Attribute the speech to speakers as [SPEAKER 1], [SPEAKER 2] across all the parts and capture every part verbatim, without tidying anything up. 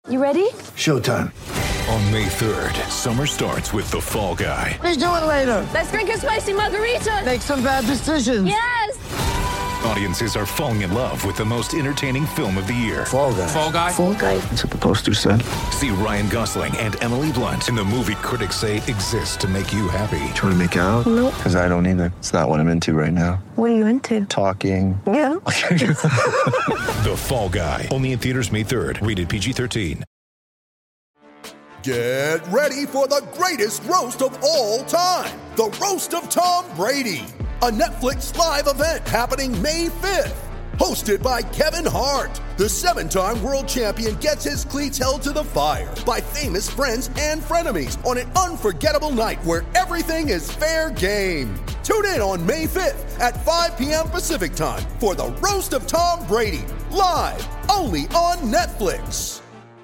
[SPEAKER 1] You ready?
[SPEAKER 2] Showtime.
[SPEAKER 3] On May third, summer starts with The Fall Guy.
[SPEAKER 4] Let's do it later.
[SPEAKER 1] Let's drink a spicy margarita.
[SPEAKER 4] Make some bad decisions.
[SPEAKER 1] Yes!
[SPEAKER 3] Audiences are falling in love with the most entertaining film of the year.
[SPEAKER 2] Fall Guy.
[SPEAKER 3] Fall Guy?
[SPEAKER 1] Fall guy.
[SPEAKER 2] That's what the poster said.
[SPEAKER 3] See Ryan Gosling and Emily Blunt in the movie critics say exists to make you happy.
[SPEAKER 2] Trying to make it out?
[SPEAKER 1] Nope.
[SPEAKER 2] Because I don't either. It's not what I'm into right now.
[SPEAKER 1] What are you into?
[SPEAKER 2] Talking.
[SPEAKER 1] Yeah.
[SPEAKER 3] The Fall Guy. Only in theaters May third. Rated P G thirteen.
[SPEAKER 5] Get ready for the greatest roast of all time. The Roast of Tom Brady. A Netflix live event happening May fifth. Hosted by Kevin Hart. The seven-time world champion gets his cleats held to the fire by famous friends and frenemies on an unforgettable night where everything is fair game. Tune in on May fifth at five p.m. Pacific time for the Roast of Tom Brady. Live only on Netflix.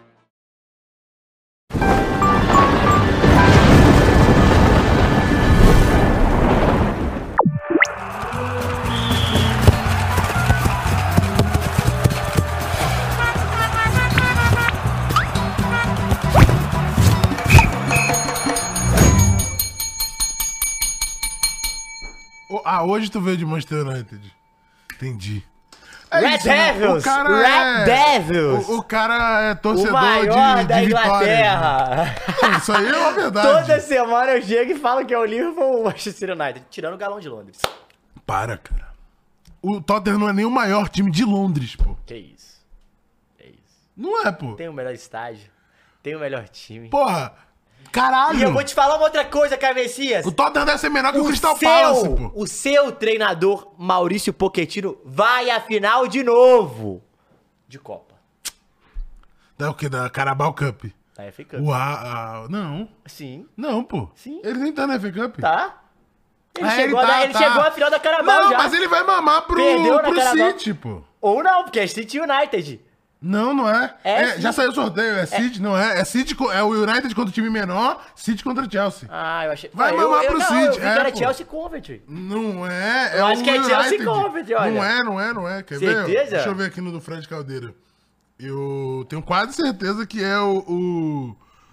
[SPEAKER 6] Ah, hoje tu veio de Manchester United. Entendi.
[SPEAKER 7] É Red
[SPEAKER 6] isso, né?
[SPEAKER 7] Devils!
[SPEAKER 6] O cara
[SPEAKER 7] Red
[SPEAKER 6] é...
[SPEAKER 7] Devils!
[SPEAKER 6] O, o cara é torcedor
[SPEAKER 7] o maior
[SPEAKER 6] de,
[SPEAKER 7] da
[SPEAKER 6] de
[SPEAKER 7] Inglaterra!
[SPEAKER 6] Vitória. Isso aí é uma verdade.
[SPEAKER 7] Toda semana eu chego e falo que é o Liverpool ou o Manchester United, tirando o Galão de Londres.
[SPEAKER 6] Para, cara. O Tottenham não é nem o maior time de Londres, pô.
[SPEAKER 7] Que isso? Que isso?
[SPEAKER 6] Não é, pô.
[SPEAKER 7] Tem o melhor estádio, tem o melhor time.
[SPEAKER 6] Porra, caralho.
[SPEAKER 7] E eu vou te falar uma outra coisa, Caio Messias.
[SPEAKER 6] O Tottenham deve ser menor que o, o Crystal
[SPEAKER 7] seu,
[SPEAKER 6] Palace, pô.
[SPEAKER 7] O seu treinador, Maurício Pochettino, vai à final de novo de Copa.
[SPEAKER 6] Da o quê? Da Carabao Cup.
[SPEAKER 7] Da F A Cup.
[SPEAKER 6] O a, a, não.
[SPEAKER 7] Sim.
[SPEAKER 6] Não, pô.
[SPEAKER 7] Sim.
[SPEAKER 6] Ele nem tá na F A Cup.
[SPEAKER 7] Tá. Ele,
[SPEAKER 6] Ah,
[SPEAKER 7] chegou,
[SPEAKER 6] ele tá,
[SPEAKER 7] na, ele
[SPEAKER 6] tá.
[SPEAKER 7] chegou à final da Carabao
[SPEAKER 6] Não,
[SPEAKER 7] já.
[SPEAKER 6] mas ele vai mamar pro,
[SPEAKER 7] Perdeu na
[SPEAKER 6] pro
[SPEAKER 7] Carabao.
[SPEAKER 6] City, pô.
[SPEAKER 7] Ou não, porque é City United.
[SPEAKER 6] Não, não é.
[SPEAKER 7] É,
[SPEAKER 6] É,
[SPEAKER 7] sim.
[SPEAKER 6] já saiu o sorteio, é City, não é. É City, co- é o United contra o time menor, City contra o Chelsea.
[SPEAKER 7] Ah, eu achei...
[SPEAKER 6] Vai
[SPEAKER 7] ah,
[SPEAKER 6] mamar
[SPEAKER 7] eu,
[SPEAKER 6] pro
[SPEAKER 7] eu, não,
[SPEAKER 6] City,
[SPEAKER 7] eu vi que
[SPEAKER 6] é,
[SPEAKER 7] era
[SPEAKER 6] pô.
[SPEAKER 7] Chelsea Coventry.
[SPEAKER 6] Não é, é
[SPEAKER 7] Eu acho
[SPEAKER 6] o
[SPEAKER 7] que é Chelsea
[SPEAKER 6] United.
[SPEAKER 7] Conference, olha.
[SPEAKER 6] Não é, não é, não é. Quer ver?
[SPEAKER 7] Certeza?
[SPEAKER 6] Deixa eu ver aqui no do Fred Caldeira. Eu tenho quase certeza que é o... o...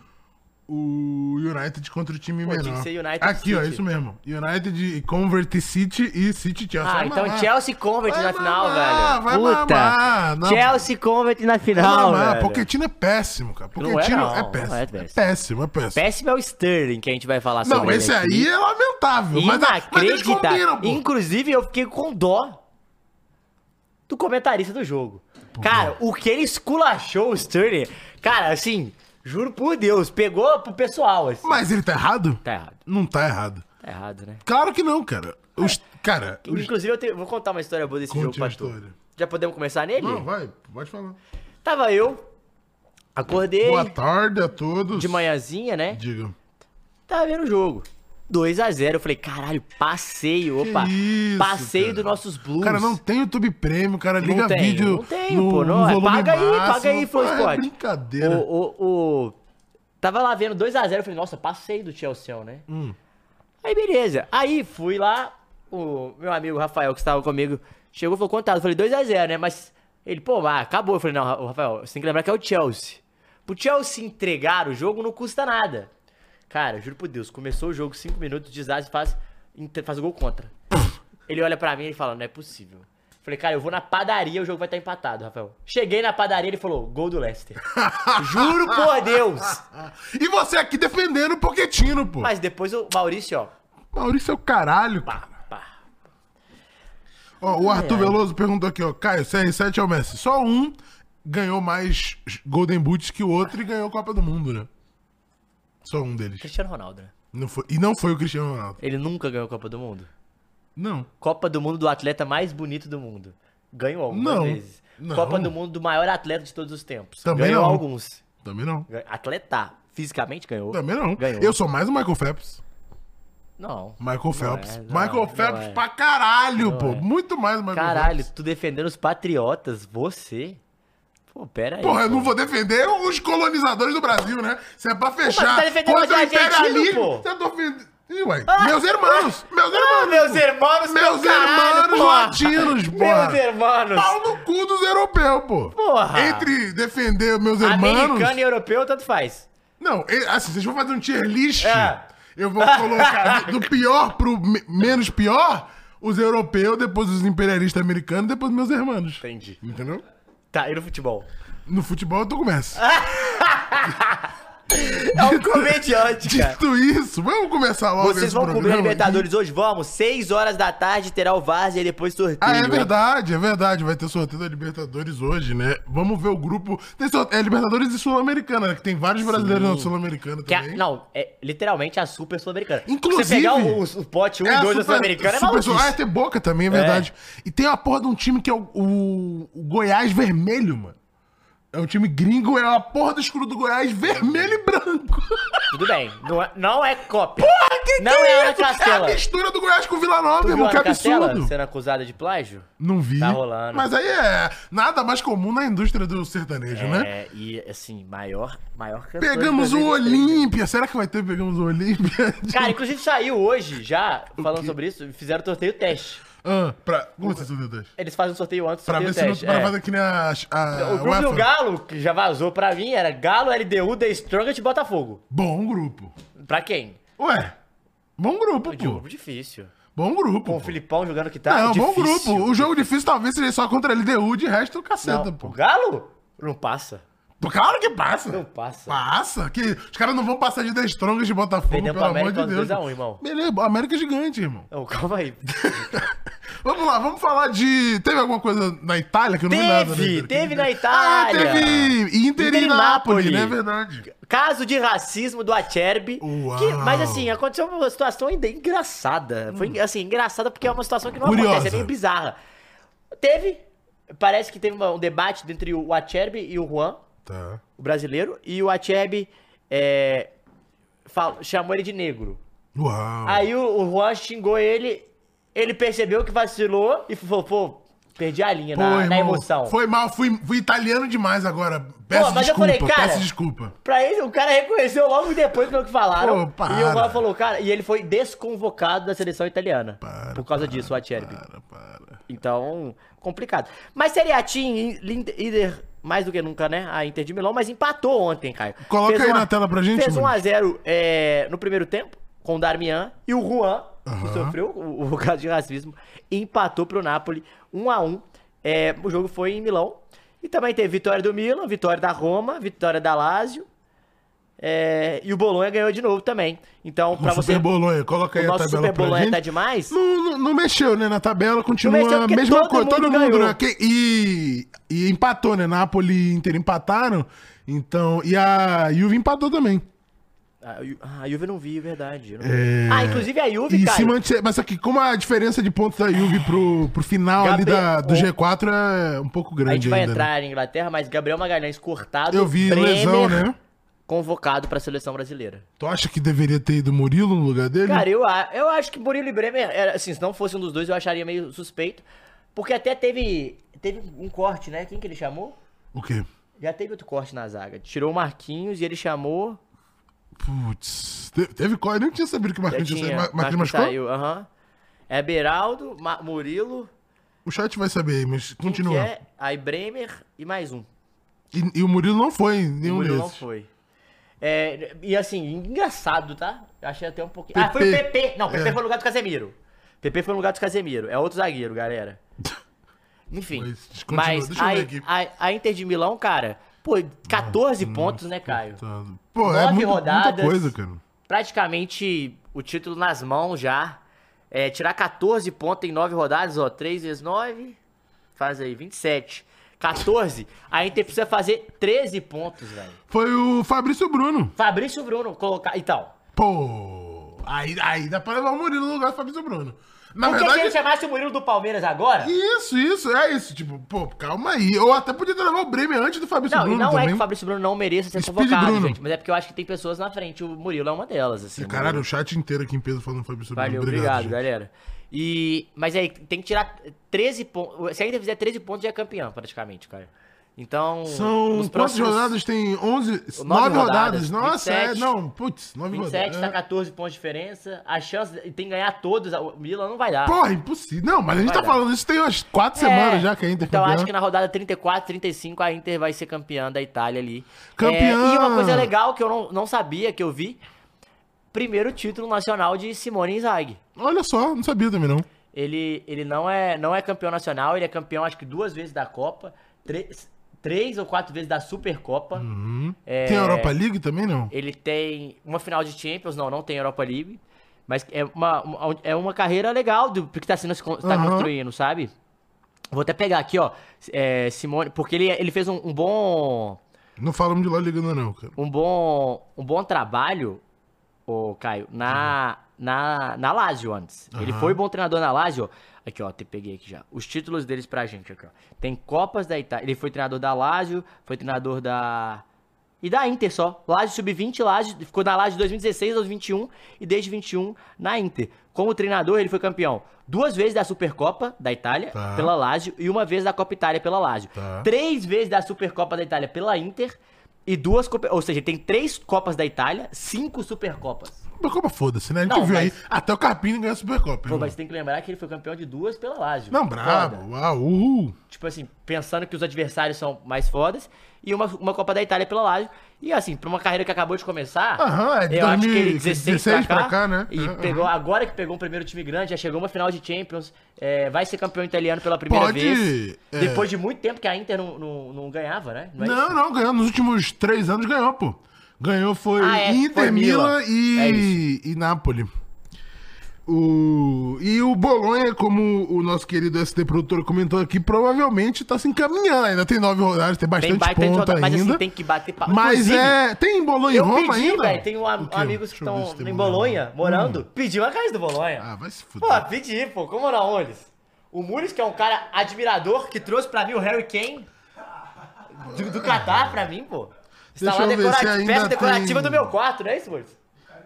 [SPEAKER 6] o United contra o time
[SPEAKER 7] Pô,
[SPEAKER 6] menor.
[SPEAKER 7] tinha que ser United
[SPEAKER 6] Aqui, ó,
[SPEAKER 7] City.
[SPEAKER 6] isso mesmo. United Convert City e City Chelsea.
[SPEAKER 7] Ah,
[SPEAKER 6] Vai
[SPEAKER 7] então
[SPEAKER 6] mamar.
[SPEAKER 7] Chelsea Convert
[SPEAKER 6] Vai
[SPEAKER 7] na final,
[SPEAKER 6] mamar,
[SPEAKER 7] velho.
[SPEAKER 6] vai
[SPEAKER 7] Puta.
[SPEAKER 6] mamar. Não.
[SPEAKER 7] Chelsea Convert na
[SPEAKER 6] Vai
[SPEAKER 7] final,
[SPEAKER 6] mamar.
[SPEAKER 7] velho.
[SPEAKER 6] Pochettino é péssimo, cara.
[SPEAKER 7] Não é,
[SPEAKER 6] Pochettino
[SPEAKER 7] não.
[SPEAKER 6] é,
[SPEAKER 7] Não
[SPEAKER 6] péssimo.
[SPEAKER 7] é
[SPEAKER 6] É
[SPEAKER 7] péssimo.
[SPEAKER 6] péssimo, é péssimo.
[SPEAKER 7] Péssimo é o Sterling, que a gente vai falar sobre
[SPEAKER 6] Não,
[SPEAKER 7] ele
[SPEAKER 6] esse
[SPEAKER 7] aqui.
[SPEAKER 6] aí é lamentável. Mas, mas eles combinam,
[SPEAKER 7] Inacreditável.
[SPEAKER 6] pô.
[SPEAKER 7] Inclusive, eu fiquei com dó do comentarista do jogo. Cara, o que ele esculachou o Sterling... Cara, assim, juro por Deus, pegou pro pessoal, assim.
[SPEAKER 6] Mas ele tá errado?
[SPEAKER 7] Tá errado.
[SPEAKER 6] Não tá errado.
[SPEAKER 7] Tá errado, né?
[SPEAKER 6] Claro que não, cara. Os, cara, os...
[SPEAKER 7] Inclusive, eu tenho- vou contar uma história boa desse
[SPEAKER 6] Conte
[SPEAKER 7] jogo
[SPEAKER 6] a
[SPEAKER 7] pra tu.
[SPEAKER 6] história.
[SPEAKER 7] Já podemos começar nele?
[SPEAKER 6] Não, vai, pode falar.
[SPEAKER 7] Tava eu, acordei
[SPEAKER 6] Boa tarde a todos.
[SPEAKER 7] de manhãzinha, né?
[SPEAKER 6] Diga.
[SPEAKER 7] Tava vendo o jogo. dois a zero, eu falei, caralho, passeio, opa.
[SPEAKER 6] isso,
[SPEAKER 7] passeio
[SPEAKER 6] cara.
[SPEAKER 7] dos nossos Blues.
[SPEAKER 6] Cara, não tem YouTube Premium, cara.
[SPEAKER 7] Não
[SPEAKER 6] Liga
[SPEAKER 7] tem,
[SPEAKER 6] vídeo
[SPEAKER 7] não tem,
[SPEAKER 6] no,
[SPEAKER 7] pô, não.
[SPEAKER 6] no
[SPEAKER 7] é,
[SPEAKER 6] volume
[SPEAKER 7] paga aí,
[SPEAKER 6] máximo.
[SPEAKER 7] paga aí, Flow
[SPEAKER 6] Pô,
[SPEAKER 7] Sport.
[SPEAKER 6] É brincadeira.
[SPEAKER 7] O, o, o... Tava lá vendo dois a zero, eu falei, nossa, passeio do Chelsea, né?
[SPEAKER 6] Hum.
[SPEAKER 7] Aí, beleza. Aí, fui lá, o meu amigo Rafael, que estava comigo, chegou e falou, contado. Eu falei, dois a zero, né? Mas ele, pô, mas acabou. Eu falei, não, Rafael, você tem que lembrar que é o Chelsea. Pro Chelsea entregar o jogo não custa nada. Cara, juro por Deus, começou o jogo, cinco minutos, desastre, faz, faz o gol contra. Ele olha pra mim e fala, não é possível. Falei, cara, eu vou na padaria, o jogo vai estar empatado, Rafael. Cheguei na padaria, ele falou, gol do Leicester. Juro por Deus.
[SPEAKER 6] E você aqui defendendo o Pochettino, pô.
[SPEAKER 7] Mas depois o Maurício, ó,
[SPEAKER 6] Maurício é o caralho, cara.
[SPEAKER 7] pá.
[SPEAKER 6] Ó, o Arthur Veloso perguntou aqui, ó. Caio, C R sete é o Messi. Só um ganhou mais Golden Boots que o outro e ganhou a Copa do Mundo, né? Só um deles.
[SPEAKER 7] Cristiano Ronaldo, né?
[SPEAKER 6] Não foi, e não foi o Cristiano Ronaldo.
[SPEAKER 7] Ele nunca ganhou a Copa do Mundo.
[SPEAKER 6] Não.
[SPEAKER 7] Copa do Mundo do atleta mais bonito do mundo. Ganhou algumas
[SPEAKER 6] Não,
[SPEAKER 7] vezes.
[SPEAKER 6] não.
[SPEAKER 7] Copa do Mundo do maior atleta de todos os tempos.
[SPEAKER 6] Também
[SPEAKER 7] ganhou
[SPEAKER 6] não.
[SPEAKER 7] alguns.
[SPEAKER 6] Também não.
[SPEAKER 7] Atleta, fisicamente ganhou.
[SPEAKER 6] Também não.
[SPEAKER 7] Ganhou.
[SPEAKER 6] Eu sou mais o Michael Phelps.
[SPEAKER 7] Não.
[SPEAKER 6] Michael Phelps.
[SPEAKER 7] é, não,
[SPEAKER 6] Michael
[SPEAKER 7] não
[SPEAKER 6] Phelps
[SPEAKER 7] é.
[SPEAKER 6] pra caralho,
[SPEAKER 7] Não
[SPEAKER 6] pô.
[SPEAKER 7] é.
[SPEAKER 6] Muito mais o Michael
[SPEAKER 7] Caralho,
[SPEAKER 6] Phelps.
[SPEAKER 7] tu defendendo os patriotas, você? Pô, pera aí.
[SPEAKER 6] Porra, eu
[SPEAKER 7] pô.
[SPEAKER 6] não vou defender os colonizadores do Brasil, né? Se é pra fechar
[SPEAKER 7] tá defendendo
[SPEAKER 6] contra o
[SPEAKER 7] os argentinos,
[SPEAKER 6] imperialismo,
[SPEAKER 7] pô.
[SPEAKER 6] você tá defendendo... Ih, ué, meus irmãos, meus
[SPEAKER 7] Ah,
[SPEAKER 6] irmãos.
[SPEAKER 7] meus irmãos,
[SPEAKER 6] Meus
[SPEAKER 7] meu caralho,
[SPEAKER 6] irmãos
[SPEAKER 7] porra.
[SPEAKER 6] latinos, porra.
[SPEAKER 7] Meus irmãos.
[SPEAKER 6] Pau no cu dos europeus, pô.
[SPEAKER 7] Porra.
[SPEAKER 6] Entre defender meus irmãos...
[SPEAKER 7] Americano e europeu, tanto faz.
[SPEAKER 6] Não, e- assim, vocês vão fazer um tier list,
[SPEAKER 7] É.
[SPEAKER 6] eu vou colocar do pior pro me- menos pior, os europeus, depois os imperialistas americanos, depois meus irmãos.
[SPEAKER 7] Entendi.
[SPEAKER 6] Entendeu?
[SPEAKER 7] Tá, e no futebol?
[SPEAKER 6] No futebol tu começa.
[SPEAKER 7] É um comediante, cara.
[SPEAKER 6] Dito isso, vamos começar logo
[SPEAKER 7] Vocês
[SPEAKER 6] esse
[SPEAKER 7] vão cobrir a
[SPEAKER 6] programa
[SPEAKER 7] Libertadores hoje? Vamos. seis horas da tarde terá o Várzea e depois sorteio.
[SPEAKER 6] Ah, é
[SPEAKER 7] hein?
[SPEAKER 6] verdade, é verdade. Vai ter sorteio da Libertadores hoje, né? Vamos ver o grupo. Tem sorteio, é Libertadores e Sul-Americana, né? Que tem vários brasileiros na Sul-Americana
[SPEAKER 7] Que a-
[SPEAKER 6] também.
[SPEAKER 7] não, é literalmente a Super Sul-Americana.
[SPEAKER 6] Inclusive-
[SPEAKER 7] Você pegar o, o pote um
[SPEAKER 6] É
[SPEAKER 7] e
[SPEAKER 6] a
[SPEAKER 7] dois da
[SPEAKER 6] super-
[SPEAKER 7] Sul-Americana é
[SPEAKER 6] super-
[SPEAKER 7] maluquice.
[SPEAKER 6] Ah, é ter Boca também, é verdade. E tem uma porra de um time que é o, o- o Goiás Vermelho, mano. É um time gringo, é a porra do escudo do Goiás vermelho e branco.
[SPEAKER 7] Tudo bem. Não é, não é cópia.
[SPEAKER 6] Porra, que
[SPEAKER 7] Não
[SPEAKER 6] que
[SPEAKER 7] é Ana
[SPEAKER 6] isso? É a
[SPEAKER 7] Castela.
[SPEAKER 6] mistura do Goiás com o Vila Nova,
[SPEAKER 7] Tu viu
[SPEAKER 6] irmão,
[SPEAKER 7] a
[SPEAKER 6] que
[SPEAKER 7] Ana Castela
[SPEAKER 6] absurdo.
[SPEAKER 7] sendo acusada de plágio?
[SPEAKER 6] Não vi.
[SPEAKER 7] Tá rolando.
[SPEAKER 6] Mas aí é nada mais comum na indústria do sertanejo, né?
[SPEAKER 7] É, e assim, maior, maior cantor de
[SPEAKER 6] Pegamos o
[SPEAKER 7] dois mil e vinte e três, né?
[SPEAKER 6] Olímpia. Será que vai ter Pegamos o Olímpia?
[SPEAKER 7] Cara, inclusive saiu hoje já, falando sobre isso, fizeram torneio teste.
[SPEAKER 6] Ah, pra... Como você sabe teste?
[SPEAKER 7] Eles fazem um sorteio antes do
[SPEAKER 6] Pra
[SPEAKER 7] sorteio
[SPEAKER 6] ver se não
[SPEAKER 7] teste.
[SPEAKER 6] pra
[SPEAKER 7] é.
[SPEAKER 6] fazer que nem a, a
[SPEAKER 7] O grupo do
[SPEAKER 6] UEFA.
[SPEAKER 7] Galo, que já vazou pra mim, era Galo, L D U, The Strongest e Botafogo.
[SPEAKER 6] Bom grupo.
[SPEAKER 7] Pra quem?
[SPEAKER 6] Ué, bom grupo,
[SPEAKER 7] Um
[SPEAKER 6] pô.
[SPEAKER 7] jogo difícil.
[SPEAKER 6] Bom grupo,
[SPEAKER 7] Com
[SPEAKER 6] pô.
[SPEAKER 7] o Filipão jogando que tá
[SPEAKER 6] Não,
[SPEAKER 7] difícil.
[SPEAKER 6] bom grupo. O jogo difícil talvez seja só contra a L D U, de resto, caceta,
[SPEAKER 7] Não,
[SPEAKER 6] pô.
[SPEAKER 7] o Galo não passa.
[SPEAKER 6] Pô, claro que passa.
[SPEAKER 7] Não passa.
[SPEAKER 6] Passa. Que os caras não vão passar de The Strongest de Botafogo,
[SPEAKER 7] Perdemos
[SPEAKER 6] pelo
[SPEAKER 7] pra
[SPEAKER 6] amor de
[SPEAKER 7] América
[SPEAKER 6] Deus.
[SPEAKER 7] dois a um, irmão.
[SPEAKER 6] Beleza, a América é gigante, irmão.
[SPEAKER 7] Não, calma aí.
[SPEAKER 6] Vamos lá, vamos falar de... Teve alguma coisa na Itália que eu não vi nada, né?
[SPEAKER 7] Teve,
[SPEAKER 6] cara?
[SPEAKER 7] teve na
[SPEAKER 6] Ah,
[SPEAKER 7] Itália.
[SPEAKER 6] teve Inter,
[SPEAKER 7] Inter
[SPEAKER 6] e
[SPEAKER 7] e
[SPEAKER 6] Napoli,
[SPEAKER 7] Napoli.
[SPEAKER 6] né? É verdade.
[SPEAKER 7] Caso de racismo do Acerbi.
[SPEAKER 6] Uau.
[SPEAKER 7] Que, mas assim, aconteceu uma situação ainda engraçada. Foi assim, engraçada porque é uma situação que não
[SPEAKER 6] Curiosa.
[SPEAKER 7] acontece, é meio bizarra. Teve, parece que teve uma- um debate entre o Acerbi e o Juan,
[SPEAKER 6] Tá.
[SPEAKER 7] o brasileiro, e o Acerbi é, fal- chamou ele de negro.
[SPEAKER 6] Uau.
[SPEAKER 7] Aí o, o Juan xingou ele, ele percebeu que vacilou e falou, pô, perdi a linha
[SPEAKER 6] Pô,
[SPEAKER 7] na, na
[SPEAKER 6] irmão,
[SPEAKER 7] emoção.
[SPEAKER 6] Foi mal, fui, fui italiano demais agora. Peço
[SPEAKER 7] mas eu
[SPEAKER 6] desculpa,
[SPEAKER 7] falei, cara,
[SPEAKER 6] peço desculpa.
[SPEAKER 7] Pra ele, o cara reconheceu logo depois pelo que falaram.
[SPEAKER 6] Pô, para.
[SPEAKER 7] E o Juan falou, cara, e ele foi desconvocado da seleção italiana.
[SPEAKER 6] Para,
[SPEAKER 7] por causa
[SPEAKER 6] para,
[SPEAKER 7] disso, o Acerbi.
[SPEAKER 6] Para, para.
[SPEAKER 7] Então, complicado. Mas Serie A tinha líder mais do que nunca, né? A Inter de Milão, mas empatou ontem, Caio.
[SPEAKER 6] Coloca
[SPEAKER 7] Fez
[SPEAKER 6] aí
[SPEAKER 7] uma-
[SPEAKER 6] na tela pra gente,
[SPEAKER 7] Fez um
[SPEAKER 6] Muniz.
[SPEAKER 7] a zero é, no primeiro tempo, com o Darmian. E o Juan, que
[SPEAKER 6] Aham.
[SPEAKER 7] sofreu o, o caso de racismo, empatou pro Napoli um a um. É, o jogo foi em Milão. E também teve vitória do Milan, vitória da Roma, vitória da Lazio. É, e o Bolonha ganhou de novo também. Então,
[SPEAKER 6] O
[SPEAKER 7] pra você...
[SPEAKER 6] Super Bolonha, coloca
[SPEAKER 7] O
[SPEAKER 6] aí a
[SPEAKER 7] nosso
[SPEAKER 6] tabela
[SPEAKER 7] Super
[SPEAKER 6] pra
[SPEAKER 7] Bolonha
[SPEAKER 6] gente.
[SPEAKER 7] tá demais?
[SPEAKER 6] Não, não, não mexeu, né? Na tabela continua
[SPEAKER 7] mexeu
[SPEAKER 6] a
[SPEAKER 7] porque
[SPEAKER 6] mesma
[SPEAKER 7] todo
[SPEAKER 6] coisa.
[SPEAKER 7] mundo
[SPEAKER 6] Todo mundo,
[SPEAKER 7] ganhou.
[SPEAKER 6] né? Que- e, e empatou, né? Napoli e Inter empataram. Então, e a Juve empatou também.
[SPEAKER 7] Ah, a Ju- ah, a Juve eu não vi, é verdade. eu não vi.
[SPEAKER 6] É...
[SPEAKER 7] Ah, inclusive a Juve,
[SPEAKER 6] E
[SPEAKER 7] cara.
[SPEAKER 6] se manter, mas aqui, como a diferença de pontos da Juve pro, pro final ali
[SPEAKER 7] Gabriel-
[SPEAKER 6] da, do G quatro é um pouco grande
[SPEAKER 7] A gente vai
[SPEAKER 6] ainda, né?
[SPEAKER 7] entrar em Inglaterra, mas Gabriel Magalhães cortado.
[SPEAKER 6] Eu vi
[SPEAKER 7] Bremer,
[SPEAKER 6] lesão, né?
[SPEAKER 7] Convocado pra seleção brasileira.
[SPEAKER 6] Tu acha que deveria ter ido Murilo no lugar dele?
[SPEAKER 7] Cara, eu, a- eu acho que Murilo e Bremer, era, assim, se não fosse um dos dois, eu acharia meio suspeito. Porque até teve, teve um corte, né? Quem que ele chamou?
[SPEAKER 6] O quê?
[SPEAKER 7] Já teve outro corte na zaga. Tirou o Marquinhos e ele chamou.
[SPEAKER 6] Putz, te- teve qual? Eu nem tinha sabido que o
[SPEAKER 7] Já
[SPEAKER 6] Marquinhos tinha
[SPEAKER 7] tinha,
[SPEAKER 6] saído. Ma- Marquinhos
[SPEAKER 7] Marquinhos
[SPEAKER 6] machucou?
[SPEAKER 7] saiu, aham. É Beraldo, Ma- Murilo.
[SPEAKER 6] O chat vai saber aí, mas
[SPEAKER 7] Quem
[SPEAKER 6] continua.
[SPEAKER 7] que é? Aí Bremer e mais um.
[SPEAKER 6] E, e o Murilo não foi em
[SPEAKER 7] O
[SPEAKER 6] nenhum
[SPEAKER 7] Murilo
[SPEAKER 6] desses.
[SPEAKER 7] não foi. É, e assim, engraçado, tá? Eu achei até um pouquinho.
[SPEAKER 6] P P.
[SPEAKER 7] Ah, foi o P P. Não, o P P
[SPEAKER 6] É.
[SPEAKER 7] foi no lugar do Casemiro. P P foi no lugar do Casemiro. É outro zagueiro, galera. Enfim.
[SPEAKER 6] Mas, continua,
[SPEAKER 7] Mas
[SPEAKER 6] deixa eu
[SPEAKER 7] a,
[SPEAKER 6] ver aqui.
[SPEAKER 7] a, a Inter de Milão, cara, pô, catorze pontos, né, Caio?
[SPEAKER 6] Tá. Pô, é
[SPEAKER 7] Nove
[SPEAKER 6] muito,
[SPEAKER 7] rodadas.
[SPEAKER 6] muita coisa, cara.
[SPEAKER 7] Praticamente o título nas mãos já. É, tirar catorze pontos em nove rodadas, ó. três vezes nove. Faz aí, vinte e sete. catorze. A Inter precisa fazer treze pontos, velho.
[SPEAKER 6] Foi o Fabrício Bruno.
[SPEAKER 7] Fabrício Bruno colocar. Então.
[SPEAKER 6] Pô, aí, aí dá pra levar o Murilo no lugar do Fabrício Bruno. Na
[SPEAKER 7] Porque se
[SPEAKER 6] verdade,
[SPEAKER 7] ele chamasse o Murilo do Palmeiras agora.
[SPEAKER 6] isso, isso, é isso. Tipo, pô, calma aí. Eu até podia ter levado o Bremer antes do Fabrício
[SPEAKER 7] Não, e
[SPEAKER 6] Bruno
[SPEAKER 7] não é
[SPEAKER 6] também.
[SPEAKER 7] que o Fabrício Bruno não mereça ser
[SPEAKER 6] Speed
[SPEAKER 7] convocado,
[SPEAKER 6] Bruno.
[SPEAKER 7] gente. Mas é porque eu acho que tem pessoas na frente. O Murilo é uma delas, assim. o
[SPEAKER 6] Caralho,
[SPEAKER 7] Murilo.
[SPEAKER 6] o chat inteiro aqui em peso falando Fabrício
[SPEAKER 7] Valeu,
[SPEAKER 6] Bruno.
[SPEAKER 7] obrigado,
[SPEAKER 6] gente.
[SPEAKER 7] galera. E, mas aí, tem que tirar treze pontos. Se a Inter fizer treze pontos, já é campeão, praticamente, cara. Então,
[SPEAKER 6] São
[SPEAKER 7] nos
[SPEAKER 6] quantas
[SPEAKER 7] próximos
[SPEAKER 6] rodadas? Tem onze,
[SPEAKER 7] Nove
[SPEAKER 6] nove
[SPEAKER 7] rodadas,
[SPEAKER 6] rodadas. Nossa,
[SPEAKER 7] vinte e
[SPEAKER 6] é,
[SPEAKER 7] sete.
[SPEAKER 6] não, putz, nove
[SPEAKER 7] vinte e sete
[SPEAKER 6] rodadas.
[SPEAKER 7] tá
[SPEAKER 6] É.
[SPEAKER 7] catorze pontos de diferença. A chance de tem que ganhar todos, o Milan não vai dar.
[SPEAKER 6] Porra, impossível. Não, mas a gente
[SPEAKER 7] Vai
[SPEAKER 6] tá
[SPEAKER 7] dar.
[SPEAKER 6] falando isso tem umas quatro
[SPEAKER 7] É,
[SPEAKER 6] semanas já que a Inter
[SPEAKER 7] Então
[SPEAKER 6] campeã.
[SPEAKER 7] acho que na rodada trinta e quatro, trinta e cinco a Inter vai ser campeã da Itália ali.
[SPEAKER 6] Campeã!
[SPEAKER 7] É, e uma coisa legal que eu não, não sabia, que eu vi, primeiro título nacional de Simone Inzaghi.
[SPEAKER 6] Olha só, não sabia também não.
[SPEAKER 7] Ele, ele não, é, não é campeão nacional, ele é campeão acho que duas vezes da Copa, três, três ou quatro vezes da Supercopa. É,
[SPEAKER 6] Tem a Europa League também, não?
[SPEAKER 7] Ele tem uma final de Champions, não, não tem Europa League. Mas é uma, uma- é uma carreira legal do que tá, sendo, tá
[SPEAKER 6] Aham.
[SPEAKER 7] construindo, sabe? Vou até pegar aqui, ó, é, Simone, porque ele, ele fez um, um bom...
[SPEAKER 6] Não falamos de La Liga ainda não, cara.
[SPEAKER 7] um bom, um bom trabalho, ô Caio, na, na, na Lazio antes. Ele
[SPEAKER 6] Aham.
[SPEAKER 7] foi bom treinador na Lazio. Aqui, ó, te peguei aqui já. Os títulos deles pra gente, aqui, ó. Tem Copas da Itália. Ele foi treinador da Lazio, foi treinador da... E da Inter só. Lazio sub vinte, Lazio, ficou na Lazio de dois mil e dezesseis aos vinte e um e desde vinte e um na Inter. Como treinador, ele foi campeão duas vezes da Supercopa da Itália,
[SPEAKER 6] Tá.
[SPEAKER 7] pela Lazio, e uma vez da Copa Itália pela Lazio.
[SPEAKER 6] Tá.
[SPEAKER 7] Três vezes da Supercopa da Itália pela Inter e duas Copa... Ou seja, tem três Copas da Itália, cinco Supercopas.
[SPEAKER 6] Supercopa foda-se, né? A gente
[SPEAKER 7] Não,
[SPEAKER 6] viu
[SPEAKER 7] mas-
[SPEAKER 6] aí, até o Carpini ganhou a Supercopa.
[SPEAKER 7] Pô,
[SPEAKER 6] irmão.
[SPEAKER 7] mas tem que lembrar que ele foi campeão de duas pela Lazio.
[SPEAKER 6] Não, brabo.
[SPEAKER 7] Foda.
[SPEAKER 6] Uau, uhul.
[SPEAKER 7] Tipo assim, pensando que os adversários são mais fodas. E uma, uma Copa da Itália pela Lazio. E assim, pra uma carreira que acabou de começar,
[SPEAKER 6] Aham, é de
[SPEAKER 7] eu acho que ele
[SPEAKER 6] dois mil e
[SPEAKER 7] dezesseis,
[SPEAKER 6] dezesseis
[SPEAKER 7] pra cá,
[SPEAKER 6] pra cá, né?
[SPEAKER 7] E
[SPEAKER 6] Aham.
[SPEAKER 7] pegou, agora que pegou um primeiro time grande, já chegou uma final de Champions, é, vai ser campeão italiano pela primeira
[SPEAKER 6] Pode,
[SPEAKER 7] vez.
[SPEAKER 6] é.
[SPEAKER 7] Depois de muito tempo que a Inter não, não, não ganhava, né? é
[SPEAKER 6] Não,
[SPEAKER 7] isso?
[SPEAKER 6] não, ganhou. Nos últimos três anos ganhou, pô. Ganhou foi
[SPEAKER 7] Ah, é,
[SPEAKER 6] Inter,
[SPEAKER 7] foi Milan.
[SPEAKER 6] Milan e,
[SPEAKER 7] É isso.
[SPEAKER 6] e Napoli. O... E o Bolonha, como o nosso querido S D produtor comentou aqui, provavelmente tá se encaminhando. Ainda tem nove rodadas, tem bastante
[SPEAKER 7] Tem bastante
[SPEAKER 6] ponto
[SPEAKER 7] rodada, mas
[SPEAKER 6] ainda.
[SPEAKER 7] assim, tem que bater pa-
[SPEAKER 6] Mas
[SPEAKER 7] Inclusive,
[SPEAKER 6] é... Tem Bolonha e
[SPEAKER 7] Eu
[SPEAKER 6] Roma
[SPEAKER 7] pedi,
[SPEAKER 6] ainda?
[SPEAKER 7] velho. Tem um, am-
[SPEAKER 6] O quê?
[SPEAKER 7] amigos que
[SPEAKER 6] Deixa eu ver
[SPEAKER 7] estão
[SPEAKER 6] se tem
[SPEAKER 7] em
[SPEAKER 6] Bolonha.
[SPEAKER 7] Bolonha, morando. Pediu a casa do Bolonha.
[SPEAKER 6] Ah, vai se
[SPEAKER 7] Pô,
[SPEAKER 6] fuder.
[SPEAKER 7] pedi, pô. Como não, Mules? O Mules, que é um cara admirador, que trouxe pra mim o Harry Kane do, do Catar pra mim, pô. Está
[SPEAKER 6] Deixa
[SPEAKER 7] lá
[SPEAKER 6] eu ver se
[SPEAKER 7] decora-
[SPEAKER 6] ainda
[SPEAKER 7] peça decorativa
[SPEAKER 6] tem-
[SPEAKER 7] do meu quarto, não é isso, Mules?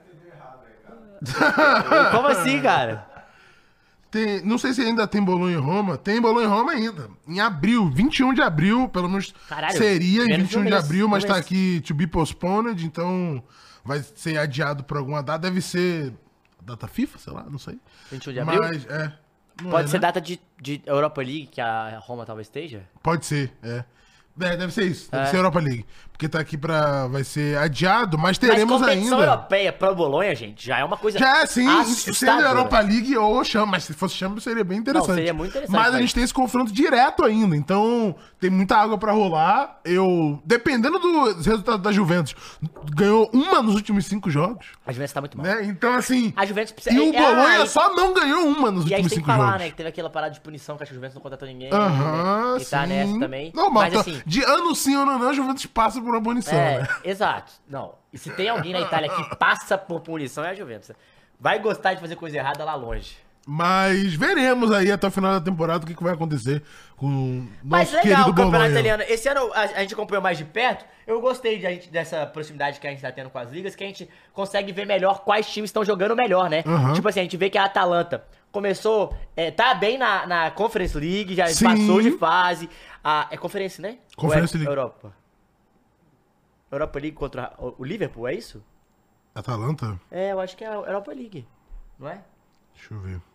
[SPEAKER 7] Como assim, cara?
[SPEAKER 6] Tem, não sei se ainda tem Bolonha e Roma. Tem Bolonha e Roma ainda. Em abril, vinte e um de abril, pelo menos
[SPEAKER 7] Caralho,
[SPEAKER 6] seria em
[SPEAKER 7] menos
[SPEAKER 6] vinte e um
[SPEAKER 7] um
[SPEAKER 6] de
[SPEAKER 7] mês,
[SPEAKER 6] abril,
[SPEAKER 7] um
[SPEAKER 6] mas tá
[SPEAKER 7] mês.
[SPEAKER 6] aqui to be postponed, então vai ser adiado por alguma data. Deve ser data FIFA, sei lá, não sei.
[SPEAKER 7] vinte e um de abril?
[SPEAKER 6] Mas, é. não
[SPEAKER 7] Pode
[SPEAKER 6] é,
[SPEAKER 7] ser
[SPEAKER 6] né?
[SPEAKER 7] data de, de Europa League, que a Roma talvez esteja?
[SPEAKER 6] Pode ser, é. É, deve ser isso, deve
[SPEAKER 7] É.
[SPEAKER 6] ser Europa League. Porque tá aqui pra. Vai ser adiado, mas
[SPEAKER 7] Mas
[SPEAKER 6] teremos
[SPEAKER 7] competição
[SPEAKER 6] ainda.
[SPEAKER 7] europeia pra Bolonha, gente, já é uma coisa
[SPEAKER 6] Já é, sim, sendo
[SPEAKER 7] assustadora.
[SPEAKER 6] Europa League ou Champions, mas se fosse Champions seria bem interessante.
[SPEAKER 7] Não, seria muito interessante,
[SPEAKER 6] Mas a
[SPEAKER 7] mas-
[SPEAKER 6] gente tem esse confronto direto ainda, então tem muita água pra rolar. Eu, dependendo do resultado da Juventus, ganhou uma nos últimos cinco jogos,
[SPEAKER 7] A Juventus tá muito mal.
[SPEAKER 6] né? Então, assim...
[SPEAKER 7] A Juventus precisa...
[SPEAKER 6] E o
[SPEAKER 7] é-
[SPEAKER 6] Bolonha
[SPEAKER 7] ah, e-
[SPEAKER 6] só não ganhou uma nos
[SPEAKER 7] E aí
[SPEAKER 6] últimos
[SPEAKER 7] tem que
[SPEAKER 6] cinco
[SPEAKER 7] falar,
[SPEAKER 6] jogos.
[SPEAKER 7] né? Que teve aquela parada de punição que a Juventus não contratou ninguém.
[SPEAKER 6] Aham,
[SPEAKER 7] né, e tá
[SPEAKER 6] sim.
[SPEAKER 7] nessa também.
[SPEAKER 6] Normal,
[SPEAKER 7] Mas
[SPEAKER 6] então,
[SPEAKER 7] assim,
[SPEAKER 6] de ano sim, ano não, a Juventus passa por uma punição,
[SPEAKER 7] é,
[SPEAKER 6] né?
[SPEAKER 7] exato. Não, e se tem alguém na Itália que passa por punição é a Juventus. Vai gostar de fazer coisa errada lá longe.
[SPEAKER 6] Mas veremos aí até o final da temporada o que, que vai acontecer com o
[SPEAKER 7] Mas
[SPEAKER 6] nosso
[SPEAKER 7] legal
[SPEAKER 6] querido
[SPEAKER 7] o campeonato
[SPEAKER 6] Bolonha.
[SPEAKER 7] italiano. Esse ano a, a gente acompanhou mais de perto. Eu gostei de a gente- dessa proximidade que a gente tá tendo com as ligas, que a gente consegue ver melhor quais times estão jogando melhor, né?
[SPEAKER 6] Aham.
[SPEAKER 7] Tipo assim, a gente vê que a Atalanta começou, é, tá bem na, na Conference League, já
[SPEAKER 6] Sim.
[SPEAKER 7] passou de fase. A, é Conference, né?
[SPEAKER 6] Conference
[SPEAKER 7] Ou é
[SPEAKER 6] League.
[SPEAKER 7] Europa. Europa League contra o o Liverpool, é isso?
[SPEAKER 6] Atalanta?
[SPEAKER 7] É, eu acho que é a Europa League, não é?
[SPEAKER 6] Deixa eu ver.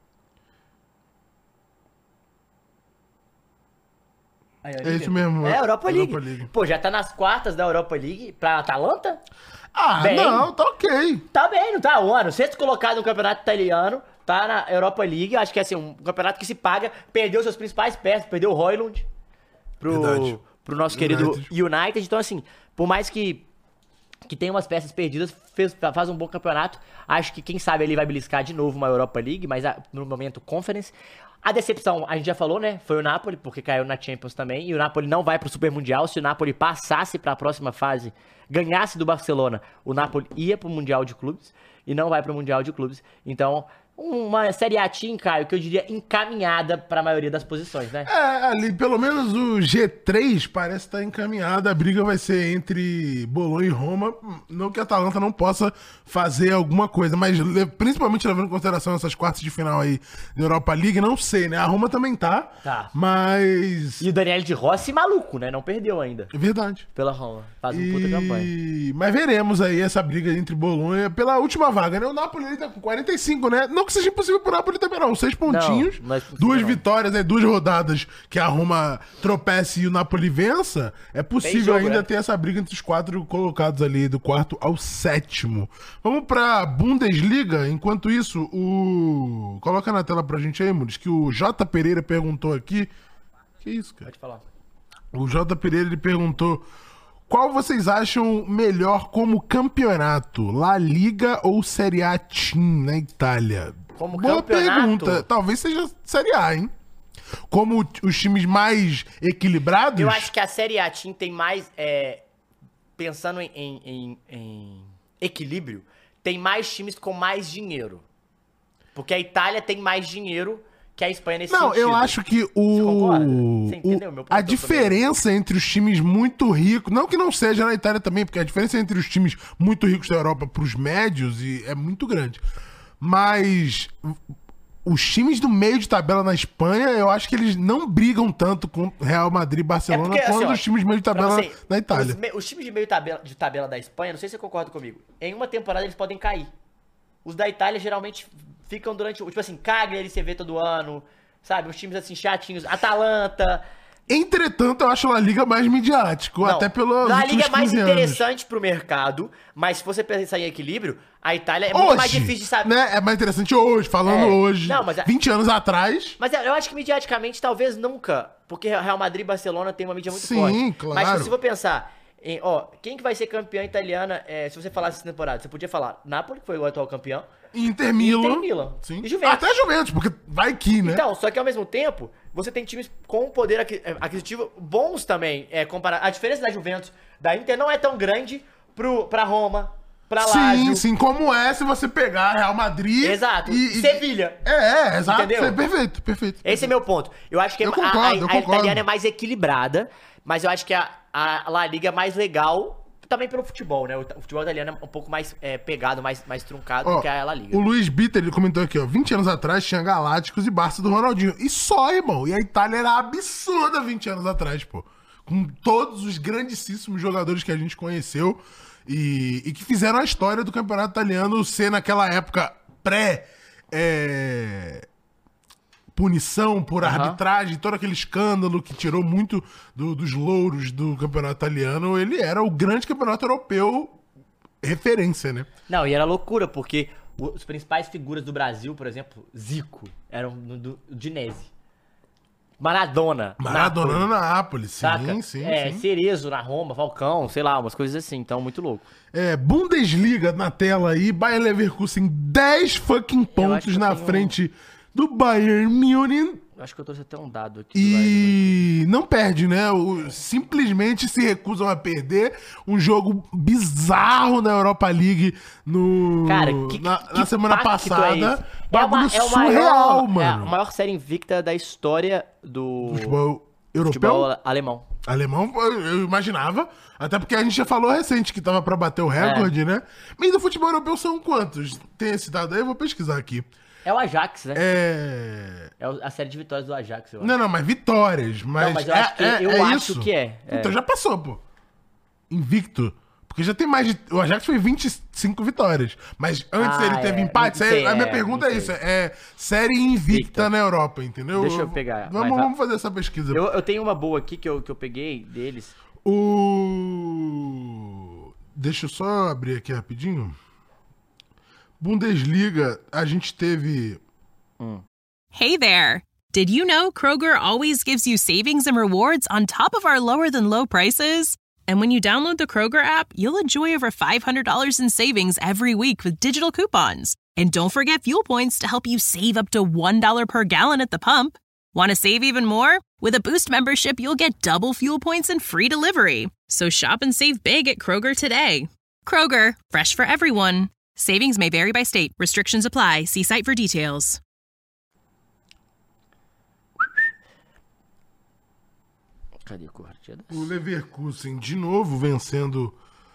[SPEAKER 7] Aí,
[SPEAKER 6] É isso mesmo,
[SPEAKER 7] É,
[SPEAKER 6] é
[SPEAKER 7] Europa League.
[SPEAKER 6] Europa League.
[SPEAKER 7] Pô, já tá nas quartas da Europa League pra Atalanta?
[SPEAKER 6] Ah,
[SPEAKER 7] Bem.
[SPEAKER 6] não, tá ok.
[SPEAKER 7] Tá bem, não tá? Um ano. Sexto colocado no campeonato italiano, tá na Europa League. Acho que é assim, um campeonato que se paga. Perdeu seus principais peças, perdeu o Højlund pro,
[SPEAKER 6] Verdade.
[SPEAKER 7] pro nosso querido
[SPEAKER 6] United.
[SPEAKER 7] United. Então, assim, por mais que, que tenha umas peças perdidas, fez, faz um bom campeonato. Acho que quem sabe ele vai beliscar de novo uma Europa League, mas ah, no momento Conference. A decepção, a gente já falou, né? Foi o Napoli, porque caiu na Champions também. E o Napoli não vai pro Super Mundial. Se o Napoli passasse pra próxima fase, ganhasse do Barcelona, o Napoli ia pro Mundial de Clubes. E não vai pro Mundial de Clubes. Então, uma Série A Team, Caio, que eu diria encaminhada pra maioria das posições, né?
[SPEAKER 6] É, ali, pelo menos o G três parece estar encaminhado. A briga vai ser entre Bolonha e Roma. Não que a Atalanta não possa fazer alguma coisa, mas principalmente levando em consideração essas quartas de final aí da Europa League, não sei, né? A Roma também tá,
[SPEAKER 7] Tá.
[SPEAKER 6] mas...
[SPEAKER 7] E o Daniel de Rossi, maluco, né? Não perdeu ainda.
[SPEAKER 6] É verdade.
[SPEAKER 7] Pela Roma. Faz uma puta campanha.
[SPEAKER 6] E... Mas veremos aí essa briga entre Bolonha pela última vaga, né? O Napoli ele tá com quarenta e cinco, né? Não que seja impossível pro Napoli também, não. Seis pontinhos,
[SPEAKER 7] Não, não é possível,
[SPEAKER 6] duas
[SPEAKER 7] não.
[SPEAKER 6] vitórias, né? Duas rodadas que a Roma tropece e o Napoli vença. É possível
[SPEAKER 7] jogo,
[SPEAKER 6] ainda
[SPEAKER 7] né?
[SPEAKER 6] ter essa briga entre os quatro colocados ali, do quarto ao sétimo. Vamos pra Bundesliga. Enquanto isso, o... Coloca na tela pra gente aí, Mudes, que o J. Pereira perguntou aqui. Que isso, cara?
[SPEAKER 7] Pode falar.
[SPEAKER 6] O J. Pereira ele perguntou: qual vocês acham melhor como campeonato? La Liga ou Série A Team na Itália?
[SPEAKER 7] Como
[SPEAKER 6] Boa
[SPEAKER 7] campeonato?
[SPEAKER 6] pergunta. Talvez seja Série A, hein? Como os times mais equilibrados?
[SPEAKER 7] Eu acho que a Série A Team tem mais. é, pensando em, em- em- em equilíbrio, tem mais times com mais dinheiro. Porque a Itália tem mais dinheiro que a Espanha nesse
[SPEAKER 6] Não,
[SPEAKER 7] sentido.
[SPEAKER 6] eu acho que
[SPEAKER 7] Você concorda?
[SPEAKER 6] o,
[SPEAKER 7] Você entendeu
[SPEAKER 6] o-
[SPEAKER 7] meu ponto
[SPEAKER 6] a
[SPEAKER 7] também?
[SPEAKER 6] diferença entre os times muito ricos, não que não seja na Itália também, porque a diferença entre os times muito ricos da Europa para os médios e- é muito grande. Mas os times do meio de tabela na Espanha, eu acho que eles não brigam tanto com Real Madrid e Barcelona
[SPEAKER 7] porque, assim,
[SPEAKER 6] quanto
[SPEAKER 7] ó,
[SPEAKER 6] os times de meio de
[SPEAKER 7] pra
[SPEAKER 6] tabela
[SPEAKER 7] você,
[SPEAKER 6] na Itália.
[SPEAKER 7] Os, me- os times de meio tabela, de tabela da Espanha, não sei se você concorda comigo, em uma temporada eles podem cair. Os da Itália geralmente ficam durante, tipo assim, Cagliari você vê todo ano, sabe? Os times assim chatinhos, Atalanta.
[SPEAKER 6] Entretanto, eu acho a La Liga mais midiático,
[SPEAKER 7] Não,
[SPEAKER 6] até pelo
[SPEAKER 7] La Liga é mais
[SPEAKER 6] quinze anos.
[SPEAKER 7] interessante pro mercado, mas se você pensar em equilíbrio, a Itália é muito mais
[SPEAKER 6] Hoje,
[SPEAKER 7] difícil de saber.
[SPEAKER 6] né? É mais interessante hoje, falando
[SPEAKER 7] É.
[SPEAKER 6] hoje.
[SPEAKER 7] Não, mas a-
[SPEAKER 6] vinte anos atrás.
[SPEAKER 7] Mas eu acho que mediaticamente talvez nunca, porque Real Madrid e Barcelona tem uma mídia muito
[SPEAKER 6] Sim,
[SPEAKER 7] forte.
[SPEAKER 6] claro.
[SPEAKER 7] Mas se você for pensar em, ó, quem que vai ser campeã italiana, é, se você falasse essa temporada, você podia falar Napoli, que foi o atual campeão.
[SPEAKER 6] Inter Milan.
[SPEAKER 7] Inter Milan.
[SPEAKER 6] Sim.
[SPEAKER 7] E Juventus.
[SPEAKER 6] Até Juventus, porque vai que, né?
[SPEAKER 7] Então, só que ao mesmo tempo, você tem times com poder aqui- é, aquisitivo bons também, é, comparar. A diferença da Juventus, da Inter não é tão grande pro, pra Roma, pra
[SPEAKER 6] sim,
[SPEAKER 7] Lazio.
[SPEAKER 6] sim. Como é se você pegar Real Madrid...
[SPEAKER 7] Exato.
[SPEAKER 6] E, e-
[SPEAKER 7] Sevilha.
[SPEAKER 6] É, é, exato.
[SPEAKER 7] Entendeu?
[SPEAKER 6] É perfeito, perfeito.
[SPEAKER 7] Esse é meu ponto. Eu acho que
[SPEAKER 6] Eu
[SPEAKER 7] a-
[SPEAKER 6] concordo,
[SPEAKER 7] a,
[SPEAKER 6] eu
[SPEAKER 7] a, a
[SPEAKER 6] concordo.
[SPEAKER 7] italiana é mais equilibrada, mas eu acho que a, a La Liga é mais legal também pelo futebol, né? O, o futebol italiano é um pouco mais é, pegado, mais, mais truncado
[SPEAKER 6] Ó,
[SPEAKER 7] do que a La Liga.
[SPEAKER 6] o Luiz Bitter, ele comentou aqui, ó. vinte anos atrás tinha Galácticos e Barça do Ronaldinho. E só, irmão. E a Itália era absurda vinte anos atrás, pô. Com todos os grandíssimos jogadores que a gente conheceu e, e que fizeram a história do campeonato italiano ser naquela época pré... é, punição por
[SPEAKER 7] Aham.
[SPEAKER 6] arbitragem, todo aquele escândalo que tirou muito do- dos louros do campeonato italiano. Ele era o grande campeonato europeu referência, né?
[SPEAKER 7] Não, e era loucura, porque o- os principais figuras do Brasil, por exemplo, Zico, eram do, do Udinese. Maradona.
[SPEAKER 6] Maradona
[SPEAKER 7] Napoli,
[SPEAKER 6] na Nápoles, sim,
[SPEAKER 7] saca?
[SPEAKER 6] sim,
[SPEAKER 7] é,
[SPEAKER 6] sim.
[SPEAKER 7] Cerezo na Roma, Falcão, sei lá, umas coisas assim, então muito louco.
[SPEAKER 6] É, Bundesliga na tela aí, Bayern Leverkusen dez fucking
[SPEAKER 7] acho que
[SPEAKER 6] pontos
[SPEAKER 7] eu
[SPEAKER 6] na
[SPEAKER 7] tenho-
[SPEAKER 6] frente do Bayern Munich
[SPEAKER 7] Eu acho que eu trouxe até um dado aqui. do Bayern,
[SPEAKER 6] e não perde, né? O- simplesmente se recusam a perder um jogo bizarro na Europa League no,
[SPEAKER 7] Cara, que,
[SPEAKER 6] na,
[SPEAKER 7] que
[SPEAKER 6] na semana
[SPEAKER 7] pacto
[SPEAKER 6] passada.
[SPEAKER 7] é esse?
[SPEAKER 6] Bagulho
[SPEAKER 7] é, uma, é o
[SPEAKER 6] surreal,
[SPEAKER 7] maior,
[SPEAKER 6] mano.
[SPEAKER 7] É a maior série invicta da história do
[SPEAKER 6] Futebol europeu?
[SPEAKER 7] futebol alemão.
[SPEAKER 6] Alemão, eu imaginava. Até porque a gente já falou recente que tava pra bater o recorde, né? Mas do futebol europeu são quantos? Tem esse dado aí? Eu vou pesquisar aqui.
[SPEAKER 7] É o Ajax, né?
[SPEAKER 6] É...
[SPEAKER 7] É o- a série de vitórias do Ajax, eu acho.
[SPEAKER 6] Não, não, mas vitórias. Mas,
[SPEAKER 7] Não, mas eu
[SPEAKER 6] é,
[SPEAKER 7] acho que-
[SPEAKER 6] é-
[SPEAKER 7] eu
[SPEAKER 6] é
[SPEAKER 7] acho
[SPEAKER 6] isso?
[SPEAKER 7] que é, é.
[SPEAKER 6] Então já passou, pô. Invicto. Porque já tem mais de... O Ajax foi vinte e cinco vitórias. Mas antes
[SPEAKER 7] Ah,
[SPEAKER 6] ele teve
[SPEAKER 7] é.
[SPEAKER 6] empate.
[SPEAKER 7] Não sei,
[SPEAKER 6] a minha
[SPEAKER 7] é,
[SPEAKER 6] pergunta
[SPEAKER 7] não
[SPEAKER 6] é isso.
[SPEAKER 7] sei.
[SPEAKER 6] É série invicta
[SPEAKER 7] Invicta.
[SPEAKER 6] na Europa, entendeu?
[SPEAKER 7] Deixa eu pegar,
[SPEAKER 6] Vamos,
[SPEAKER 7] mas-
[SPEAKER 6] vamos fazer essa pesquisa.
[SPEAKER 7] Eu, eu tenho uma boa aqui que eu, que eu peguei deles.
[SPEAKER 6] O... Deixa eu só abrir aqui rapidinho. Bundesliga, a gente teve...
[SPEAKER 8] Hey there! Did you know Kroger always gives you savings and rewards on top of our lower than low prices? And when you download the Kroger app, you'll enjoy over five hundred dollars in savings every week with digital coupons. And don't forget fuel points to help you save up to one dollar per gallon at the pump. Want to save even more? With a Boost membership, you'll get double fuel points and free delivery. So shop and save big at Kroger today. Kroger, fresh for everyone. Savings may vary by state. Restrictions apply. See site for details.
[SPEAKER 7] Cadê a cortina?
[SPEAKER 6] O Leverkusen de novo vencendo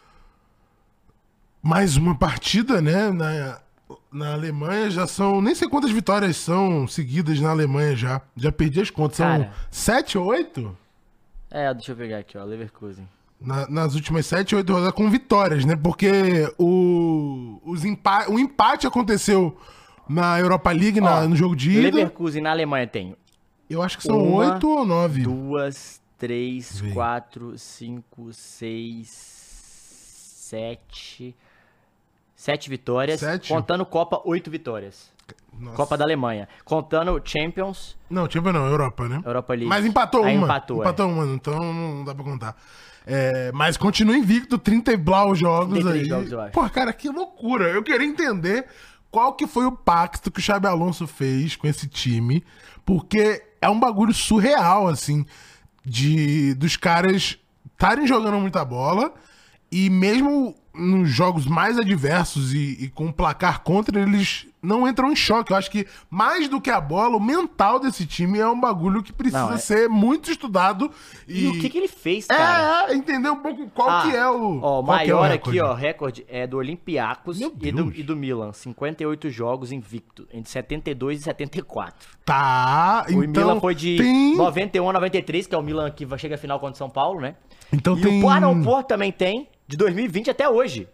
[SPEAKER 6] mais uma partida, né? Na, na Alemanha já são... Nem sei quantas vitórias são seguidas na Alemanha já. Já perdi as contas. São
[SPEAKER 7] Cara.
[SPEAKER 6] sete ou oito?
[SPEAKER 7] É, deixa eu pegar aqui, ó. Leverkusen.
[SPEAKER 6] Na, nas últimas sete ou oito rodadas com vitórias, né? Porque o, os empa o empate aconteceu na Europa League, na,
[SPEAKER 7] Ó,
[SPEAKER 6] no jogo de ida.
[SPEAKER 7] Leverkusen na Alemanha tem
[SPEAKER 6] Eu acho que são
[SPEAKER 7] uma,
[SPEAKER 6] oito ou nove.
[SPEAKER 7] duas, três,
[SPEAKER 6] Vê.
[SPEAKER 7] quatro, cinco, seis, sete... Sete vitórias.
[SPEAKER 6] Sete?
[SPEAKER 7] Contando Copa, oito vitórias.
[SPEAKER 6] Nossa.
[SPEAKER 7] Copa da Alemanha. Contando Champions,
[SPEAKER 6] Não, tipo não, Europa, né?
[SPEAKER 7] Europa League.
[SPEAKER 6] Mas empatou
[SPEAKER 7] Aí
[SPEAKER 6] uma.
[SPEAKER 7] empatou, é.
[SPEAKER 6] Empatou uma, então não dá pra contar. É, mas continua invicto, trinta e blau jogos
[SPEAKER 7] trinta e três
[SPEAKER 6] aí.
[SPEAKER 7] jogos, eu acho.
[SPEAKER 6] Pô, cara, que loucura. Eu queria entender qual que foi o pacto que o Xabi Alonso fez com esse time, porque é um bagulho surreal, assim, de dos caras estarem jogando muita bola e mesmo nos jogos mais adversos e, e com o placar contra, eles não entram em choque. Eu acho que mais do que a bola, o mental desse time é um bagulho que precisa
[SPEAKER 7] Não, é-
[SPEAKER 6] ser muito estudado. E,
[SPEAKER 7] E o que que ele fez, cara?
[SPEAKER 6] É, é, entender um pouco qual
[SPEAKER 7] Ah,
[SPEAKER 6] que é o
[SPEAKER 7] Ó, o
[SPEAKER 6] qual que é o
[SPEAKER 7] maior
[SPEAKER 6] recorde.
[SPEAKER 7] aqui, ó, recorde é do Olympiacos
[SPEAKER 6] Meu
[SPEAKER 7] e do,
[SPEAKER 6] Deus.
[SPEAKER 7] e do Milan. cinquenta e oito jogos invicto, entre setenta e dois e setenta e quatro.
[SPEAKER 6] Tá,
[SPEAKER 7] O
[SPEAKER 6] então
[SPEAKER 7] Milan foi de
[SPEAKER 6] tem...
[SPEAKER 7] noventa e um a noventa e três, que é o Milan que vai chegar à final contra o São Paulo, né?
[SPEAKER 6] Então
[SPEAKER 7] e
[SPEAKER 6] tem...
[SPEAKER 7] o ah, não, o Porto também tem, de dois mil e vinte até hoje.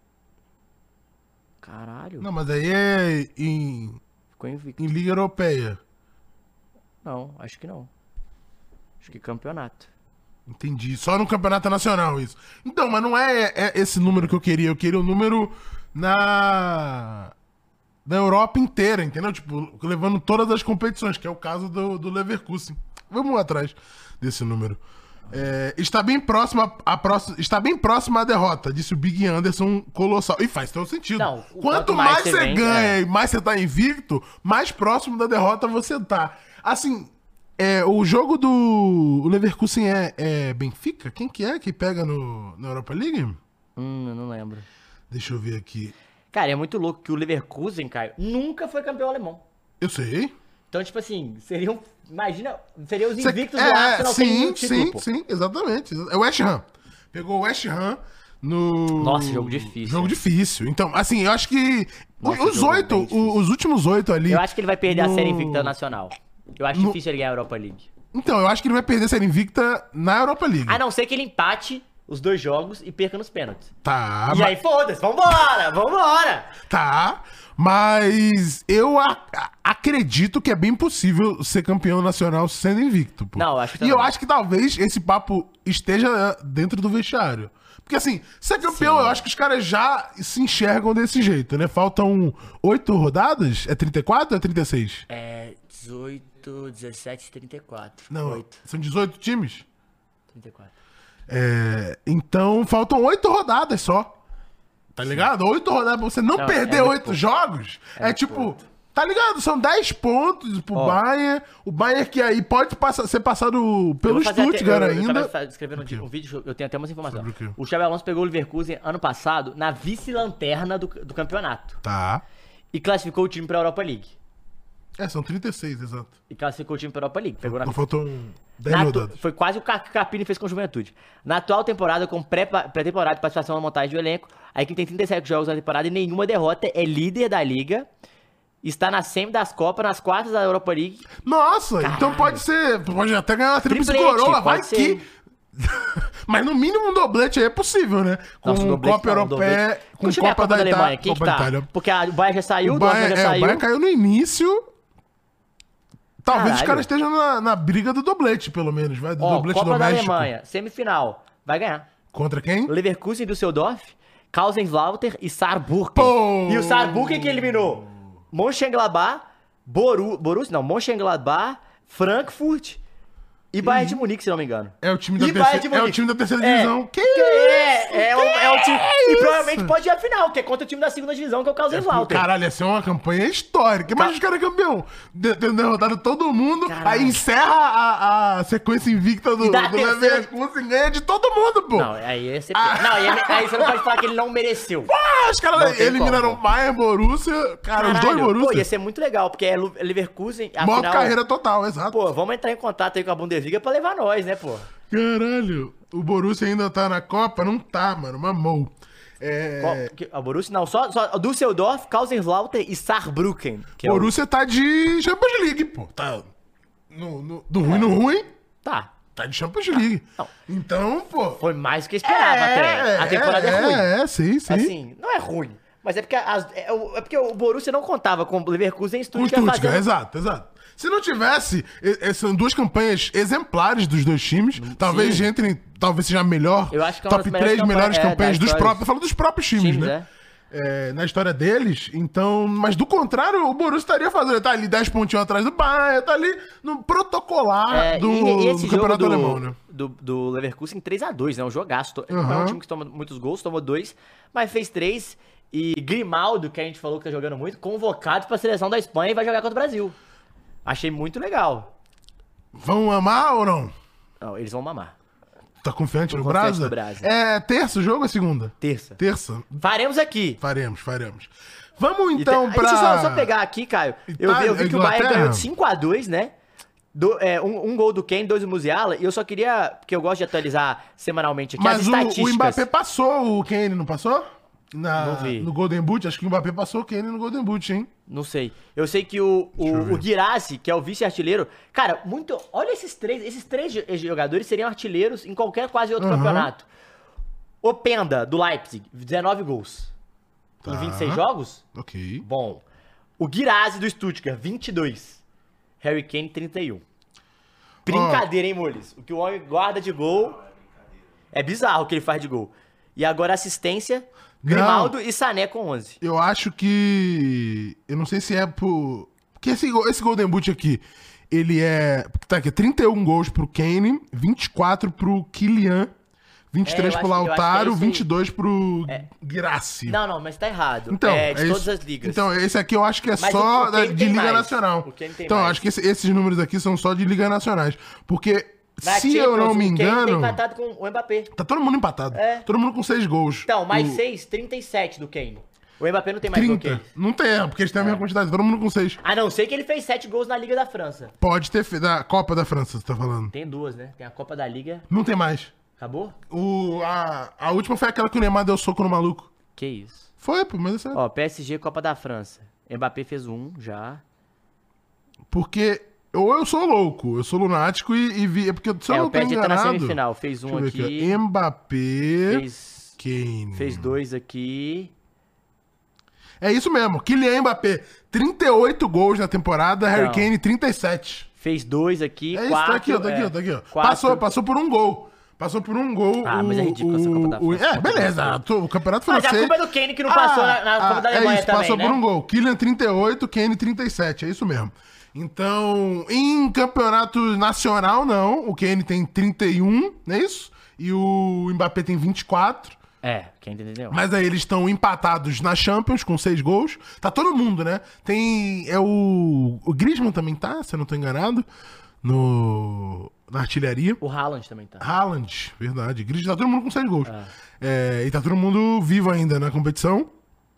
[SPEAKER 7] Caralho,
[SPEAKER 6] Não, mas aí é em,
[SPEAKER 7] ficou invicto.
[SPEAKER 6] em Liga Europeia.
[SPEAKER 7] Não, acho que não. Acho que campeonato.
[SPEAKER 6] Entendi. Só no Campeonato Nacional isso. Então, mas não é, é esse número que eu queria. Eu queria o número na... na Europa inteira, entendeu? Tipo, levando todas as competições, que é o caso do, do Leverkusen. Vamos atrás desse número. É, está bem próxima a próxima, está bem próxima à derrota, disse o Big Anderson Colossal. E faz todo sentido.
[SPEAKER 7] Não,
[SPEAKER 6] quanto,
[SPEAKER 7] quanto
[SPEAKER 6] mais,
[SPEAKER 7] mais
[SPEAKER 6] você
[SPEAKER 7] você vem,
[SPEAKER 6] ganha
[SPEAKER 7] é.
[SPEAKER 6] e mais você tá invicto, mais próximo da derrota você tá. Assim, é, o jogo do o Leverkusen é, é Benfica? Quem que é que pega no, na Europa League?
[SPEAKER 7] Hum, eu não lembro.
[SPEAKER 6] Deixa eu ver aqui.
[SPEAKER 7] Cara, é muito louco que o Leverkusen, Caio, nunca foi campeão alemão.
[SPEAKER 6] Eu sei.
[SPEAKER 7] Então, tipo assim, seriam... Imagina, seriam os
[SPEAKER 6] Cê-
[SPEAKER 7] invictos do
[SPEAKER 6] é,
[SPEAKER 7] Arsenal sem
[SPEAKER 6] sim,
[SPEAKER 7] nenhum título,
[SPEAKER 6] sim,
[SPEAKER 7] pô.
[SPEAKER 6] sim, exatamente. É o West Ham. Pegou o West Ham no...
[SPEAKER 7] Nossa, jogo difícil.
[SPEAKER 6] Jogo difícil. Então, assim, eu acho que
[SPEAKER 7] Nossa,
[SPEAKER 6] os
[SPEAKER 7] jogo
[SPEAKER 6] oito,
[SPEAKER 7] bem difícil.
[SPEAKER 6] os últimos oito ali...
[SPEAKER 7] Eu acho que ele vai perder
[SPEAKER 6] no-
[SPEAKER 7] a série invicta nacional. Eu acho
[SPEAKER 6] No-
[SPEAKER 7] difícil ele ganhar a Europa League.
[SPEAKER 6] Então, eu acho que ele vai perder a série invicta na Europa League.
[SPEAKER 7] A não ser que ele empate os dois jogos e perca nos pênaltis.
[SPEAKER 6] Tá,
[SPEAKER 7] e
[SPEAKER 6] ma-
[SPEAKER 7] aí, foda-se, vambora, vambora!
[SPEAKER 6] tá, mas eu a- a- acredito que é bem possível ser campeão nacional sendo invicto, pô.
[SPEAKER 7] Não, eu acho que
[SPEAKER 6] E eu
[SPEAKER 7] também.
[SPEAKER 6] acho que talvez esse papo esteja dentro do vestiário. Porque assim, ser campeão,
[SPEAKER 7] Sim.
[SPEAKER 6] eu acho que os caras já se enxergam desse jeito, né? Faltam oito rodadas? É trinta e quatro ou é trinta e seis?
[SPEAKER 7] É dezoito, dezessete, trinta e quatro.
[SPEAKER 6] Não,
[SPEAKER 7] oito,
[SPEAKER 6] são dezoito times?
[SPEAKER 7] trinta e quatro.
[SPEAKER 6] É, então faltam oito rodadas só. Tá ligado? Oito rodadas pra você não,
[SPEAKER 7] Não,
[SPEAKER 6] perder
[SPEAKER 7] é muito
[SPEAKER 6] oito
[SPEAKER 7] pouco.
[SPEAKER 6] jogos. É,
[SPEAKER 7] muito
[SPEAKER 6] tipo,
[SPEAKER 7] pouco.
[SPEAKER 6] tá ligado? São dez pontos pro
[SPEAKER 7] Ó.
[SPEAKER 6] Bayern. O Bayern que aí pode passar, ser passado
[SPEAKER 7] Eu
[SPEAKER 6] pelo
[SPEAKER 7] vou fazer
[SPEAKER 6] Stuttgart
[SPEAKER 7] até- eu- eu
[SPEAKER 6] ainda.
[SPEAKER 7] tava escrevendo
[SPEAKER 6] O quê?
[SPEAKER 7] um, um vídeo, eu tenho até umas informações.
[SPEAKER 6] Sobre o quê?
[SPEAKER 7] O Xabi Alonso pegou o Leverkusen ano passado na vice-lanterna do, do campeonato.
[SPEAKER 6] Tá.
[SPEAKER 7] E classificou o time pra Europa League.
[SPEAKER 6] É, são trinta e seis, exato.
[SPEAKER 7] E classificou o time pra Europa League. Pegou na
[SPEAKER 6] Não faltam dez
[SPEAKER 7] Na atu-
[SPEAKER 6] rodadas.
[SPEAKER 7] Foi quase o que o Carpini fez com a Juventude. Na atual temporada, com pré- pré-temporada e participação na montagem do elenco, a equipe tem trinta e sete jogos na temporada e nenhuma derrota, é líder da liga, está na semi das Copas, nas quartas da Europa League.
[SPEAKER 6] Nossa,
[SPEAKER 7] Caralho.
[SPEAKER 6] então pode ser. Pode até ganhar uma tríplice
[SPEAKER 7] Triplete,
[SPEAKER 6] coroa, vai
[SPEAKER 7] pode
[SPEAKER 6] que.
[SPEAKER 7] ser.
[SPEAKER 6] Mas no mínimo um doblete aí é possível, né? Com
[SPEAKER 7] Nossa, o doblete
[SPEAKER 6] Copa
[SPEAKER 7] não, o
[SPEAKER 6] Europeia,
[SPEAKER 7] doblete.
[SPEAKER 6] com
[SPEAKER 7] Deixa eu ver a
[SPEAKER 6] Copa, da, Itália,
[SPEAKER 7] Alemanha, quem
[SPEAKER 6] Copa
[SPEAKER 7] que
[SPEAKER 6] da
[SPEAKER 7] tá?
[SPEAKER 6] Itália.
[SPEAKER 7] Porque a Bayern já saiu,
[SPEAKER 6] O
[SPEAKER 7] o Dortmund
[SPEAKER 6] Bayern,
[SPEAKER 7] já
[SPEAKER 6] é, o
[SPEAKER 7] saiu.
[SPEAKER 6] Bayern caiu no início. Talvez os
[SPEAKER 7] Caralho.
[SPEAKER 6] caras estejam na, na briga do doblete, pelo menos. Vai, do
[SPEAKER 7] Ó,
[SPEAKER 6] doblete
[SPEAKER 7] Copa da
[SPEAKER 6] doméstico.
[SPEAKER 7] Alemanha, semifinal, vai ganhar.
[SPEAKER 6] Contra quem?
[SPEAKER 7] Leverkusen e Düsseldorf, Kaiserslautern e Saarbrücken.
[SPEAKER 6] Pô!
[SPEAKER 7] E o Saarbrücken que eliminou Mönchengladbach, Boru, Borussia, não, Mönchengladbach, Frankfurt e Bayern de Munique, se não me engano.
[SPEAKER 6] É o time da,
[SPEAKER 7] E
[SPEAKER 6] terceira,
[SPEAKER 7] Bayern de
[SPEAKER 6] é o
[SPEAKER 7] Munique.
[SPEAKER 6] time da terceira
[SPEAKER 7] É.
[SPEAKER 6] divisão. Que
[SPEAKER 7] Que é, é, o, é o provavelmente, e
[SPEAKER 6] isso?
[SPEAKER 7] provavelmente pode ir à final, que é contra o time da segunda divisão, que é o Kaiserslautern.
[SPEAKER 6] Caralho, ia ser uma campanha histórica. Imagina os caras campeão. De- Tendo derrotado todo mundo,
[SPEAKER 7] Caralho.
[SPEAKER 6] aí encerra a, a sequência invicta do,
[SPEAKER 7] E dá
[SPEAKER 6] do
[SPEAKER 7] a terceira-
[SPEAKER 6] Leverkusen e ganha de todo mundo, pô.
[SPEAKER 7] Não, aí ia ser...
[SPEAKER 6] Ah.
[SPEAKER 7] Não, aí, aí você não pode falar que ele não mereceu.
[SPEAKER 6] Ah, os
[SPEAKER 7] Não
[SPEAKER 6] caras
[SPEAKER 7] tem
[SPEAKER 6] eliminaram
[SPEAKER 7] como.
[SPEAKER 6] Bayern, Borussia. Cara, os dois
[SPEAKER 7] Caralho,
[SPEAKER 6] Borussia.
[SPEAKER 7] pô, ia ser muito legal, porque é Lu- Leverkusen,
[SPEAKER 6] Maior
[SPEAKER 7] afinal...
[SPEAKER 6] carreira total, exato.
[SPEAKER 7] Pô, vamos entrar em contato aí com a Bundesliga pra levar nós, né, pô?
[SPEAKER 6] Caralho, o Borussia ainda tá na Copa? Não tá, mano, mamou. É...
[SPEAKER 7] Qual- que- A Borussia, não, só, só Düsseldorf, Kaiserslautern e Saarbrücken. Que é o-
[SPEAKER 6] Borussia tá de Champions League, pô. Tá no, no, do ruim no ruim,
[SPEAKER 7] Tá,
[SPEAKER 6] tá de Champions League.
[SPEAKER 7] Não.
[SPEAKER 6] Então, pô...
[SPEAKER 7] foi mais do que eu esperava até. A temporada é,
[SPEAKER 6] é,
[SPEAKER 7] ruim.
[SPEAKER 6] É, sim, sim.
[SPEAKER 7] Assim, não é ruim. Mas é porque, as- é, o- é porque o Borussia não contava com o Leverkusen e
[SPEAKER 6] Com o
[SPEAKER 7] Stuttgart
[SPEAKER 6] Stuttgart,
[SPEAKER 7] fazendo...
[SPEAKER 6] exato, exato. Se não tivesse, e- e- são duas campanhas exemplares dos dois times. Talvez entrem, talvez seja a melhor.
[SPEAKER 7] Eu acho que é uma
[SPEAKER 6] top
[SPEAKER 7] das melhores
[SPEAKER 6] três melhores
[SPEAKER 7] campanhas, é,
[SPEAKER 6] campanhas
[SPEAKER 7] da
[SPEAKER 6] dos
[SPEAKER 7] história.
[SPEAKER 6] próprios. Eu falo dos próprios times,
[SPEAKER 7] Times,
[SPEAKER 6] né? É, na história deles. Então, mas do contrário, o Borussia estaria fazendo. Ele tá ali dez pontinhos atrás do Bayern, tá ali no protocolar
[SPEAKER 7] É,
[SPEAKER 6] do,
[SPEAKER 7] e, e esse
[SPEAKER 6] do
[SPEAKER 7] jogo
[SPEAKER 6] campeonato
[SPEAKER 7] do,
[SPEAKER 6] alemão, né?
[SPEAKER 7] do, do Leverkusen três a dois, né? Um jogaço. To- Não é um
[SPEAKER 6] Uhum.
[SPEAKER 7] time que toma muitos gols, tomou dois, mas fez três. E Grimaldo, que a gente falou que tá jogando muito, convocado pra seleção da Espanha e vai jogar contra o Brasil. Achei muito legal.
[SPEAKER 6] Vão amar ou não?
[SPEAKER 7] Não, eles vão mamar.
[SPEAKER 6] Tá confiante
[SPEAKER 7] Tô
[SPEAKER 6] no
[SPEAKER 7] confiante
[SPEAKER 6] Brasa?
[SPEAKER 7] no Brasa.
[SPEAKER 6] É terça o jogo ou é segunda?
[SPEAKER 7] Terça.
[SPEAKER 6] Terça?
[SPEAKER 7] Faremos aqui.
[SPEAKER 6] Faremos, faremos. Vamos
[SPEAKER 7] E
[SPEAKER 6] então
[SPEAKER 7] te-
[SPEAKER 6] pra...
[SPEAKER 7] Deixa eu só, só pegar aqui, Caio. Eu vi, eu vi que o Bayern
[SPEAKER 6] Inglaterra?
[SPEAKER 7] ganhou de cinco a dois, né? Do- é, um, um gol do Kane, dois do Musiala. E eu só queria, porque eu gosto de atualizar semanalmente aqui
[SPEAKER 6] Mas
[SPEAKER 7] as
[SPEAKER 6] o,
[SPEAKER 7] estatísticas.
[SPEAKER 6] o Mbappé passou o Kane, não passou? Na,
[SPEAKER 7] Não vi.
[SPEAKER 6] No Golden Boot? Acho que o Mbappé passou o Kane no Golden Boot, hein?
[SPEAKER 7] Não sei. Eu sei que o,
[SPEAKER 6] Deixa eu
[SPEAKER 7] o,
[SPEAKER 6] ver.
[SPEAKER 7] o Guirassy, que é o vice-artilheiro... Cara, muito... Olha esses três. Esses três jo- jogadores seriam artilheiros em qualquer quase outro
[SPEAKER 6] Aham.
[SPEAKER 7] campeonato. O Penda, do Leipzig, dezenove gols.
[SPEAKER 6] Tá.
[SPEAKER 7] Em vinte e seis jogos?
[SPEAKER 6] Ok.
[SPEAKER 7] Bom. O Guirassy, do Stuttgart, vinte e dois. Harry Kane, trinta e um. Brincadeira, hein, Moles? O que o homem guarda de gol... É bizarro o que ele faz de gol. E agora assistência... Grimaldo e Sané com onze.
[SPEAKER 6] Eu acho que... Eu não sei se é por... Porque esse, go- esse Golden Boot aqui, ele é... Tá aqui, trinta e um gols pro Kane, vinte e quatro pro Kylian, vinte e três
[SPEAKER 7] É, eu
[SPEAKER 6] pro
[SPEAKER 7] acho que- eu acho que é
[SPEAKER 6] Lautaro,
[SPEAKER 7] esse aí.
[SPEAKER 6] vinte e dois pro Guirassy.
[SPEAKER 7] Não, não, mas tá errado.
[SPEAKER 6] Então,
[SPEAKER 7] é de
[SPEAKER 6] é
[SPEAKER 7] todas
[SPEAKER 6] isso.
[SPEAKER 7] as ligas.
[SPEAKER 6] Então, esse aqui eu acho que é
[SPEAKER 7] Mas
[SPEAKER 6] só
[SPEAKER 7] o- o
[SPEAKER 6] da-
[SPEAKER 7] Kane
[SPEAKER 6] de
[SPEAKER 7] tem
[SPEAKER 6] Liga
[SPEAKER 7] mais.
[SPEAKER 6] Nacional.
[SPEAKER 7] O Kane tem
[SPEAKER 6] Então, eu
[SPEAKER 7] mais.
[SPEAKER 6] acho que esse- esses números aqui são só de Liga Nacionais. Porque,
[SPEAKER 7] Na
[SPEAKER 6] se eu
[SPEAKER 7] Champions,
[SPEAKER 6] não me
[SPEAKER 7] o Kane tá
[SPEAKER 6] engano,
[SPEAKER 7] empatado com o Mbappé.
[SPEAKER 6] tá todo mundo empatado.
[SPEAKER 7] É.
[SPEAKER 6] Todo mundo com seis gols.
[SPEAKER 7] Então, mais
[SPEAKER 6] O-
[SPEAKER 7] seis, trinta e sete do Kane. O Mbappé não tem mais gol que
[SPEAKER 6] trinta.
[SPEAKER 7] ele.
[SPEAKER 6] Não tem, porque eles têm a mesma quantidade. Todo mundo com seis.
[SPEAKER 7] A não ser que ele fez sete gols na Liga da França.
[SPEAKER 6] Pode ter feito. Da Copa da França, você tá falando.
[SPEAKER 7] Tem duas, né? Tem a Copa da Liga.
[SPEAKER 6] Não tem mais.
[SPEAKER 7] Acabou?
[SPEAKER 6] O, a, a última foi aquela que o Neymar deu soco no maluco.
[SPEAKER 7] Que isso.
[SPEAKER 6] Foi, pô, mas isso é...
[SPEAKER 7] Ó, P S G, Copa da França. Mbappé fez um já.
[SPEAKER 6] Porque ou eu sou louco, eu sou lunático e, e vi... É porque se eu
[SPEAKER 7] É,
[SPEAKER 6] não
[SPEAKER 7] o
[SPEAKER 6] tô
[SPEAKER 7] P S G tá na
[SPEAKER 6] enganado...
[SPEAKER 7] semifinal. Fez um
[SPEAKER 6] Deixa eu ver
[SPEAKER 7] aqui.
[SPEAKER 6] ó. Mbappé...
[SPEAKER 7] Fez,
[SPEAKER 6] Kane.
[SPEAKER 7] fez dois aqui.
[SPEAKER 6] É isso mesmo. Kylian Mbappé, trinta e oito gols na temporada, Harry
[SPEAKER 7] Não.
[SPEAKER 6] Kane, trinta e sete.
[SPEAKER 7] Fez dois aqui.
[SPEAKER 6] É isso,
[SPEAKER 7] quatro,
[SPEAKER 6] tá aqui, ó, tá aqui,
[SPEAKER 7] é,
[SPEAKER 6] ó, tá aqui, ó.
[SPEAKER 7] quatro.
[SPEAKER 6] Passou, passou por um gol. Passou por um gol.
[SPEAKER 7] Ah, mas é ridículo essa Copa da
[SPEAKER 6] o,
[SPEAKER 7] França.
[SPEAKER 6] É, beleza. tu- O campeonato
[SPEAKER 7] Mas
[SPEAKER 6] francês...
[SPEAKER 7] a culpa é do Kane que não passou na, na Copa da Alemanha
[SPEAKER 6] é isso,
[SPEAKER 7] também,
[SPEAKER 6] passou
[SPEAKER 7] né?
[SPEAKER 6] por um gol. Kylian trinta e oito, Kane trinta e sete, é isso mesmo. Então, em campeonato nacional, não. O Kane tem trinta e um, não é isso? E o Mbappé tem vinte e quatro.
[SPEAKER 7] É, quem entendeu?
[SPEAKER 6] Mas aí eles estão empatados na Champions com seis gols. Tá todo mundo, né? Tem. É o. O Griezmann também tá, se eu não tô enganado. No. Na artilharia.
[SPEAKER 7] O Haaland também tá.
[SPEAKER 6] Haaland, verdade. Griezmann, tá todo mundo com seis gols. É, e tá todo mundo vivo ainda na competição.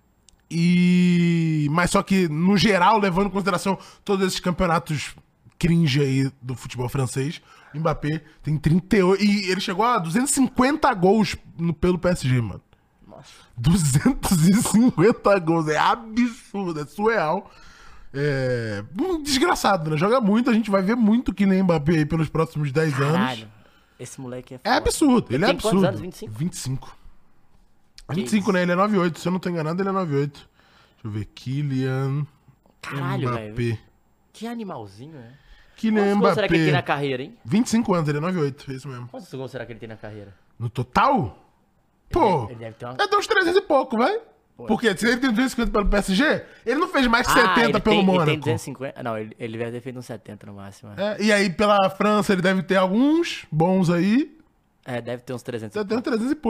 [SPEAKER 6] E. Mas só que, no geral, levando em consideração todos esses campeonatos cringe aí do futebol francês, o Mbappé tem trinta e oito. E ele chegou a duzentos e cinquenta gols no, pelo P S G, mano.
[SPEAKER 7] Nossa.
[SPEAKER 6] duzentos e cinquenta gols. É absurdo, é surreal. É. Um desgraçado, né? Joga muito, a gente vai ver muito que nem Mbappé aí pelos próximos dez anos.
[SPEAKER 7] Caralho. Esse moleque é
[SPEAKER 6] É
[SPEAKER 7] foda.
[SPEAKER 6] absurdo, ele,
[SPEAKER 7] Ele
[SPEAKER 6] é
[SPEAKER 7] tem
[SPEAKER 6] absurdo.
[SPEAKER 7] quantos anos? vinte e cinco?
[SPEAKER 6] vinte e cinco.
[SPEAKER 7] Que
[SPEAKER 6] vinte e cinco,
[SPEAKER 7] isso?
[SPEAKER 6] né? Ele é nove oito. Se eu não tô enganado, ele é nove oito. Deixa eu ver. Kylian
[SPEAKER 7] Caralho,
[SPEAKER 6] Mbappé.
[SPEAKER 7] velho. Que animalzinho, né?
[SPEAKER 6] Kylian
[SPEAKER 7] Quantos gols será que ele tem na
[SPEAKER 6] Mbappé.
[SPEAKER 7] carreira, hein?
[SPEAKER 6] vinte e cinco anos, ele é nove oito. É isso mesmo.
[SPEAKER 7] Quantos gols será que ele tem na carreira?
[SPEAKER 6] No total? Pô,
[SPEAKER 7] Ele deve ter uma...
[SPEAKER 6] é de uns trezentos e pouco, vai. Porque se ele tem duzentos e cinquenta pelo P S G, ele não fez mais que
[SPEAKER 7] Ah,
[SPEAKER 6] setenta
[SPEAKER 7] ele
[SPEAKER 6] pelo
[SPEAKER 7] tem,
[SPEAKER 6] Mônaco.
[SPEAKER 7] Ele tem duzentos e cinquenta... Não, ele, ele deve ter feito uns setenta no máximo. É,
[SPEAKER 6] É, e aí, pela França, ele deve ter alguns bons aí.
[SPEAKER 7] é deve ter uns trezentos.
[SPEAKER 6] Deve ter uns trezentos e pouco.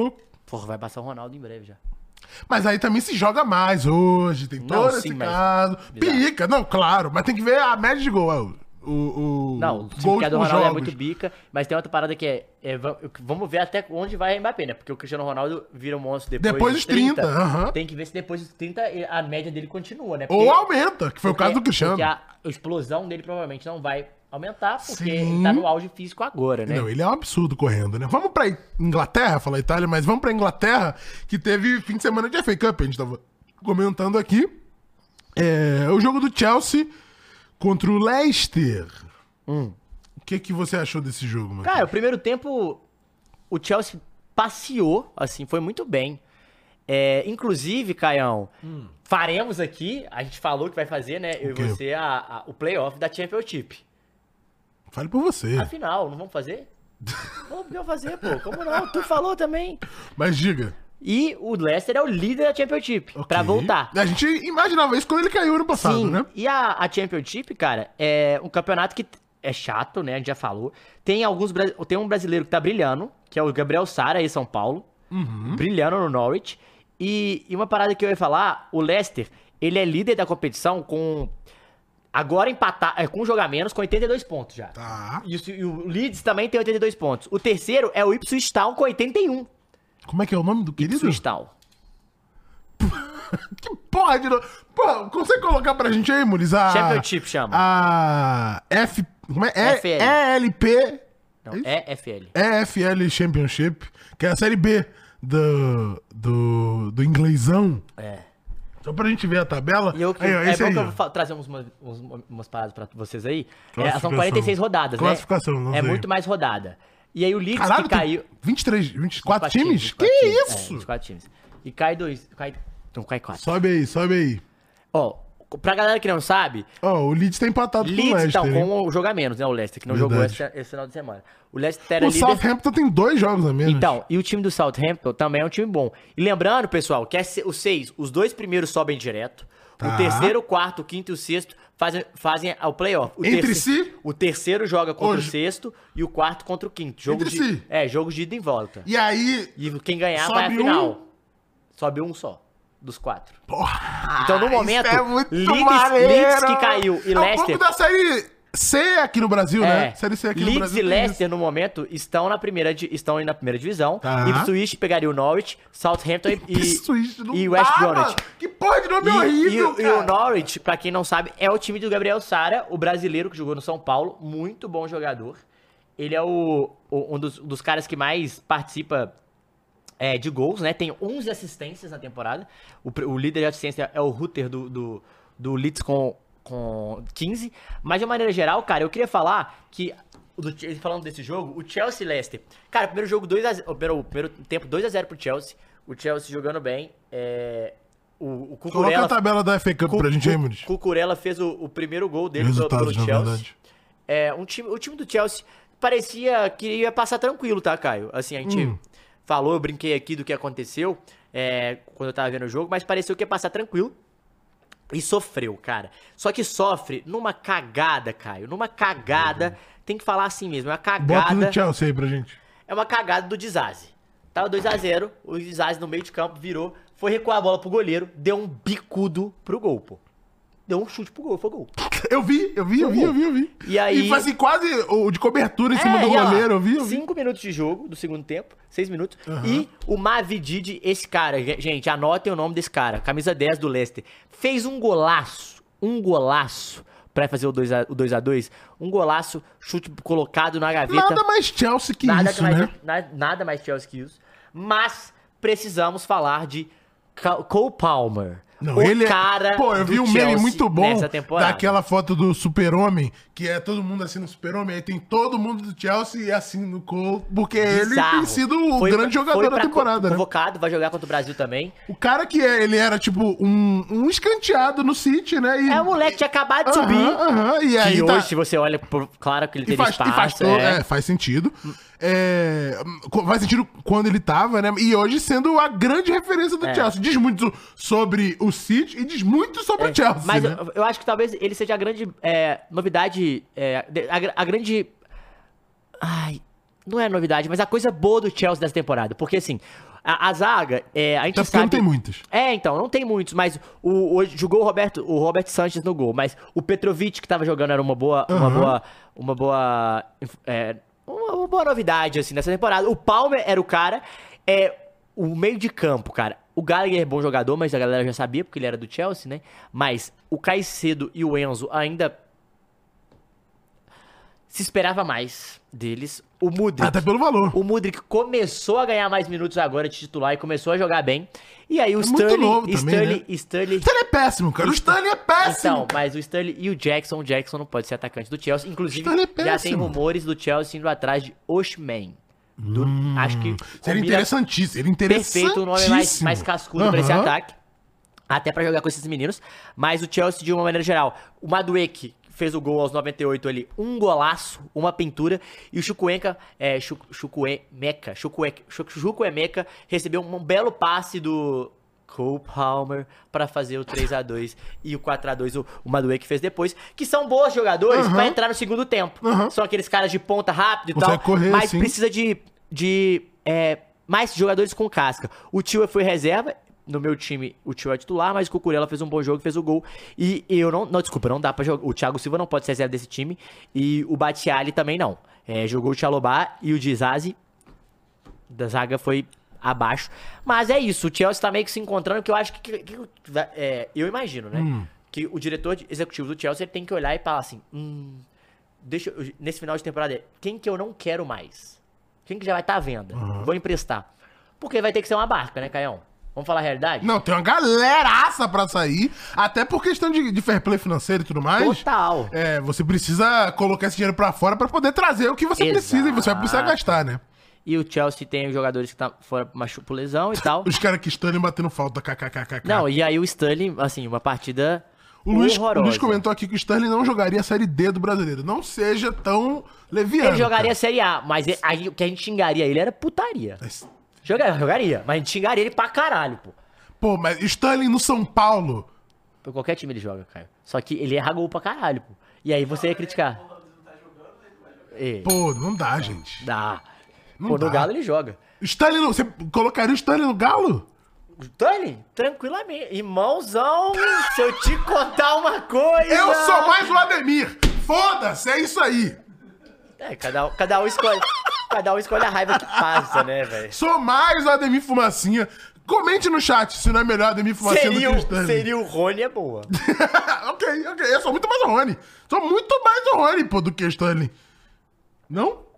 [SPEAKER 7] Porra, vai passar o Ronaldo em breve já.
[SPEAKER 6] Mas aí também se joga mais hoje, tem
[SPEAKER 7] Não,
[SPEAKER 6] todo
[SPEAKER 7] sim,
[SPEAKER 6] esse
[SPEAKER 7] mas-
[SPEAKER 6] caso.
[SPEAKER 7] Bizarro.
[SPEAKER 6] Pica, não, claro, mas tem que ver a média de gol. é, O, o,
[SPEAKER 7] Não, o time
[SPEAKER 6] gols
[SPEAKER 7] que é do
[SPEAKER 6] por
[SPEAKER 7] Ronaldo é
[SPEAKER 6] jogos.
[SPEAKER 7] muito bica, mas tem outra parada que é, é, va- vamos ver até onde vai a Mbappé, né? Porque o Cristiano Ronaldo vira um monstro depois,
[SPEAKER 6] Depois dos trinta, aham.
[SPEAKER 7] Tem que ver se depois dos trinta a média dele continua, né?
[SPEAKER 6] Ou aumenta, que foi o caso do Cristiano.
[SPEAKER 7] Porque a explosão dele provavelmente não vai aumentar, porque
[SPEAKER 6] Sim.
[SPEAKER 7] ele tá no auge físico agora, né?
[SPEAKER 6] Não, ele é um absurdo correndo, né? Vamos pra Inglaterra, falar Itália, mas vamos pra Inglaterra, que teve fim de semana de F A Cup, a gente tava comentando aqui. É, o jogo do Chelsea contra o Leicester.
[SPEAKER 7] Hum.
[SPEAKER 6] O que, que você achou desse jogo, mano?
[SPEAKER 7] Cara, o primeiro tempo o Chelsea passeou, assim, foi muito bem. É, inclusive, Caião, faremos aqui, a gente falou que vai fazer, né? Eu e
[SPEAKER 6] quê?
[SPEAKER 7] você, a, a- o playoff da Championship.
[SPEAKER 6] Fale por você.
[SPEAKER 7] Afinal, não vamos fazer? Não, vamos fazer, pô. Como não? Tu falou também.
[SPEAKER 6] Mas diga.
[SPEAKER 7] E o Leicester é o líder da Championship,
[SPEAKER 6] ok.
[SPEAKER 7] pra voltar.
[SPEAKER 6] A gente imaginava isso quando ele caiu ano passado,
[SPEAKER 7] Sim,
[SPEAKER 6] né?
[SPEAKER 7] e a, a Championship, cara, é um campeonato que é chato, né? A gente já falou. Tem alguns bra- tem um brasileiro que tá brilhando, que é o Gabriel Sara, aí em São Paulo.
[SPEAKER 6] Uhum.
[SPEAKER 7] Brilhando no Norwich. E, e uma parada que eu ia falar, o Leicester, ele é líder da competição com... Agora empatar, é, com um jogo a menos, com oitenta e dois pontos já.
[SPEAKER 6] Tá.
[SPEAKER 7] E, o, e o Leeds também tem oitenta e dois pontos. O terceiro é o Ipswich Town com oitenta e um.
[SPEAKER 6] Como é que é o nome do querido?
[SPEAKER 7] Ipswich Town.
[SPEAKER 6] Que porra de novo. Porra, consegue colocar pra gente aí, Muniz? A,
[SPEAKER 7] Championship chama.
[SPEAKER 6] A F... Como é?
[SPEAKER 7] F L.
[SPEAKER 6] E L P...
[SPEAKER 7] Não, é F L.
[SPEAKER 6] E F L Championship, que é a série B do, do, do inglesão.
[SPEAKER 7] É.
[SPEAKER 6] Só pra gente ver a tabela.
[SPEAKER 7] E eu,
[SPEAKER 6] Aí, ó,
[SPEAKER 7] é
[SPEAKER 6] esse
[SPEAKER 7] bom
[SPEAKER 6] aí,
[SPEAKER 7] que eu
[SPEAKER 6] ó.
[SPEAKER 7] vou fa- trazer uns, umas, uns- umas paradas pra vocês aí. É,
[SPEAKER 6] Classificação.
[SPEAKER 7] são quarenta e seis rodadas, né?
[SPEAKER 6] Classificação, não
[SPEAKER 7] É
[SPEAKER 6] sei.
[SPEAKER 7] muito mais rodada. E aí o Leeds
[SPEAKER 6] Caralho,
[SPEAKER 7] que
[SPEAKER 6] tem
[SPEAKER 7] caiu...
[SPEAKER 6] vinte e três, vinte e quatro
[SPEAKER 7] vinte e quatro
[SPEAKER 6] times?
[SPEAKER 7] vinte e
[SPEAKER 6] Que
[SPEAKER 7] quatro times. É,
[SPEAKER 6] isso?
[SPEAKER 7] vinte e quatro times. E cai dois... Cai, não, cai quatro.
[SPEAKER 6] Sobe aí, sobe aí.
[SPEAKER 7] Ó, pra galera que não sabe,
[SPEAKER 6] Ó, o Leeds tá empatado com o
[SPEAKER 7] Leeds,
[SPEAKER 6] Leicester.
[SPEAKER 7] então,
[SPEAKER 6] hein?
[SPEAKER 7] com o jogo a menos, né? O Leicester, que não
[SPEAKER 6] Verdade.
[SPEAKER 7] jogou esse, esse final de semana. O Leicester era
[SPEAKER 6] O
[SPEAKER 7] líder...
[SPEAKER 6] Southampton tem dois jogos a menos.
[SPEAKER 7] Então, e o time do Southampton também é um time bom. E lembrando, pessoal, que é se- os seis, os dois primeiros sobem direto.
[SPEAKER 6] Tá.
[SPEAKER 7] O terceiro, o quarto, o quinto e o sexto fazem, fazem o playoff. O
[SPEAKER 6] Entre
[SPEAKER 7] terce-
[SPEAKER 6] si?
[SPEAKER 7] O terceiro joga contra
[SPEAKER 6] Hoje.
[SPEAKER 7] o sexto e o quarto contra o quinto. Jogo
[SPEAKER 6] Entre
[SPEAKER 7] de,
[SPEAKER 6] si?
[SPEAKER 7] É, jogo de ida e volta.
[SPEAKER 6] E aí...
[SPEAKER 7] E quem ganhar
[SPEAKER 6] Sobe
[SPEAKER 7] vai à final.
[SPEAKER 6] um?
[SPEAKER 7] Sobe um só, dos quatro.
[SPEAKER 6] Porra,
[SPEAKER 7] Então, no momento,
[SPEAKER 6] isso é muito
[SPEAKER 7] Leeds-
[SPEAKER 6] maneiro.
[SPEAKER 7] Leeds que caiu e
[SPEAKER 6] é um
[SPEAKER 7] Leicester-
[SPEAKER 6] pouco da série C aqui no Brasil, né?
[SPEAKER 7] É,
[SPEAKER 6] Série C aqui
[SPEAKER 7] Leeds
[SPEAKER 6] no Brasil.
[SPEAKER 7] e
[SPEAKER 6] tem
[SPEAKER 7] Leicester, no momento, estão na primeira, di- estão aí na primeira divisão.
[SPEAKER 6] Tá.
[SPEAKER 7] Ipswich pegaria o Norwich, Southampton e,
[SPEAKER 6] isso. Isso não
[SPEAKER 7] e West
[SPEAKER 6] dá,
[SPEAKER 7] Bromwich.
[SPEAKER 6] mano. Que porra de nome
[SPEAKER 7] E,
[SPEAKER 6] horrível,
[SPEAKER 7] e, e
[SPEAKER 6] cara.
[SPEAKER 7] o Norwich, pra quem não sabe, é o time do Gabriel Sara, o brasileiro que jogou no São Paulo, muito bom jogador. Ele é o, o- um dos, dos caras que mais participa é, de gols, né? Tem onze assistências na temporada. O, pr- o líder de assistência é o Rutter do, do, do Leeds com, com quinze. Mas de uma maneira geral, cara, eu queria falar que, o do Che- falando desse jogo, o Chelsea e Leicester. Cara, primeiro jogo dois a zero, o primeiro, o primeiro tempo dois a zero pro Chelsea. O Chelsea jogando bem. É, o, o
[SPEAKER 6] Coloca
[SPEAKER 7] Cucurella...
[SPEAKER 6] a tabela da F A Cup
[SPEAKER 7] Cu-
[SPEAKER 6] pra gente aí,
[SPEAKER 7] Cu-
[SPEAKER 6] Muniz.
[SPEAKER 7] Cucurella fez o, o primeiro gol dele pelo,
[SPEAKER 6] Resultados,
[SPEAKER 7] pelo
[SPEAKER 6] na
[SPEAKER 7] Chelsea.
[SPEAKER 6] verdade.
[SPEAKER 7] É, um time, o time do Chelsea parecia que ia passar tranquilo, tá, Caio? Assim, a gente
[SPEAKER 6] Hum.
[SPEAKER 7] falou, eu brinquei aqui do que aconteceu é, quando eu tava vendo o jogo, mas pareceu que ia passar tranquilo. E sofreu, cara. Só que sofre numa cagada, Caio. Numa cagada. Tem que falar assim mesmo. É uma
[SPEAKER 6] Bota
[SPEAKER 7] cagada.
[SPEAKER 6] no Chelsea aí pra gente.
[SPEAKER 7] É uma cagada do Dizazi. Tava dois a zero, o Dizazi no meio de campo virou, foi recuar a bola pro goleiro, deu um bicudo pro gol, pô. Deu um chute pro gol, foi gol.
[SPEAKER 6] Eu vi, eu vi, eu vi, eu vi, eu vi.
[SPEAKER 7] E aí-
[SPEAKER 6] E foi assim, quase o de cobertura em cima do
[SPEAKER 7] e, ó,
[SPEAKER 6] goleiro, eu vi, eu vi.
[SPEAKER 7] Cinco minutos de jogo do segundo tempo, seis minutos. E o Mavididi, esse cara, gente, anotem o nome desse cara, camisa dez do Leicester, fez um golaço, um golaço pra fazer o dois a dois, um golaço, chute colocado na gaveta.
[SPEAKER 6] Nada mais Chelsea que
[SPEAKER 7] Nada,
[SPEAKER 6] isso,
[SPEAKER 7] mais,
[SPEAKER 6] né?
[SPEAKER 7] na- nada mais Chelsea que isso. Mas precisamos falar de Ca- Cole Palmer.
[SPEAKER 6] Não,
[SPEAKER 7] o
[SPEAKER 6] ele
[SPEAKER 7] cara
[SPEAKER 6] é... Pô, eu
[SPEAKER 7] do
[SPEAKER 6] vi um meme
[SPEAKER 7] Chelsea
[SPEAKER 6] muito bom
[SPEAKER 7] nessa temporada.
[SPEAKER 6] daquela foto do Super-Homem, que é todo mundo assim no Super-Homem, aí tem todo mundo do Chelsea e assim no Cole, porque ele
[SPEAKER 7] Bizarro.
[SPEAKER 6] tem sido o
[SPEAKER 7] Foi-
[SPEAKER 6] grande jogador
[SPEAKER 7] foi
[SPEAKER 6] da
[SPEAKER 7] pra-
[SPEAKER 6] temporada, né?
[SPEAKER 7] Convocado, vai jogar contra o Brasil também.
[SPEAKER 6] O cara que é, ele era tipo um, um escanteado no City, né? E,
[SPEAKER 7] É o moleque que tinha acabado de
[SPEAKER 6] Aham,
[SPEAKER 7] subir.
[SPEAKER 6] aham, e aí
[SPEAKER 7] que
[SPEAKER 6] tá-
[SPEAKER 7] hoje, se você olha, por- claro que ele
[SPEAKER 6] E
[SPEAKER 7] teria
[SPEAKER 6] faz,
[SPEAKER 7] espaço.
[SPEAKER 6] e faz, todo-
[SPEAKER 7] é.
[SPEAKER 6] é, faz sentido. É, faz sentido quando ele tava, né? E hoje sendo a grande referência do
[SPEAKER 7] É.
[SPEAKER 6] Chelsea. Diz muito sobre o City e diz muito sobre o Chelsea,
[SPEAKER 7] Mas
[SPEAKER 6] né?
[SPEAKER 7] eu, eu acho que talvez ele seja a grande é, novidade. é, de- a, gra- a grande. Ai. Não é novidade, mas a coisa boa do Chelsea dessa temporada. Porque assim, A, a zaga, é, a gente
[SPEAKER 6] Até porque
[SPEAKER 7] sabe...
[SPEAKER 6] não tem muitos.
[SPEAKER 7] É, então, não tem muitos, mas o, o- jogou o Roberto, o Robert Sanchez no gol, mas o Petrovic que tava jogando era uma boa, uma
[SPEAKER 6] Aham.
[SPEAKER 7] boa, uma boa, é, uma, uma boa novidade, assim, nessa temporada. O Palmer era o cara, é, o meio de campo, cara. O Gallagher é bom jogador, mas a galera já sabia, porque ele era do Chelsea, né? Mas o Caicedo e o Enzo ainda se esperava mais deles. O Mudryk...
[SPEAKER 6] Até pelo valor.
[SPEAKER 7] O Mudryk começou a ganhar mais minutos agora de titular e começou a jogar bem. E aí o
[SPEAKER 6] É muito
[SPEAKER 7] Sterling...
[SPEAKER 6] novo também,
[SPEAKER 7] Sterling,
[SPEAKER 6] né?
[SPEAKER 7] Sterling...
[SPEAKER 6] O Sterling é péssimo, cara. O Sterling é péssimo.
[SPEAKER 7] Então, mas o Sterling e o Jackson, o Jackson não pode ser atacante do Chelsea. Inclusive,
[SPEAKER 6] Sterling é
[SPEAKER 7] já tem
[SPEAKER 6] péssimo.
[SPEAKER 7] rumores do Chelsea indo atrás de Oshman. Do- acho que
[SPEAKER 6] Seria
[SPEAKER 7] combina
[SPEAKER 6] interessantíssimo. Seria interessantíssimo.
[SPEAKER 7] perfeito, o nome mais, mais cascudo pra esse
[SPEAKER 6] Aham.
[SPEAKER 7] ataque. Até pra jogar com esses meninos. Mas o Chelsea, de uma maneira geral, o Madueke fez o gol aos noventa e oito ali, um golaço, uma pintura, e o Chukwuemeka, é, Chuk- Chukwuemeka, Chukwuemeka, Chuk- Chukwuemeka recebeu um belo passe do Cole Palmer pra fazer o três a dois e o quatro a dois o, o Madueke fez depois, que são bons jogadores
[SPEAKER 6] Aham.
[SPEAKER 7] pra entrar no segundo tempo.
[SPEAKER 6] Aham.
[SPEAKER 7] São aqueles caras de ponta rápido e
[SPEAKER 6] Consegue
[SPEAKER 7] tal,
[SPEAKER 6] correr,
[SPEAKER 7] mas
[SPEAKER 6] sim.
[SPEAKER 7] precisa de, de é, mais jogadores com casca. O Tio foi reserva. No meu time, o Tio é titular, mas o Cucurella fez um bom jogo, fez o gol. E eu não... Não, desculpa, não dá pra jogar. O Thiago Silva não pode ser reserva desse time. E o Batiali também não. É, jogou o Chalobah e o Dizazi da zaga foi abaixo. Mas é isso, o Chelsea tá meio que se encontrando, que eu acho que... que- que- é, eu imagino, né?
[SPEAKER 6] Hum.
[SPEAKER 7] Que o diretor de- executivo do Chelsea ele tem que olhar e falar assim... Hum, deixa eu- nesse final de temporada, quem que eu não quero mais? Quem que já vai estar à venda? Vou emprestar. Porque vai ter que ser uma barca, né, Caião? Vamos falar a realidade?
[SPEAKER 6] Não, tem uma galeraça pra sair, até por questão de, de fair play financeiro e tudo mais.
[SPEAKER 7] Total.
[SPEAKER 6] É, você precisa colocar esse dinheiro pra fora pra poder trazer o que você
[SPEAKER 7] Exato.
[SPEAKER 6] precisa e você vai precisar gastar, né?
[SPEAKER 7] E o Chelsea tem os jogadores que estão fora por machu- por lesão e tal.
[SPEAKER 6] Os caras que estão batendo falta, kkkk.
[SPEAKER 7] Não, e aí o Sterling, assim, uma partida
[SPEAKER 6] O Luiz, o
[SPEAKER 7] horrorosa.
[SPEAKER 6] Luiz comentou aqui que o Sterling não jogaria a Série D do brasileiro. Não seja tão leviano.
[SPEAKER 7] Ele jogaria
[SPEAKER 6] cara.
[SPEAKER 7] a Série A, mas ele- aí o que a gente xingaria ele era putaria.
[SPEAKER 6] Mas,
[SPEAKER 7] Jogaria, jogaria, mas a gente xingaria ele pra caralho, pô.
[SPEAKER 6] pô, mas Sterling no São Paulo.
[SPEAKER 7] Por qualquer time ele joga, Caio. Só que ele erra gol pra caralho, pô. E aí você ia criticar. É,
[SPEAKER 6] Pô, não dá, gente.
[SPEAKER 7] dá.
[SPEAKER 6] Não
[SPEAKER 7] Pô,
[SPEAKER 6] dá.
[SPEAKER 7] no Galo ele joga.
[SPEAKER 6] Sterling, no- você colocaria o Sterling no Galo?
[SPEAKER 7] Sterling, tranquilamente. Irmãozão, se eu te contar uma coisa...
[SPEAKER 6] Eu sou mais o Ademir. Foda-se, é isso aí.
[SPEAKER 7] É, cada um, cada um escolhe... Cada um escolhe a raiva que passa, né, velho?
[SPEAKER 6] Sou mais o Ademir Fumacinha. Comente no chat se não é melhor Ademir Fumacinha do que
[SPEAKER 7] Seria,
[SPEAKER 6] o
[SPEAKER 7] o-
[SPEAKER 6] Sterling.
[SPEAKER 7] seria o Rony, é boa.
[SPEAKER 6] ok, ok. Eu sou muito mais o Rony. Sou muito mais o Rony, pô, do que o Sterling. Não?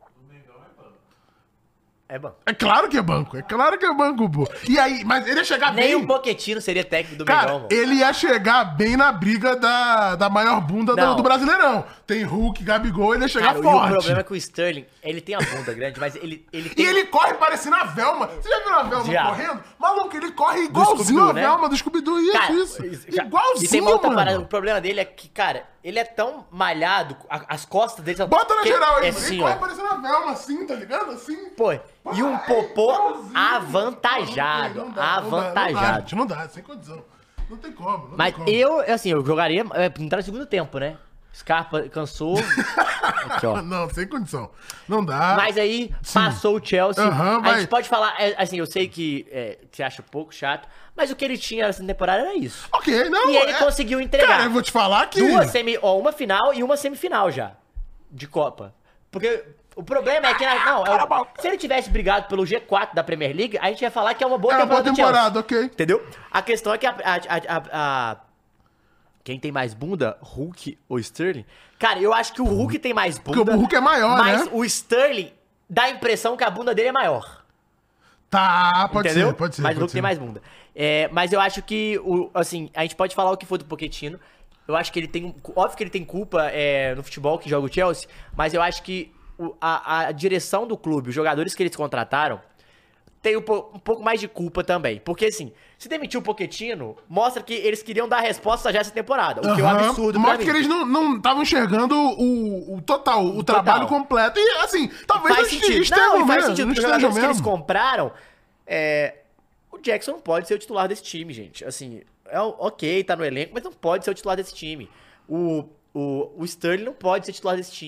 [SPEAKER 7] É bom.
[SPEAKER 6] É claro que é banco. É claro que é banco, pô. E aí, mas ele ia chegar
[SPEAKER 7] Nem
[SPEAKER 6] bem...
[SPEAKER 7] o Pochettino seria técnico do
[SPEAKER 6] Cara,
[SPEAKER 7] Mengão, mano.
[SPEAKER 6] ele ia chegar bem na briga da, da maior bunda do,
[SPEAKER 7] Não.
[SPEAKER 6] do Brasileirão. Tem Hulk, Gabigol, ele ia chegar
[SPEAKER 7] Cara, e
[SPEAKER 6] forte.
[SPEAKER 7] o problema é que o Sterling, ele tem a bunda grande, mas ele, ele tem...
[SPEAKER 6] E ele corre parecendo a Velma. Você já viu a Velma
[SPEAKER 7] Já.
[SPEAKER 6] correndo? Maluco, ele corre igualzinho
[SPEAKER 7] Scooby-Doo,
[SPEAKER 6] a
[SPEAKER 7] né?
[SPEAKER 6] Velma do Scooby-Doo. Isso,
[SPEAKER 7] Cara,
[SPEAKER 6] isso.
[SPEAKER 7] isso, cara,
[SPEAKER 6] Igualzinho,
[SPEAKER 7] E tem uma outra
[SPEAKER 6] mano.
[SPEAKER 7] parada, o problema dele é que, cara, ele é tão malhado, a- as costas dele são...
[SPEAKER 6] Bota na
[SPEAKER 7] que-
[SPEAKER 6] geral aí.
[SPEAKER 7] É
[SPEAKER 6] ele
[SPEAKER 7] assim,
[SPEAKER 6] corre
[SPEAKER 7] ó.
[SPEAKER 6] parecendo a Velma assim, tá ligado? Assim.
[SPEAKER 7] Pô, e um popô
[SPEAKER 6] Igualzinho.
[SPEAKER 7] avantajado,
[SPEAKER 6] Não dá, não dá, Não dá,
[SPEAKER 7] avantajado.
[SPEAKER 6] gente, não dá, sem condição. Não tem como, não
[SPEAKER 7] Mas
[SPEAKER 6] tem como.
[SPEAKER 7] eu, assim, eu jogaria, é, entrar no segundo tempo, né? Scarpa cansou. Aqui, ó.
[SPEAKER 6] Não, sem condição. Não dá.
[SPEAKER 7] Mas aí, passou o Chelsea.
[SPEAKER 6] Aham,
[SPEAKER 7] a
[SPEAKER 6] vai.
[SPEAKER 7] gente pode falar, é, assim, eu sei que é, você acha pouco chato, mas o que ele tinha nessa temporada era isso.
[SPEAKER 6] Ok, não.
[SPEAKER 7] E ele
[SPEAKER 6] é-
[SPEAKER 7] conseguiu entregar.
[SPEAKER 6] Cara, eu vou te falar que...
[SPEAKER 7] Duas semi, ó, uma final e uma semifinal já. De Copa. Porque o problema é que. Não, é o- se ele tivesse brigado pelo G quatro da Premier League, a gente ia falar que é uma boa
[SPEAKER 6] É uma
[SPEAKER 7] temporada
[SPEAKER 6] boa
[SPEAKER 7] do Chelsea.
[SPEAKER 6] temporada, ok.
[SPEAKER 7] Entendeu? A questão é que a, a- a- a- a- quem tem mais bunda, Hulk ou Sterling? Cara, eu acho que o Hulk tem mais bunda.
[SPEAKER 6] Porque o Hulk é maior,
[SPEAKER 7] mas
[SPEAKER 6] né?
[SPEAKER 7] o Sterling dá a impressão que a bunda dele é maior.
[SPEAKER 6] Tá, pode
[SPEAKER 7] entendeu?
[SPEAKER 6] ser, pode ser.
[SPEAKER 7] Mas o
[SPEAKER 6] pode
[SPEAKER 7] Hulk
[SPEAKER 6] ser.
[SPEAKER 7] tem mais bunda. É, mas eu acho que, o, assim, a gente pode falar o que for do Pochettino. Eu acho que ele tem. Óbvio que ele tem culpa é, no futebol que joga o Chelsea, mas eu acho que o- a, a direção do clube, os jogadores que eles contrataram, tem um, po- um pouco mais de culpa também. Porque, assim, se demitir o Pochettino, mostra que eles queriam dar resposta já essa temporada. O que é um
[SPEAKER 6] Aham.
[SPEAKER 7] absurdo pra
[SPEAKER 6] Mostra
[SPEAKER 7] mim.
[SPEAKER 6] que eles não estavam enxergando o, o total, o, trabalho completo. E, assim, talvez
[SPEAKER 7] Faz
[SPEAKER 6] não
[SPEAKER 7] sentido.
[SPEAKER 6] estejam
[SPEAKER 7] Não, e faz
[SPEAKER 6] mesmo,
[SPEAKER 7] sentido.
[SPEAKER 6] não
[SPEAKER 7] Os
[SPEAKER 6] estejam
[SPEAKER 7] jogadores que eles
[SPEAKER 6] mesmo.
[SPEAKER 7] compraram, é, o Jackson não pode ser o titular desse time, gente. Assim, é o- ok, tá no elenco, mas não pode ser o titular desse time. O, o, o Sterling não pode ser titular desse time.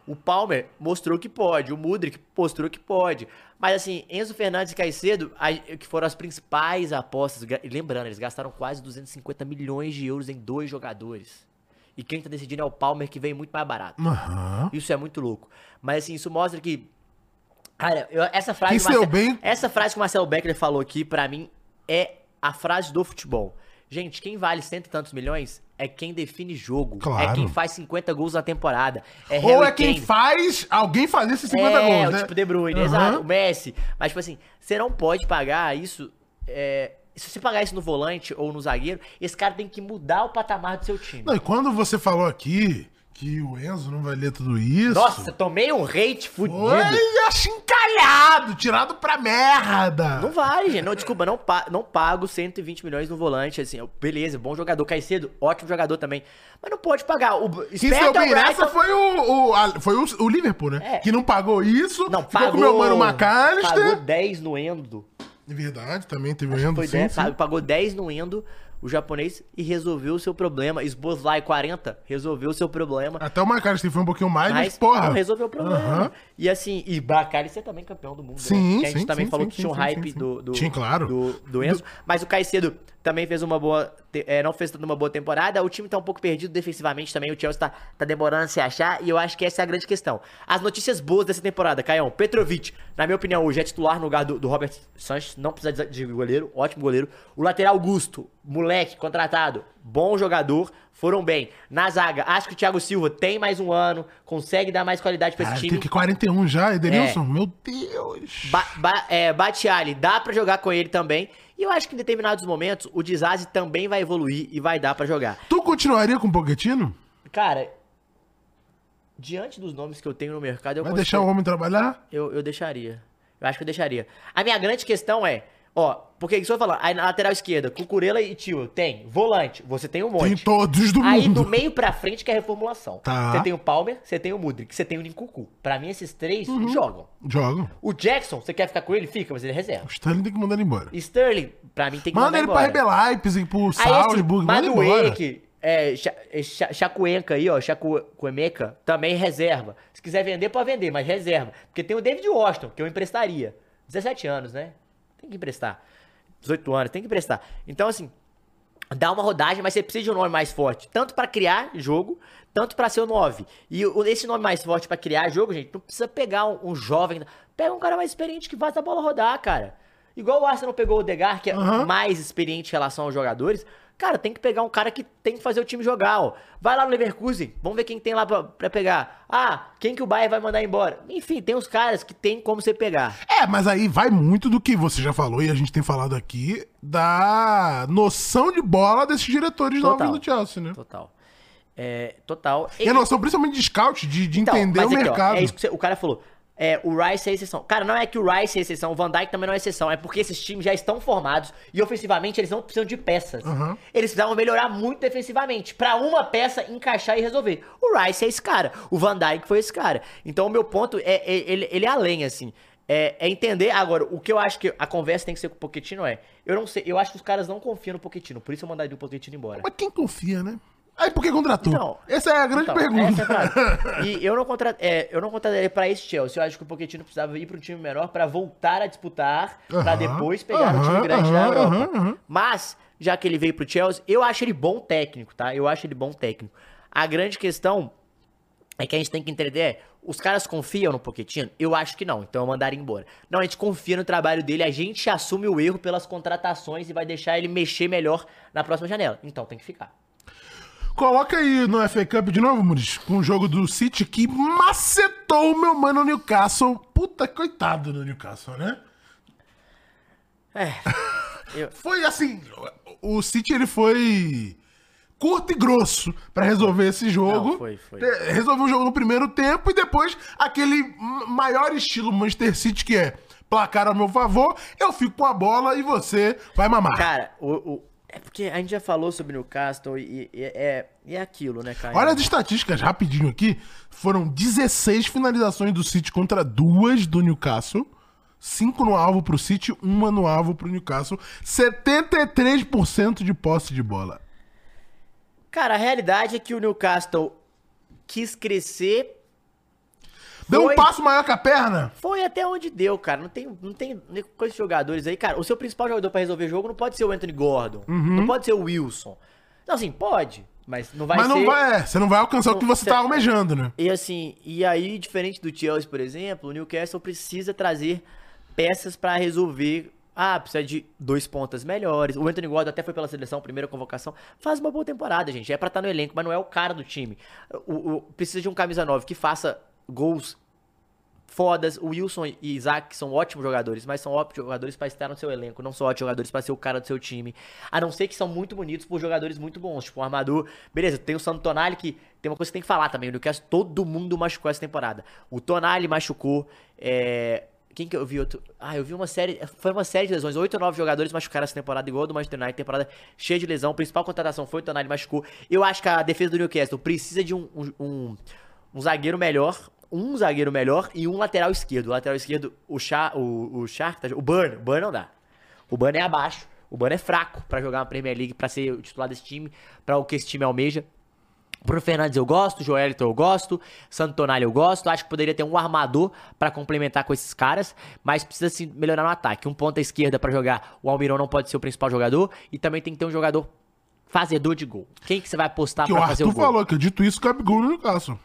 [SPEAKER 7] O Palmer mostrou que pode, o Mudryk mostrou que pode. Mas assim, Enzo Fernandes e Caicedo, a- que foram as principais apostas, ga- lembrando, eles gastaram quase duzentos e cinquenta milhões de euros em dois jogadores. E quem tá decidindo é o Palmer, que vem muito mais barato.
[SPEAKER 6] Aham.
[SPEAKER 7] Isso é muito louco. Mas assim, isso mostra que... Cara, eu- essa frase...
[SPEAKER 6] Quem
[SPEAKER 7] que
[SPEAKER 6] se deu
[SPEAKER 7] Marce-
[SPEAKER 6] bem-
[SPEAKER 7] Essa frase que o Marcelo Beckler falou aqui, pra mim, é a frase do futebol. Gente, quem vale cento e tantos milhões é quem define jogo.
[SPEAKER 6] Claro.
[SPEAKER 7] É quem faz cinquenta gols na temporada. É
[SPEAKER 6] Ou
[SPEAKER 7] Harry
[SPEAKER 6] é quem
[SPEAKER 7] Kane.
[SPEAKER 6] faz alguém fazer esses cinquenta
[SPEAKER 7] é,
[SPEAKER 6] gols,
[SPEAKER 7] o
[SPEAKER 6] né?
[SPEAKER 7] tipo De Bruyne,
[SPEAKER 6] Aham.
[SPEAKER 7] exato, o Messi. Mas, tipo assim, você não pode pagar isso... é, se você pagar isso no volante ou no zagueiro, esse cara tem que mudar o patamar do seu time.
[SPEAKER 6] Não, e quando você falou aqui que o Enzo não vai ler tudo isso...
[SPEAKER 7] Nossa, tomei um hate fudido.
[SPEAKER 6] Foi achincalhado, tirado pra merda.
[SPEAKER 7] Não vale, gente. Não, desculpa, não, pa não pago cento e vinte milhões no volante, assim, eu- beleza, bom jogador. Caicedo, ótimo jogador também. Mas não pode pagar. O
[SPEAKER 6] Quem se
[SPEAKER 7] esperto
[SPEAKER 6] deu
[SPEAKER 7] é o
[SPEAKER 6] bem nessa
[SPEAKER 7] Brighton.
[SPEAKER 6] foi o, o, a- foi o, o Liverpool, né?
[SPEAKER 7] É.
[SPEAKER 6] Que não pagou isso,
[SPEAKER 7] Não,
[SPEAKER 6] ficou
[SPEAKER 7] pagou.
[SPEAKER 6] com o meu mano McAllister.
[SPEAKER 7] Pagou dez no Endo.
[SPEAKER 6] É verdade, também teve o
[SPEAKER 7] Acho que
[SPEAKER 6] Endo,
[SPEAKER 7] foi
[SPEAKER 6] sim,
[SPEAKER 7] dez,
[SPEAKER 6] sim.
[SPEAKER 7] pagou- Pagou dez no Endo, o japonês, e resolveu o seu problema. Szoboszlai quarenta, resolveu o seu problema.
[SPEAKER 6] Até o McAllister foi um pouquinho mais, mas,
[SPEAKER 7] Mas,
[SPEAKER 6] porra...
[SPEAKER 7] não, resolveu o problema.
[SPEAKER 6] Aham.
[SPEAKER 7] E assim, e Bacari, você é também campeão do mundo,
[SPEAKER 6] Sim,
[SPEAKER 7] né? Que a gente
[SPEAKER 6] sim,
[SPEAKER 7] também
[SPEAKER 6] sim,
[SPEAKER 7] falou
[SPEAKER 6] sim,
[SPEAKER 7] que tinha um
[SPEAKER 6] sim,
[SPEAKER 7] hype
[SPEAKER 6] sim, sim.
[SPEAKER 7] do, do,
[SPEAKER 6] Tinha, claro.
[SPEAKER 7] do, do Enzo. Mas o Caicedo também fez uma boa... te- é, não fez tanto uma boa temporada. O time tá um pouco perdido defensivamente também. O Chelsea tá, tá demorando a se achar. E eu acho que essa é a grande questão. As notícias boas dessa temporada, Caião. Petrovic, na minha opinião, hoje é titular no lugar do, do Robert Sanches. Não precisa de, de goleiro. Ótimo goleiro. O lateral Augusto, moleque, contratado. Bom jogador. Foram bem. Na zaga, acho que o Thiago Silva tem mais um ano. Consegue dar mais qualidade pra esse
[SPEAKER 6] Ah,
[SPEAKER 7] time.
[SPEAKER 6] tem que quarenta e um já, Edenilson?
[SPEAKER 7] É.
[SPEAKER 6] Meu Deus.
[SPEAKER 7] Ba ba é, Batiali, dá pra jogar com ele também. E eu acho que em determinados momentos o Dizazi também vai evoluir e vai dar pra jogar.
[SPEAKER 6] Tu continuaria com o Pochettino?
[SPEAKER 7] Cara, diante dos nomes que eu tenho no mercado, eu
[SPEAKER 6] Vai
[SPEAKER 7] consigo-
[SPEAKER 6] deixar o homem trabalhar?
[SPEAKER 7] eu, eu deixaria. Eu acho que eu deixaria. A minha grande questão é, ó, porque isso eu falando, aí na lateral esquerda, Cucurella e Tio, tem volante, você tem um monte.
[SPEAKER 6] Tem todos do
[SPEAKER 7] Aí
[SPEAKER 6] mundo.
[SPEAKER 7] do meio pra frente que é a reformulação.
[SPEAKER 6] Tá.
[SPEAKER 7] Você tem o Palmer, você tem o Mudryk, você tem o Nkunku. Pra mim esses três
[SPEAKER 6] Uhum.
[SPEAKER 7] jogam.
[SPEAKER 6] Jogam.
[SPEAKER 7] O Jackson, você quer ficar com ele? Fica, mas ele é reserva.
[SPEAKER 6] O Sterling tem que mandar ele embora.
[SPEAKER 7] Sterling, pra mim, tem que
[SPEAKER 6] Manda
[SPEAKER 7] mandar
[SPEAKER 6] ele pra
[SPEAKER 7] embora.
[SPEAKER 6] Rebel Leipzig, pro
[SPEAKER 7] Aí esse
[SPEAKER 6] Salzburg, manda ele embora.
[SPEAKER 7] Madueke, é, Cha- é, Cha- Chacuenca aí, ó, Chacuemeca, também reserva. Se quiser vender, pode vender, mas reserva. Porque tem o David Washington, que eu emprestaria. dezessete anos, né? Tem que emprestar. dezoito anos, tem que emprestar. Então, assim, dá uma rodagem, mas você precisa de um nome mais forte. Tanto pra criar jogo, tanto pra ser o nove. E o- esse nome mais forte pra criar jogo, gente, não precisa pegar um, um jovem. Pega um cara mais experiente que faz a bola rodar, cara. Igual o Arsenal pegou o Odegaard, que é
[SPEAKER 6] Aham.
[SPEAKER 7] mais experiente em relação aos jogadores. Cara, tem que pegar um cara que tem que fazer o time jogar, ó. Vai lá no Leverkusen, vamos ver quem tem lá pra, pra pegar. Ah, quem que o Bayern vai mandar embora? Enfim, tem os caras que tem como você pegar.
[SPEAKER 6] É, mas aí vai muito do que você já falou e a gente tem falado aqui, da noção de bola desses diretores
[SPEAKER 7] Total.
[SPEAKER 6] novos do Chelsea, né?
[SPEAKER 7] Total. É, total.
[SPEAKER 6] E a noção principalmente de scout, de, de
[SPEAKER 7] Então,
[SPEAKER 6] entender
[SPEAKER 7] mas
[SPEAKER 6] o
[SPEAKER 7] aqui, ó,
[SPEAKER 6] mercado.
[SPEAKER 7] é isso que você- o cara falou. É, o Rice é exceção. Cara, não é que o Rice é exceção, o Van Dijk também não é exceção. É porque esses times já estão formados e ofensivamente eles não precisam de peças.
[SPEAKER 6] Aham.
[SPEAKER 7] Eles precisavam melhorar muito defensivamente pra uma peça encaixar e resolver. O Rice é esse cara. O Van Dijk foi esse cara. Então o meu ponto é, é- ele, ele é além, assim. É, é entender. Agora, o que eu acho que a conversa tem que ser com o Pochettino é... Eu não sei, eu acho que os caras não confiam no Pochettino. Por isso eu mandaria o Pochettino embora.
[SPEAKER 6] Mas quem confia, né? Aí por que contratou?
[SPEAKER 7] Então,
[SPEAKER 6] Essa é a grande
[SPEAKER 7] Então,
[SPEAKER 6] pergunta.
[SPEAKER 7] essa é a parada. E eu não, contra, é, eu não contrataria pra esse Chelsea. Eu acho que o Pochettino precisava ir pra um time menor pra voltar a disputar, pra
[SPEAKER 6] Aham,
[SPEAKER 7] depois pegar um
[SPEAKER 6] aham,
[SPEAKER 7] time grande na
[SPEAKER 6] aham,
[SPEAKER 7] Europa.
[SPEAKER 6] aham, aham.
[SPEAKER 7] Mas, já que ele veio pro Chelsea, eu acho ele bom técnico, tá? Eu acho ele bom técnico. A grande questão é que a gente tem que entender é, os caras confiam no Pochettino? Eu acho que não, então eu mandaria embora. Não, a gente confia no trabalho dele, a gente assume o erro pelas contratações e vai deixar ele mexer melhor na próxima janela. Então tem que ficar.
[SPEAKER 6] Coloca aí no F A Cup de novo, Muniz, com o jogo do City que macetou o meu mano Newcastle. Puta, coitado do Newcastle, né?
[SPEAKER 7] É. Eu...
[SPEAKER 6] Foi assim, o City ele foi curto e grosso pra resolver esse jogo.
[SPEAKER 7] Não, foi, foi.
[SPEAKER 6] É, Resolveu o jogo no primeiro tempo e depois aquele m- maior estilo Manchester City que é placar ao meu favor, eu fico com a bola e você vai mamar.
[SPEAKER 7] Cara, o, o- é porque a gente já falou sobre o Newcastle e, e é, e é aquilo, né, cara?
[SPEAKER 6] Olha as estatísticas rapidinho aqui. Foram dezesseis finalizações do City contra duas do Newcastle. Cinco no alvo pro City, uma no alvo pro Newcastle. setenta e três por cento de posse de bola.
[SPEAKER 7] Cara, a realidade é que o Newcastle quis crescer
[SPEAKER 6] Deu
[SPEAKER 7] Foi.
[SPEAKER 6] um passo maior que a perna?
[SPEAKER 7] Foi até onde deu, cara. Não tem, não tem nem com esses jogadores aí, cara. O seu principal jogador pra resolver jogo não pode ser o Anthony Gordon.
[SPEAKER 6] Uhum.
[SPEAKER 7] Não pode ser o Wilson. Não, assim, pode, mas não vai
[SPEAKER 6] Mas
[SPEAKER 7] ser...
[SPEAKER 6] não vai, é, você não vai alcançar o que você tá almejando, né?
[SPEAKER 7] E assim, e aí, diferente do Chelsea, por exemplo, o Newcastle precisa trazer peças pra resolver. Ah, precisa de dois pontas melhores. O Anthony Gordon até foi pela seleção, primeira convocação. Faz uma boa temporada, gente. É pra estar no elenco, mas não é o cara do time. O, o, precisa de um camisa nove que faça gols fodas. O Wilson e Isaac são ótimos jogadores, mas são ótimos jogadores pra estar no seu elenco. Não são ótimos jogadores pra ser o cara do seu time. A não ser que são muito bonitos por jogadores muito bons. Tipo, um armador. Beleza, tem o Sandro Tonali, que tem uma coisa que tem que falar também. O Newcastle, todo mundo machucou essa temporada. O Tonali machucou. É... Quem que eu vi outro? Ah, eu vi uma série. Foi uma série de lesões. Oito ou nove jogadores machucaram essa temporada, igual a do Manchester United. Temporada cheia de lesão. A principal contratação foi o Tonali machucou. Eu acho que a defesa do Newcastle precisa de um, um, um, um zagueiro melhor. Um zagueiro melhor e um lateral esquerdo. O lateral esquerdo, o Char, o, o Char, o Burn. O Burn não dá. O Burn é abaixo. O Burn é fraco pra jogar na Premier League, pra ser o titular desse time, pra o que esse time almeja. Bruno Fernandes eu gosto, Joelito eu gosto, Sandro Tonali eu gosto, acho que poderia ter um armador pra complementar com esses caras, mas precisa se melhorar no ataque. Um ponta esquerda pra jogar, o Almirón não pode ser o principal jogador, e também tem que ter um jogador fazedor de gol. Quem que você vai apostar
[SPEAKER 6] Que
[SPEAKER 7] pra
[SPEAKER 6] o
[SPEAKER 7] fazer o
[SPEAKER 6] Arthur
[SPEAKER 7] gol?
[SPEAKER 6] falou que, dito isso, cabe gol no Newcastle.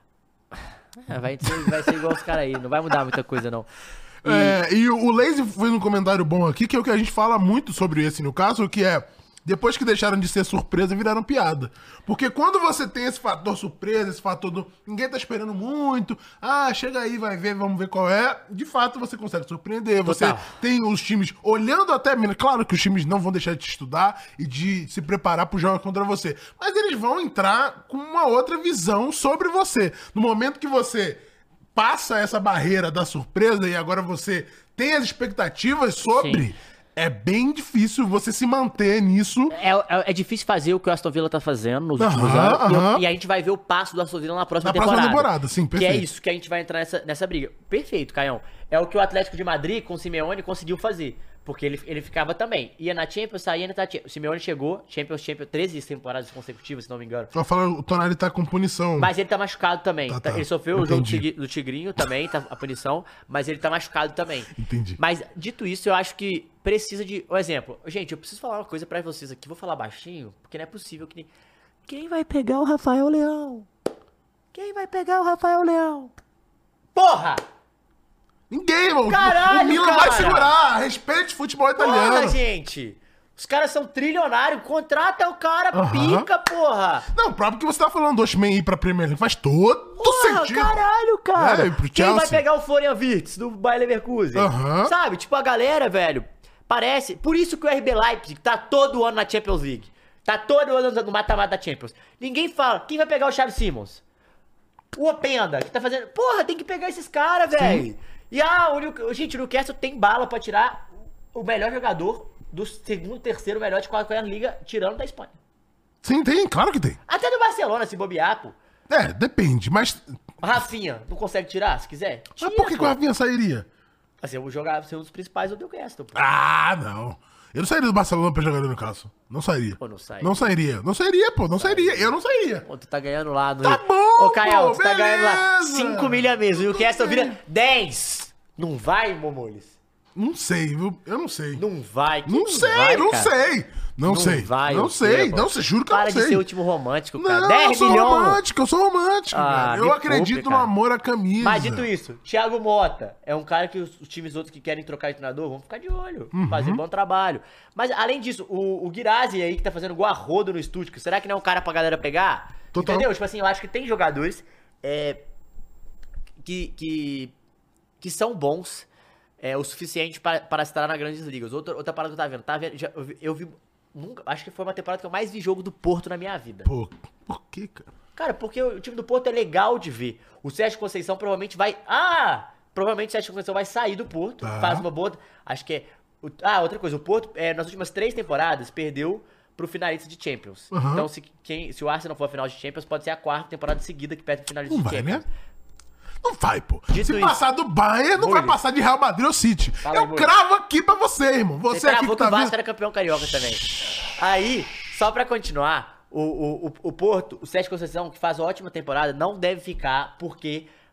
[SPEAKER 7] É, vai, ser, vai ser igual os caras aí, não vai mudar muita coisa não.
[SPEAKER 6] E... É, e o Lazy fez um comentário bom aqui, que é o que a gente fala muito sobre esse Newcastle, que é... Depois que deixaram de ser surpresa, viraram piada. Porque quando você tem esse fator surpresa, esse fator do... Ninguém tá esperando muito. Ah, chega aí, vai ver, vamos ver qual é. De fato, você consegue surpreender. Você
[SPEAKER 7] Total.
[SPEAKER 6] tem os times olhando até... Claro que os times não vão deixar de te estudar e de se preparar pro jogo contra você. Mas eles vão entrar com uma outra visão sobre você. No momento que você passa essa barreira da surpresa e agora você tem as expectativas sobre... Sim. É bem difícil você se manter nisso.
[SPEAKER 7] É, é, é difícil fazer o que o Aston Villa tá fazendo nos
[SPEAKER 6] Aham,
[SPEAKER 7] últimos anos. E, eu-
[SPEAKER 6] aham.
[SPEAKER 7] e a gente vai ver o passo do Aston Villa na próxima
[SPEAKER 6] Na
[SPEAKER 7] temporada.
[SPEAKER 6] próxima temporada, sim,
[SPEAKER 7] Que é
[SPEAKER 6] perfeito.
[SPEAKER 7] isso que a gente vai entrar nessa, nessa briga. Perfeito, Caião. É o que o Atlético de Madrid com o Simeone conseguiu fazer. Porque ele, ele ficava também. Ia na Champions, saía na Champions. O Simeone chegou, Champions, Champions, treze temporadas consecutivas, se não me engano.
[SPEAKER 6] Só fala, o Tonali tá com punição.
[SPEAKER 7] Mas ele tá machucado também.
[SPEAKER 6] Tá,
[SPEAKER 7] Tá-
[SPEAKER 6] tá.
[SPEAKER 7] Ele sofreu o jogo do
[SPEAKER 6] Entendi.
[SPEAKER 7] Tigri- do Tigrinho também, tá a punição. Mas ele tá machucado também.
[SPEAKER 6] Entendi.
[SPEAKER 7] Mas, dito isso, eu acho que precisa de... Um exemplo. Gente, eu preciso falar uma coisa pra vocês aqui. Vou falar baixinho, porque não é possível que... nem- Quem vai pegar o Rafael Leão? Quem vai pegar o Rafael Leão? Porra!
[SPEAKER 6] Ninguém, irmão.
[SPEAKER 7] Caralho,
[SPEAKER 6] o Milan
[SPEAKER 7] cara.
[SPEAKER 6] vai segurar. Respeite o futebol italiano.
[SPEAKER 7] Porra, gente! Os caras são trilionários. Contrata o cara,
[SPEAKER 6] Aham.
[SPEAKER 7] pica, porra!
[SPEAKER 6] Não, o próprio que você tá falando do Osimhen ir pra Premier League faz todo
[SPEAKER 7] Porra,
[SPEAKER 6] sentido.
[SPEAKER 7] caralho, cara!
[SPEAKER 6] É, e pro
[SPEAKER 7] Quem vai
[SPEAKER 6] Chelsea?
[SPEAKER 7] pegar o Florian Wirtz do Bayer Leverkusen?
[SPEAKER 6] Aham.
[SPEAKER 7] Sabe? Tipo, a galera, velho, parece... Por isso que o R B Leipzig tá todo ano na Champions League. Tá todo ano no mata-mata da Champions. Ninguém fala. Quem vai pegar o Xavi Simons? O Openda, que tá fazendo... Porra, tem que pegar esses caras, velho. E, ah, o New... gente, o Newcastle tem bala pra tirar o melhor jogador do segundo, terceiro melhor de qualquer liga, tirando da Espanha.
[SPEAKER 6] Sim, tem, claro que tem.
[SPEAKER 7] Até do Barcelona, se bobear, pô.
[SPEAKER 6] É, depende, mas...
[SPEAKER 7] Rafinha, não consegue tirar, se quiser? Tira,
[SPEAKER 6] Mas por que, que
[SPEAKER 7] pô.
[SPEAKER 6] o Rafinha sairia?
[SPEAKER 7] Mas eu vou jogar, ser um dos principais do Newcastle, pô.
[SPEAKER 6] Ah, não. Eu não sairia do Barcelona pra jogar no Newcastle. Não sairia.
[SPEAKER 7] Pô, não sai.
[SPEAKER 6] Não sairia. Não sairia, pô. Não sairia. Eu não sairia.
[SPEAKER 7] Pô, tu tá ganhando lá no...
[SPEAKER 6] Tá bom,
[SPEAKER 7] Ô, Caio,
[SPEAKER 6] pô,
[SPEAKER 7] tu tá ganhando lá
[SPEAKER 6] beleza.
[SPEAKER 7] cinco milha mesmo. E o Newcastle
[SPEAKER 6] bem.
[SPEAKER 7] vira dez. Não vai, Momoles?
[SPEAKER 6] Não sei, viu? Eu não sei.
[SPEAKER 7] Não vai. Quem
[SPEAKER 6] Não sei,
[SPEAKER 7] vai,
[SPEAKER 6] não
[SPEAKER 7] cara?
[SPEAKER 6] sei. Não, sei.
[SPEAKER 7] vai,
[SPEAKER 6] não
[SPEAKER 7] o
[SPEAKER 6] sei,
[SPEAKER 7] quê,
[SPEAKER 6] não
[SPEAKER 7] pô?
[SPEAKER 6] sei. Juro que eu
[SPEAKER 7] Para
[SPEAKER 6] não sei.
[SPEAKER 7] de ser o último romântico, cara.
[SPEAKER 6] Não, eu
[SPEAKER 7] dez
[SPEAKER 6] sou
[SPEAKER 7] milhões.
[SPEAKER 6] romântico, eu sou romântico,
[SPEAKER 7] Ah,
[SPEAKER 6] velho.
[SPEAKER 7] me
[SPEAKER 6] Eu acredito
[SPEAKER 7] poupe,
[SPEAKER 6] no
[SPEAKER 7] cara.
[SPEAKER 6] amor à camisa.
[SPEAKER 7] Mas dito isso, Thiago Mota é um cara que os, os times outros que querem trocar de treinador vão ficar de olho,
[SPEAKER 6] Uhum.
[SPEAKER 7] fazer bom trabalho. Mas além disso, o, o Guirazi aí que tá fazendo gol a rodo no estúdio, que será que não é um cara pra galera pegar?
[SPEAKER 6] Total.
[SPEAKER 7] Entendeu? Tipo assim, eu acho que tem jogadores é, que, que, que são bons é, o suficiente para, para estar nas grandes ligas. Outra, outra parada que eu tava vendo, tá vendo? Já, eu, vi- eu vi, nunca, acho que foi uma temporada que eu mais vi jogo do Porto na minha vida.
[SPEAKER 6] Pô, por que, cara?
[SPEAKER 7] Cara, porque o time do Porto é legal de ver. O Sérgio Conceição provavelmente vai... Ah! Provavelmente o Sérgio Conceição vai sair do Porto.
[SPEAKER 6] Tá.
[SPEAKER 7] Faz uma boa... Acho que é... o- Ah, outra coisa. O Porto, é, nas últimas três temporadas, perdeu pro finalista de Champions.
[SPEAKER 6] Aham.
[SPEAKER 7] Então, se, quem, se o Arsenal for a final de Champions, pode ser a quarta temporada seguida que perde pro finalista
[SPEAKER 6] Não
[SPEAKER 7] de
[SPEAKER 6] vai,
[SPEAKER 7] Champions.
[SPEAKER 6] né? Não vai, pô.
[SPEAKER 7] Dito
[SPEAKER 6] Se
[SPEAKER 7] isso.
[SPEAKER 6] passar do Bayern, não vai
[SPEAKER 7] Mules.
[SPEAKER 6] passar de Real Madrid ou City.
[SPEAKER 7] Fala aí,
[SPEAKER 6] Eu
[SPEAKER 7] Mules.
[SPEAKER 6] cravo aqui pra você, irmão. Você,
[SPEAKER 7] Você
[SPEAKER 6] aqui
[SPEAKER 7] cravou
[SPEAKER 6] que
[SPEAKER 7] que
[SPEAKER 6] tá
[SPEAKER 7] o Vasco
[SPEAKER 6] vendo.
[SPEAKER 7] era campeão carioca também. Aí, só pra continuar, o, o, o, o Porto, o Sérgio Conceição, que faz uma ótima temporada, não deve ficar porque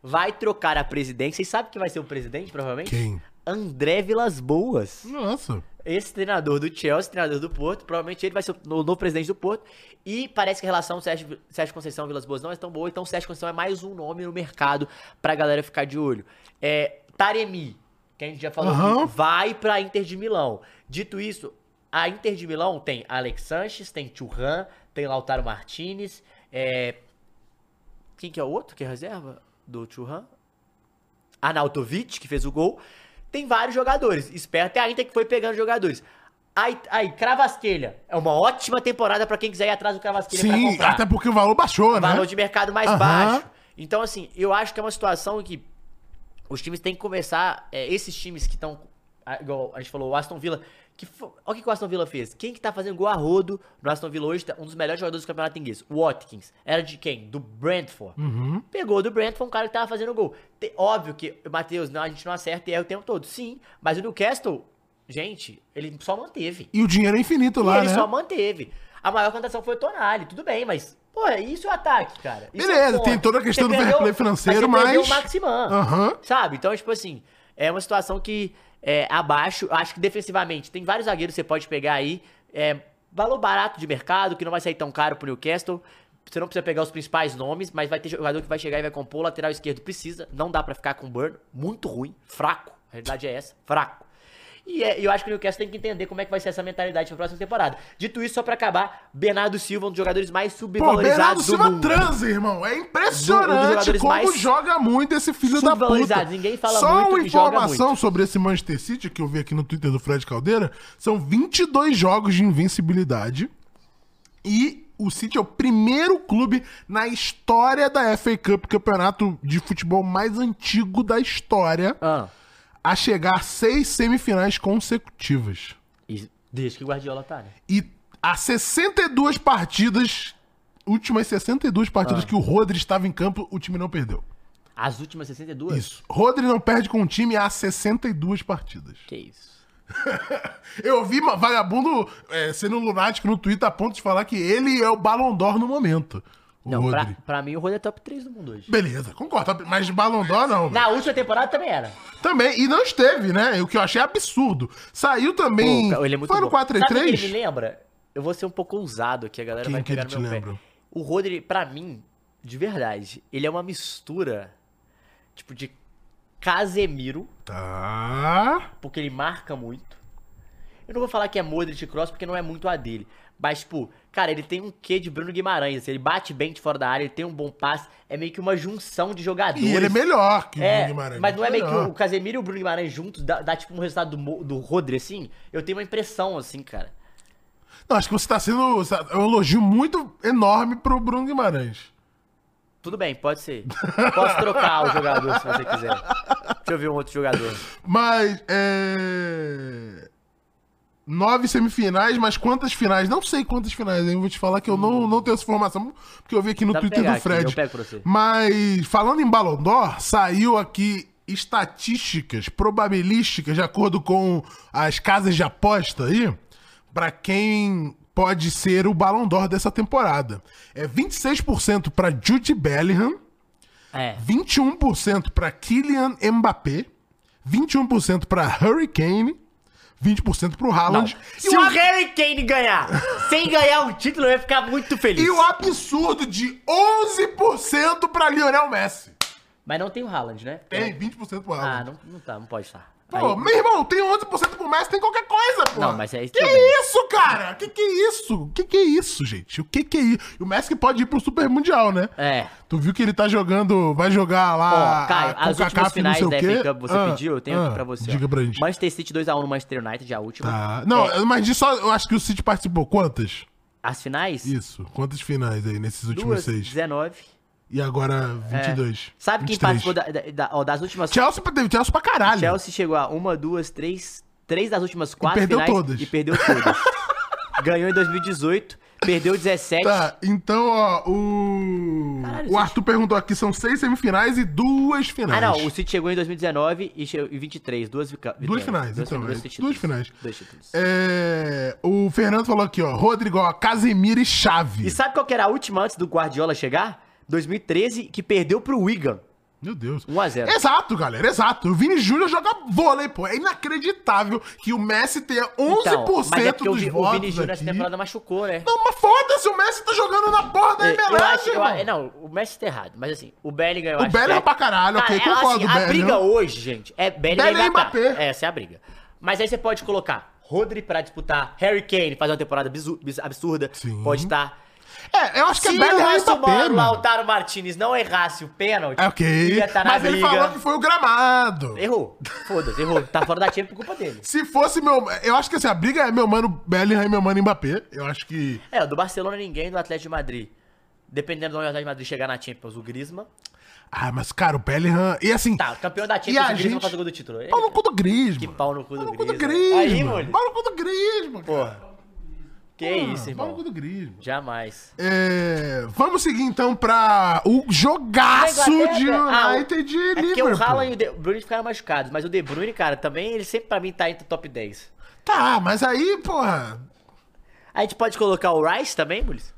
[SPEAKER 7] vai trocar a presidência. E sabe quem vai ser o presidente, provavelmente?
[SPEAKER 6] Quem?
[SPEAKER 7] André Vilas-Boas.
[SPEAKER 6] Nossa.
[SPEAKER 7] Esse treinador do Chelsea, treinador do Porto, provavelmente ele vai ser o novo presidente do Porto. E parece que a relação Sérgio, Sérgio Conceição e Vilas-Boas não é tão boa, então o Sérgio Conceição é mais um nome no mercado pra galera ficar de olho. É, Taremi, que a gente já falou,
[SPEAKER 6] Uhum.
[SPEAKER 7] que vai pra Inter de Milão. Dito isso, a Inter de Milão tem Alex Sanches, tem Thuram, tem Lautaro Martinez, é... quem que é o outro que é reserva do Thuram? Arnautovic, que fez o gol. Tem vários jogadores. Espera até a Inter que foi pegando jogadores. Aí, aí Kvaratskhelia. É uma ótima temporada pra quem quiser ir atrás do Kvaratskhelia pra
[SPEAKER 6] Sim,
[SPEAKER 7] comprar.
[SPEAKER 6] até porque o valor baixou, né?
[SPEAKER 7] Valor de mercado mais
[SPEAKER 6] Aham.
[SPEAKER 7] baixo. Então, assim, eu acho que é uma situação em que os times têm que começar... É, esses times que estão... Igual a gente falou, o Aston Villa... Que, olha o que, que o Aston Villa fez. Quem que tá fazendo gol a rodo no Aston Villa hoje? Um dos melhores jogadores do campeonato inglês. O Watkins. Era de quem? Do Brentford.
[SPEAKER 6] Uhum.
[SPEAKER 7] Pegou do Brentford um cara que tava fazendo gol. Te, óbvio que, Matheus, não, a gente não acerta e erra o tempo todo. Sim, mas o Newcastle, gente, ele só manteve.
[SPEAKER 6] E o dinheiro é infinito
[SPEAKER 7] E
[SPEAKER 6] lá,
[SPEAKER 7] ele
[SPEAKER 6] né?
[SPEAKER 7] só manteve. A maior contratação foi o Tonali, tudo bem, mas... Pô, isso é o ataque, cara. Isso
[SPEAKER 6] Beleza,
[SPEAKER 7] é o ponto.
[SPEAKER 6] tem toda a questão
[SPEAKER 7] Você
[SPEAKER 6] do fair
[SPEAKER 7] perdeu-
[SPEAKER 6] play financeiro,
[SPEAKER 7] mas... Você perdeu
[SPEAKER 6] mas-
[SPEAKER 7] o Maximan,
[SPEAKER 6] Aham.
[SPEAKER 7] sabe? Então, tipo assim, é uma situação que é abaixo. Acho que defensivamente, tem vários zagueiros que você pode pegar aí. É, valor barato de mercado, que não vai sair tão caro pro Newcastle. Você não precisa pegar os principais nomes, mas vai ter jogador que vai chegar e vai compor. O lateral esquerdo precisa, não dá pra ficar com o Burn. Muito ruim, fraco. A realidade é essa, fraco. E é, eu acho que o Newcastle tem que entender como é que vai ser essa mentalidade pra próxima temporada. Dito isso, só pra acabar, Bernardo Silva, um dos jogadores mais
[SPEAKER 6] Pô, Bernardo
[SPEAKER 7] subvalorizados do
[SPEAKER 6] Silva
[SPEAKER 7] mundo.
[SPEAKER 6] transa, irmão. É
[SPEAKER 7] Do- um dos
[SPEAKER 6] impressionante
[SPEAKER 7] jogadores
[SPEAKER 6] como
[SPEAKER 7] mais
[SPEAKER 6] joga muito esse filho da puta.
[SPEAKER 7] subvalorizados. Ninguém fala
[SPEAKER 6] Só
[SPEAKER 7] muito
[SPEAKER 6] uma
[SPEAKER 7] e joga
[SPEAKER 6] informação
[SPEAKER 7] muito.
[SPEAKER 6] sobre esse Manchester City, que eu vi aqui no Twitter do Fred Caldeira, são vinte e dois jogos de invencibilidade e o City é o primeiro clube na história da F A Cup, campeonato de futebol mais antigo da história,
[SPEAKER 7] Ah,
[SPEAKER 6] a chegar a seis semifinais consecutivas.
[SPEAKER 7] e desde que o Guardiola tá, né?
[SPEAKER 6] E há sessenta e duas partidas, últimas sessenta e duas partidas
[SPEAKER 7] Ah.
[SPEAKER 6] que o Rodri estava em campo, o time não perdeu.
[SPEAKER 7] As últimas sessenta e duas?
[SPEAKER 6] Isso. Rodri não perde com o time há sessenta e duas partidas.
[SPEAKER 7] Que isso.
[SPEAKER 6] Eu ouvi uma vagabundo é, sendo lunático no Twitter a ponto de falar que ele é o Ballon d'Or no momento. O
[SPEAKER 7] Não, pra,
[SPEAKER 6] Rodri.
[SPEAKER 7] pra mim o Rodri é top três do mundo hoje.
[SPEAKER 6] Beleza, concordo. Mas de Ballon d'Or não. velho.
[SPEAKER 7] Na última temporada também era.
[SPEAKER 6] Também. E não esteve, né? O que eu achei absurdo. Saiu também.
[SPEAKER 7] Pô, ele é muito
[SPEAKER 6] Foi no
[SPEAKER 7] bom.
[SPEAKER 6] quatro a
[SPEAKER 7] Sabe o que
[SPEAKER 6] três?
[SPEAKER 7] ele me lembra? Eu vou ser um pouco ousado aqui, a galera
[SPEAKER 6] Quem
[SPEAKER 7] vai
[SPEAKER 6] que
[SPEAKER 7] pegar
[SPEAKER 6] ele
[SPEAKER 7] no
[SPEAKER 6] te
[SPEAKER 7] meu pé.
[SPEAKER 6] lembra?
[SPEAKER 7] O Rodri, pra mim, de verdade, ele é uma mistura, tipo, de Casemiro,
[SPEAKER 6] Tá.
[SPEAKER 7] porque ele marca muito. Eu não vou falar que é Modric e Kroos, porque não é muito a dele. Mas, tipo, cara, ele tem um quê de Bruno Guimarães. Assim, ele bate bem de fora da área, ele tem um bom passe. É meio que uma junção de jogadores.
[SPEAKER 6] E ele é melhor que o
[SPEAKER 7] É,
[SPEAKER 6] Bruno Guimarães.
[SPEAKER 7] mas não é meio que
[SPEAKER 6] melhor.
[SPEAKER 7] o Casemiro e o Bruno Guimarães juntos dá, dá tipo um resultado do, Mo- do Rodri, assim? Eu tenho uma impressão, assim, cara.
[SPEAKER 6] Não, acho que você tá sendo. É um elogio muito enorme pro Bruno Guimarães.
[SPEAKER 7] Tudo bem, pode ser. Posso trocar o jogador se você quiser. Deixa eu ver um outro jogador.
[SPEAKER 6] Mas, é... Nove semifinais, mas quantas finais? Não sei quantas finais, hein? Vou te falar que eu não, não tenho essa informação, porque eu vi aqui no
[SPEAKER 7] Dá pra
[SPEAKER 6] Twitter
[SPEAKER 7] pegar
[SPEAKER 6] do
[SPEAKER 7] aqui,
[SPEAKER 6] Fred.
[SPEAKER 7] eu pego pra você.
[SPEAKER 6] Mas, falando em Ballon d'Or, saiu aqui estatísticas probabilísticas, de acordo com as casas de aposta aí, pra quem pode ser o Ballon d'Or dessa temporada. É vinte e seis por cento pra Jude Bellingham,
[SPEAKER 7] É.
[SPEAKER 6] vinte e um por cento para Kylian Mbappé, vinte e um por cento para Harry Kane, vinte por cento para o
[SPEAKER 7] Não.
[SPEAKER 6] Haaland.
[SPEAKER 7] Se
[SPEAKER 6] E
[SPEAKER 7] o
[SPEAKER 6] o, ab-
[SPEAKER 7] Harry Kane ganhar sem ganhar um título, eu ia ficar muito feliz.
[SPEAKER 6] e o absurdo de onze por cento para Lionel Messi.
[SPEAKER 7] Mas não tem o Haaland, né?
[SPEAKER 6] Tem vinte por cento para o
[SPEAKER 7] Ah,
[SPEAKER 6] Haaland.
[SPEAKER 7] não, não tá, não pode estar.
[SPEAKER 6] Pô,
[SPEAKER 7] Aí-
[SPEAKER 6] meu irmão, tem onze por cento pro Messi, tem qualquer coisa, pô.
[SPEAKER 7] Não, mas é isso
[SPEAKER 6] Que
[SPEAKER 7] também.
[SPEAKER 6] isso, cara? Que que é isso? Que que é isso, gente? O que que é isso? E o Messi que pode ir pro Super Mundial, né?
[SPEAKER 7] É.
[SPEAKER 6] Tu viu que ele tá jogando, vai jogar lá
[SPEAKER 7] Ó, Caio,
[SPEAKER 6] a
[SPEAKER 7] as
[SPEAKER 6] CONCACAF,
[SPEAKER 7] últimas finais
[SPEAKER 6] não
[SPEAKER 7] da
[SPEAKER 6] sei o
[SPEAKER 7] F
[SPEAKER 6] quê.
[SPEAKER 7] A Cup você
[SPEAKER 6] Ah,
[SPEAKER 7] pediu, eu tenho
[SPEAKER 6] ah,
[SPEAKER 7] aqui pra você.
[SPEAKER 6] Diga
[SPEAKER 7] ó.
[SPEAKER 6] pra gente.
[SPEAKER 7] Manchester City dois a um no Manchester United, já a última.
[SPEAKER 6] Tá. Não,
[SPEAKER 7] É,
[SPEAKER 6] mas de só, eu acho que o City participou. Quantas?
[SPEAKER 7] as finais?
[SPEAKER 6] Isso. Quantas finais aí nesses últimos
[SPEAKER 7] Duas,
[SPEAKER 6] seis?
[SPEAKER 7] dezenove.
[SPEAKER 6] E agora vinte e dois.
[SPEAKER 7] É. Sabe quem
[SPEAKER 6] vinte e três.
[SPEAKER 7] participou da, da- da- ó, das últimas...
[SPEAKER 6] Chelsea teve Chelsea pra caralho.
[SPEAKER 7] Chelsea chegou a uma, duas, três... Três das últimas quatro
[SPEAKER 6] perdeu
[SPEAKER 7] finais.
[SPEAKER 6] todas.
[SPEAKER 7] E perdeu todas. Ganhou em dois mil e dezoito, perdeu dezessete.
[SPEAKER 6] Tá, então, ó, o.
[SPEAKER 7] Caralho,
[SPEAKER 6] o
[SPEAKER 7] City-
[SPEAKER 6] Arthur perguntou aqui: são seis semifinais e duas finais.
[SPEAKER 7] Ah, não, o City chegou em dois mil e dezenove e chegou em vinte e três, duas vica-
[SPEAKER 6] Duas
[SPEAKER 7] vitórias.
[SPEAKER 6] finais,
[SPEAKER 7] Duas
[SPEAKER 6] então.
[SPEAKER 7] finais,
[SPEAKER 6] é,
[SPEAKER 7] dois
[SPEAKER 6] duas
[SPEAKER 7] títulos.
[SPEAKER 6] finais.
[SPEAKER 7] Dois títulos.
[SPEAKER 6] É, o Fernando falou aqui, ó. Rodrigo, ó, Casemiro e Xavi.
[SPEAKER 7] E sabe qual que era a última antes do Guardiola chegar? dois mil e treze, que perdeu pro Wigan.
[SPEAKER 6] Meu Deus.
[SPEAKER 7] um a zero.
[SPEAKER 6] Exato, galera, exato. O Vini Júnior joga vôlei, pô. É inacreditável que o Messi tenha onze por cento
[SPEAKER 7] então, mas é porque
[SPEAKER 6] dos
[SPEAKER 7] o,
[SPEAKER 6] votos
[SPEAKER 7] o Vini Júnior
[SPEAKER 6] aqui.
[SPEAKER 7] essa temporada machucou, né?
[SPEAKER 6] Não, mas foda-se, o Messi tá jogando na porra da
[SPEAKER 7] Eu,
[SPEAKER 6] M L
[SPEAKER 7] eu
[SPEAKER 6] S,
[SPEAKER 7] acho, eu,
[SPEAKER 6] irmão.
[SPEAKER 7] não, o Messi tá errado, mas assim, o Bellingham eu
[SPEAKER 6] O
[SPEAKER 7] acho
[SPEAKER 6] Bellingham
[SPEAKER 7] que
[SPEAKER 6] pra caralho, ok,
[SPEAKER 7] Cara,
[SPEAKER 6] concordo,
[SPEAKER 7] assim, a
[SPEAKER 6] Bellingham.
[SPEAKER 7] briga hoje, gente, é Bellingham
[SPEAKER 6] Bellingham
[SPEAKER 7] e
[SPEAKER 6] e
[SPEAKER 7] Mbappé.
[SPEAKER 6] Mbappé.
[SPEAKER 7] Essa é a briga. Mas aí você pode colocar Rodri pra disputar, Harry Kane fazer uma temporada bizu- bis- absurda,
[SPEAKER 6] Sim.
[SPEAKER 7] pode estar...
[SPEAKER 6] É, eu acho que
[SPEAKER 7] Se
[SPEAKER 6] é Bellingham e
[SPEAKER 7] o
[SPEAKER 6] Mbappé, mano.
[SPEAKER 7] Lautaro Martinez não errasse o pênalti,
[SPEAKER 6] É ok,
[SPEAKER 7] ia estar na
[SPEAKER 6] mas
[SPEAKER 7] briga.
[SPEAKER 6] ele falou que foi o gramado.
[SPEAKER 7] Errou, foda-se, errou. Tá fora da Champions por culpa dele.
[SPEAKER 6] Se fosse meu... Eu acho que assim, a briga é meu mano Bellingham e meu mano Mbappé. Eu acho que...
[SPEAKER 7] É, do Barcelona ninguém, do Atlético de Madrid. Dependendo do Atlético de Madrid chegar na Champions, o Griezmann.
[SPEAKER 6] Ah, mas cara, o Bellingham... E assim...
[SPEAKER 7] Tá, campeão da
[SPEAKER 6] e
[SPEAKER 7] Champions,
[SPEAKER 6] a
[SPEAKER 7] o Griezmann
[SPEAKER 6] gente...
[SPEAKER 7] faz o gol do título.
[SPEAKER 6] Pau no cu do Griezmann.
[SPEAKER 7] Que pau no cu do
[SPEAKER 6] Pau no cu do
[SPEAKER 7] Griezmann. Aí,
[SPEAKER 6] Griezmann.
[SPEAKER 7] mano.
[SPEAKER 6] Pau no cu do Griezmann, cara.
[SPEAKER 7] Porra. Que isso,
[SPEAKER 6] Pau no
[SPEAKER 7] irmão.
[SPEAKER 6] cu do Griezmann.
[SPEAKER 7] Jamais.
[SPEAKER 6] É, vamos seguir então pra o jogaço de United e
[SPEAKER 7] É porque
[SPEAKER 6] Liverpool.
[SPEAKER 7] o Haaland e o De Bruyne ficaram machucados, mas o De Bruyne, cara, também, ele sempre pra mim tá entre o top dez.
[SPEAKER 6] Tá, mas aí, porra...
[SPEAKER 7] A gente pode colocar o Rice também, Mules?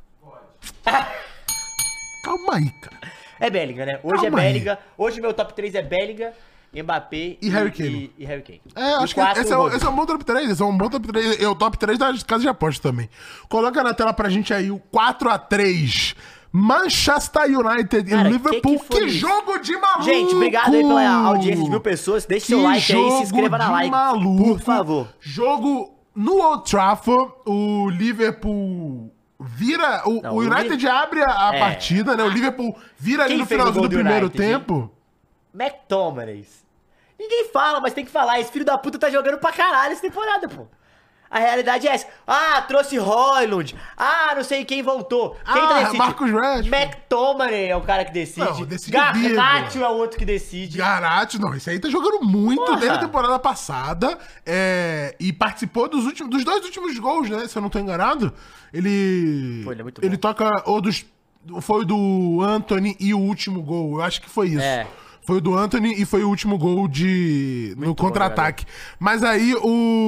[SPEAKER 6] Calma aí, cara.
[SPEAKER 7] É Bellingham, né? Hoje
[SPEAKER 6] Calma
[SPEAKER 7] é
[SPEAKER 6] aí.
[SPEAKER 7] Bellingham. Hoje meu top três é Bellingham, Mbappé
[SPEAKER 6] E Harry Kane.
[SPEAKER 7] E, e Harry Kane.
[SPEAKER 6] É,
[SPEAKER 7] E
[SPEAKER 6] acho que
[SPEAKER 7] quatro,
[SPEAKER 6] esse é, o-
[SPEAKER 7] Rodri.
[SPEAKER 6] esse é um bom top três. Esse é um bom top três. É o top três das casas de aposta também. Coloca na tela pra gente aí o quatro a três. Manchester United
[SPEAKER 7] Cara,
[SPEAKER 6] e Liverpool.
[SPEAKER 7] que
[SPEAKER 6] Que,
[SPEAKER 7] que foi isso?
[SPEAKER 6] jogo de maluco!
[SPEAKER 7] Gente, obrigado aí pela audiência de mil pessoas. Deixe seu
[SPEAKER 6] Que
[SPEAKER 7] like aí e
[SPEAKER 6] jogo
[SPEAKER 7] se inscreva na
[SPEAKER 6] de
[SPEAKER 7] like.
[SPEAKER 6] maluco.
[SPEAKER 7] Por favor.
[SPEAKER 6] Jogo no Old Trafford. O Liverpool vira... O,
[SPEAKER 7] Não,
[SPEAKER 6] o
[SPEAKER 7] o
[SPEAKER 6] United
[SPEAKER 7] Li-
[SPEAKER 6] abre a, a
[SPEAKER 7] É.
[SPEAKER 6] partida, né? O Liverpool vira ali
[SPEAKER 7] Quem
[SPEAKER 6] no
[SPEAKER 7] fez o
[SPEAKER 6] finalzinho
[SPEAKER 7] gol
[SPEAKER 6] do
[SPEAKER 7] do
[SPEAKER 6] primeiro
[SPEAKER 7] United, hein?
[SPEAKER 6] tempo.
[SPEAKER 7] McTominay. Ninguém fala, mas tem que falar. Esse filho da puta tá jogando pra caralho essa temporada, pô. A realidade é essa. Ah, trouxe Højlund. Ah, não sei quem voltou. Quem
[SPEAKER 6] Ah,
[SPEAKER 7] tá decidindo?
[SPEAKER 6] Marcus Rashford.
[SPEAKER 7] McTominay é o cara que decide.
[SPEAKER 6] Não, decide
[SPEAKER 7] Garnacho
[SPEAKER 6] Diego.
[SPEAKER 7] é o outro que decide.
[SPEAKER 6] Garnacho, não, esse aí tá jogando muito
[SPEAKER 7] Porra.
[SPEAKER 6] desde a temporada passada. é, e participou dos, últimos, dos dois últimos gols, né? Se eu não tô enganado. Ele.
[SPEAKER 7] Pô, ele é muito
[SPEAKER 6] ele
[SPEAKER 7] bom.
[SPEAKER 6] toca. Ou dos. Foi do Anthony e o último gol. Eu acho que foi isso.
[SPEAKER 7] É.
[SPEAKER 6] Foi o do Anthony e foi o último gol de no
[SPEAKER 7] bom,
[SPEAKER 6] contra-ataque. Mas aí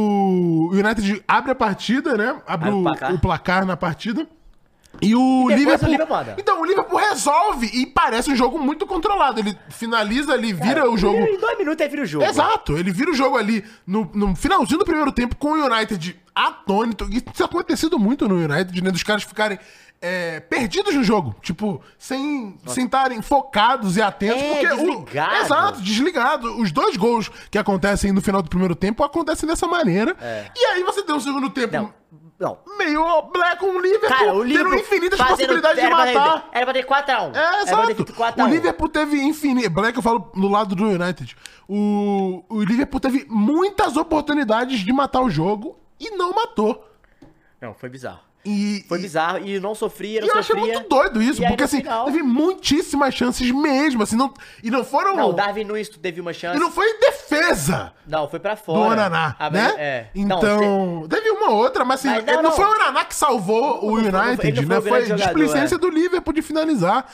[SPEAKER 6] o United abre a partida, né? Abre
[SPEAKER 7] Abre o
[SPEAKER 6] o,
[SPEAKER 7] placar.
[SPEAKER 6] o placar na partida. E o
[SPEAKER 7] E depois
[SPEAKER 6] Liverpool.
[SPEAKER 7] o Liverpool manda.
[SPEAKER 6] Então, o Liverpool resolve e parece um jogo muito controlado. Ele finaliza ali, vira o jogo.
[SPEAKER 7] Em dois minutos aí vira o jogo.
[SPEAKER 6] Exato, ele vira o jogo ali no, no finalzinho do primeiro tempo com o United atônito. Isso tem acontecido muito no United, né? Dos caras ficarem é, perdidos no jogo. Tipo, sem sem estarem focados e atentos.
[SPEAKER 7] É,
[SPEAKER 6] porque o-
[SPEAKER 7] desligado.
[SPEAKER 6] Exato, desligado. Os dois gols que acontecem no final do primeiro tempo acontecem dessa maneira. E aí você tem um segundo tempo
[SPEAKER 7] Não, não.
[SPEAKER 6] meio black com o Liverpool,
[SPEAKER 7] Cara, o Liverpool
[SPEAKER 6] tendo infinitas
[SPEAKER 7] fazendo-
[SPEAKER 6] possibilidades de
[SPEAKER 7] era pra ter-
[SPEAKER 6] matar.
[SPEAKER 7] Era pra ter quatro a um.
[SPEAKER 6] É,
[SPEAKER 7] Era pra ter
[SPEAKER 6] exato.
[SPEAKER 7] feito quatro a
[SPEAKER 6] O
[SPEAKER 7] um.
[SPEAKER 6] Liverpool teve infinito. Black eu falo no lado do United. O, o Liverpool teve muitas oportunidades de matar o jogo e não matou.
[SPEAKER 7] Não, foi bizarro.
[SPEAKER 6] E,
[SPEAKER 7] Foi
[SPEAKER 6] e-
[SPEAKER 7] bizarro e não sofria,
[SPEAKER 6] e
[SPEAKER 7] não
[SPEAKER 6] eu achei
[SPEAKER 7] sofria.
[SPEAKER 6] muito doido isso,
[SPEAKER 7] E aí,
[SPEAKER 6] porque
[SPEAKER 7] no
[SPEAKER 6] assim,
[SPEAKER 7] final-
[SPEAKER 6] teve muitíssimas chances mesmo, assim, não, e não foram...
[SPEAKER 7] Não, o Darwin Nunes teve uma chance.
[SPEAKER 6] e não foi em defesa
[SPEAKER 7] Não, foi pra
[SPEAKER 6] do
[SPEAKER 7] fora.
[SPEAKER 6] Onaná,
[SPEAKER 7] Ah,
[SPEAKER 6] né?
[SPEAKER 7] mas- É. Não,
[SPEAKER 6] Então, teve uma outra, mas assim,
[SPEAKER 7] Mas não,
[SPEAKER 6] não,
[SPEAKER 7] não.
[SPEAKER 6] foi o Onaná que salvou o
[SPEAKER 7] Não foi- não foi-
[SPEAKER 6] United,
[SPEAKER 7] ele não
[SPEAKER 6] né?
[SPEAKER 7] foi o
[SPEAKER 6] Foi
[SPEAKER 7] grande jogador,
[SPEAKER 6] displicência
[SPEAKER 7] é.
[SPEAKER 6] do Liverpool de finalizar.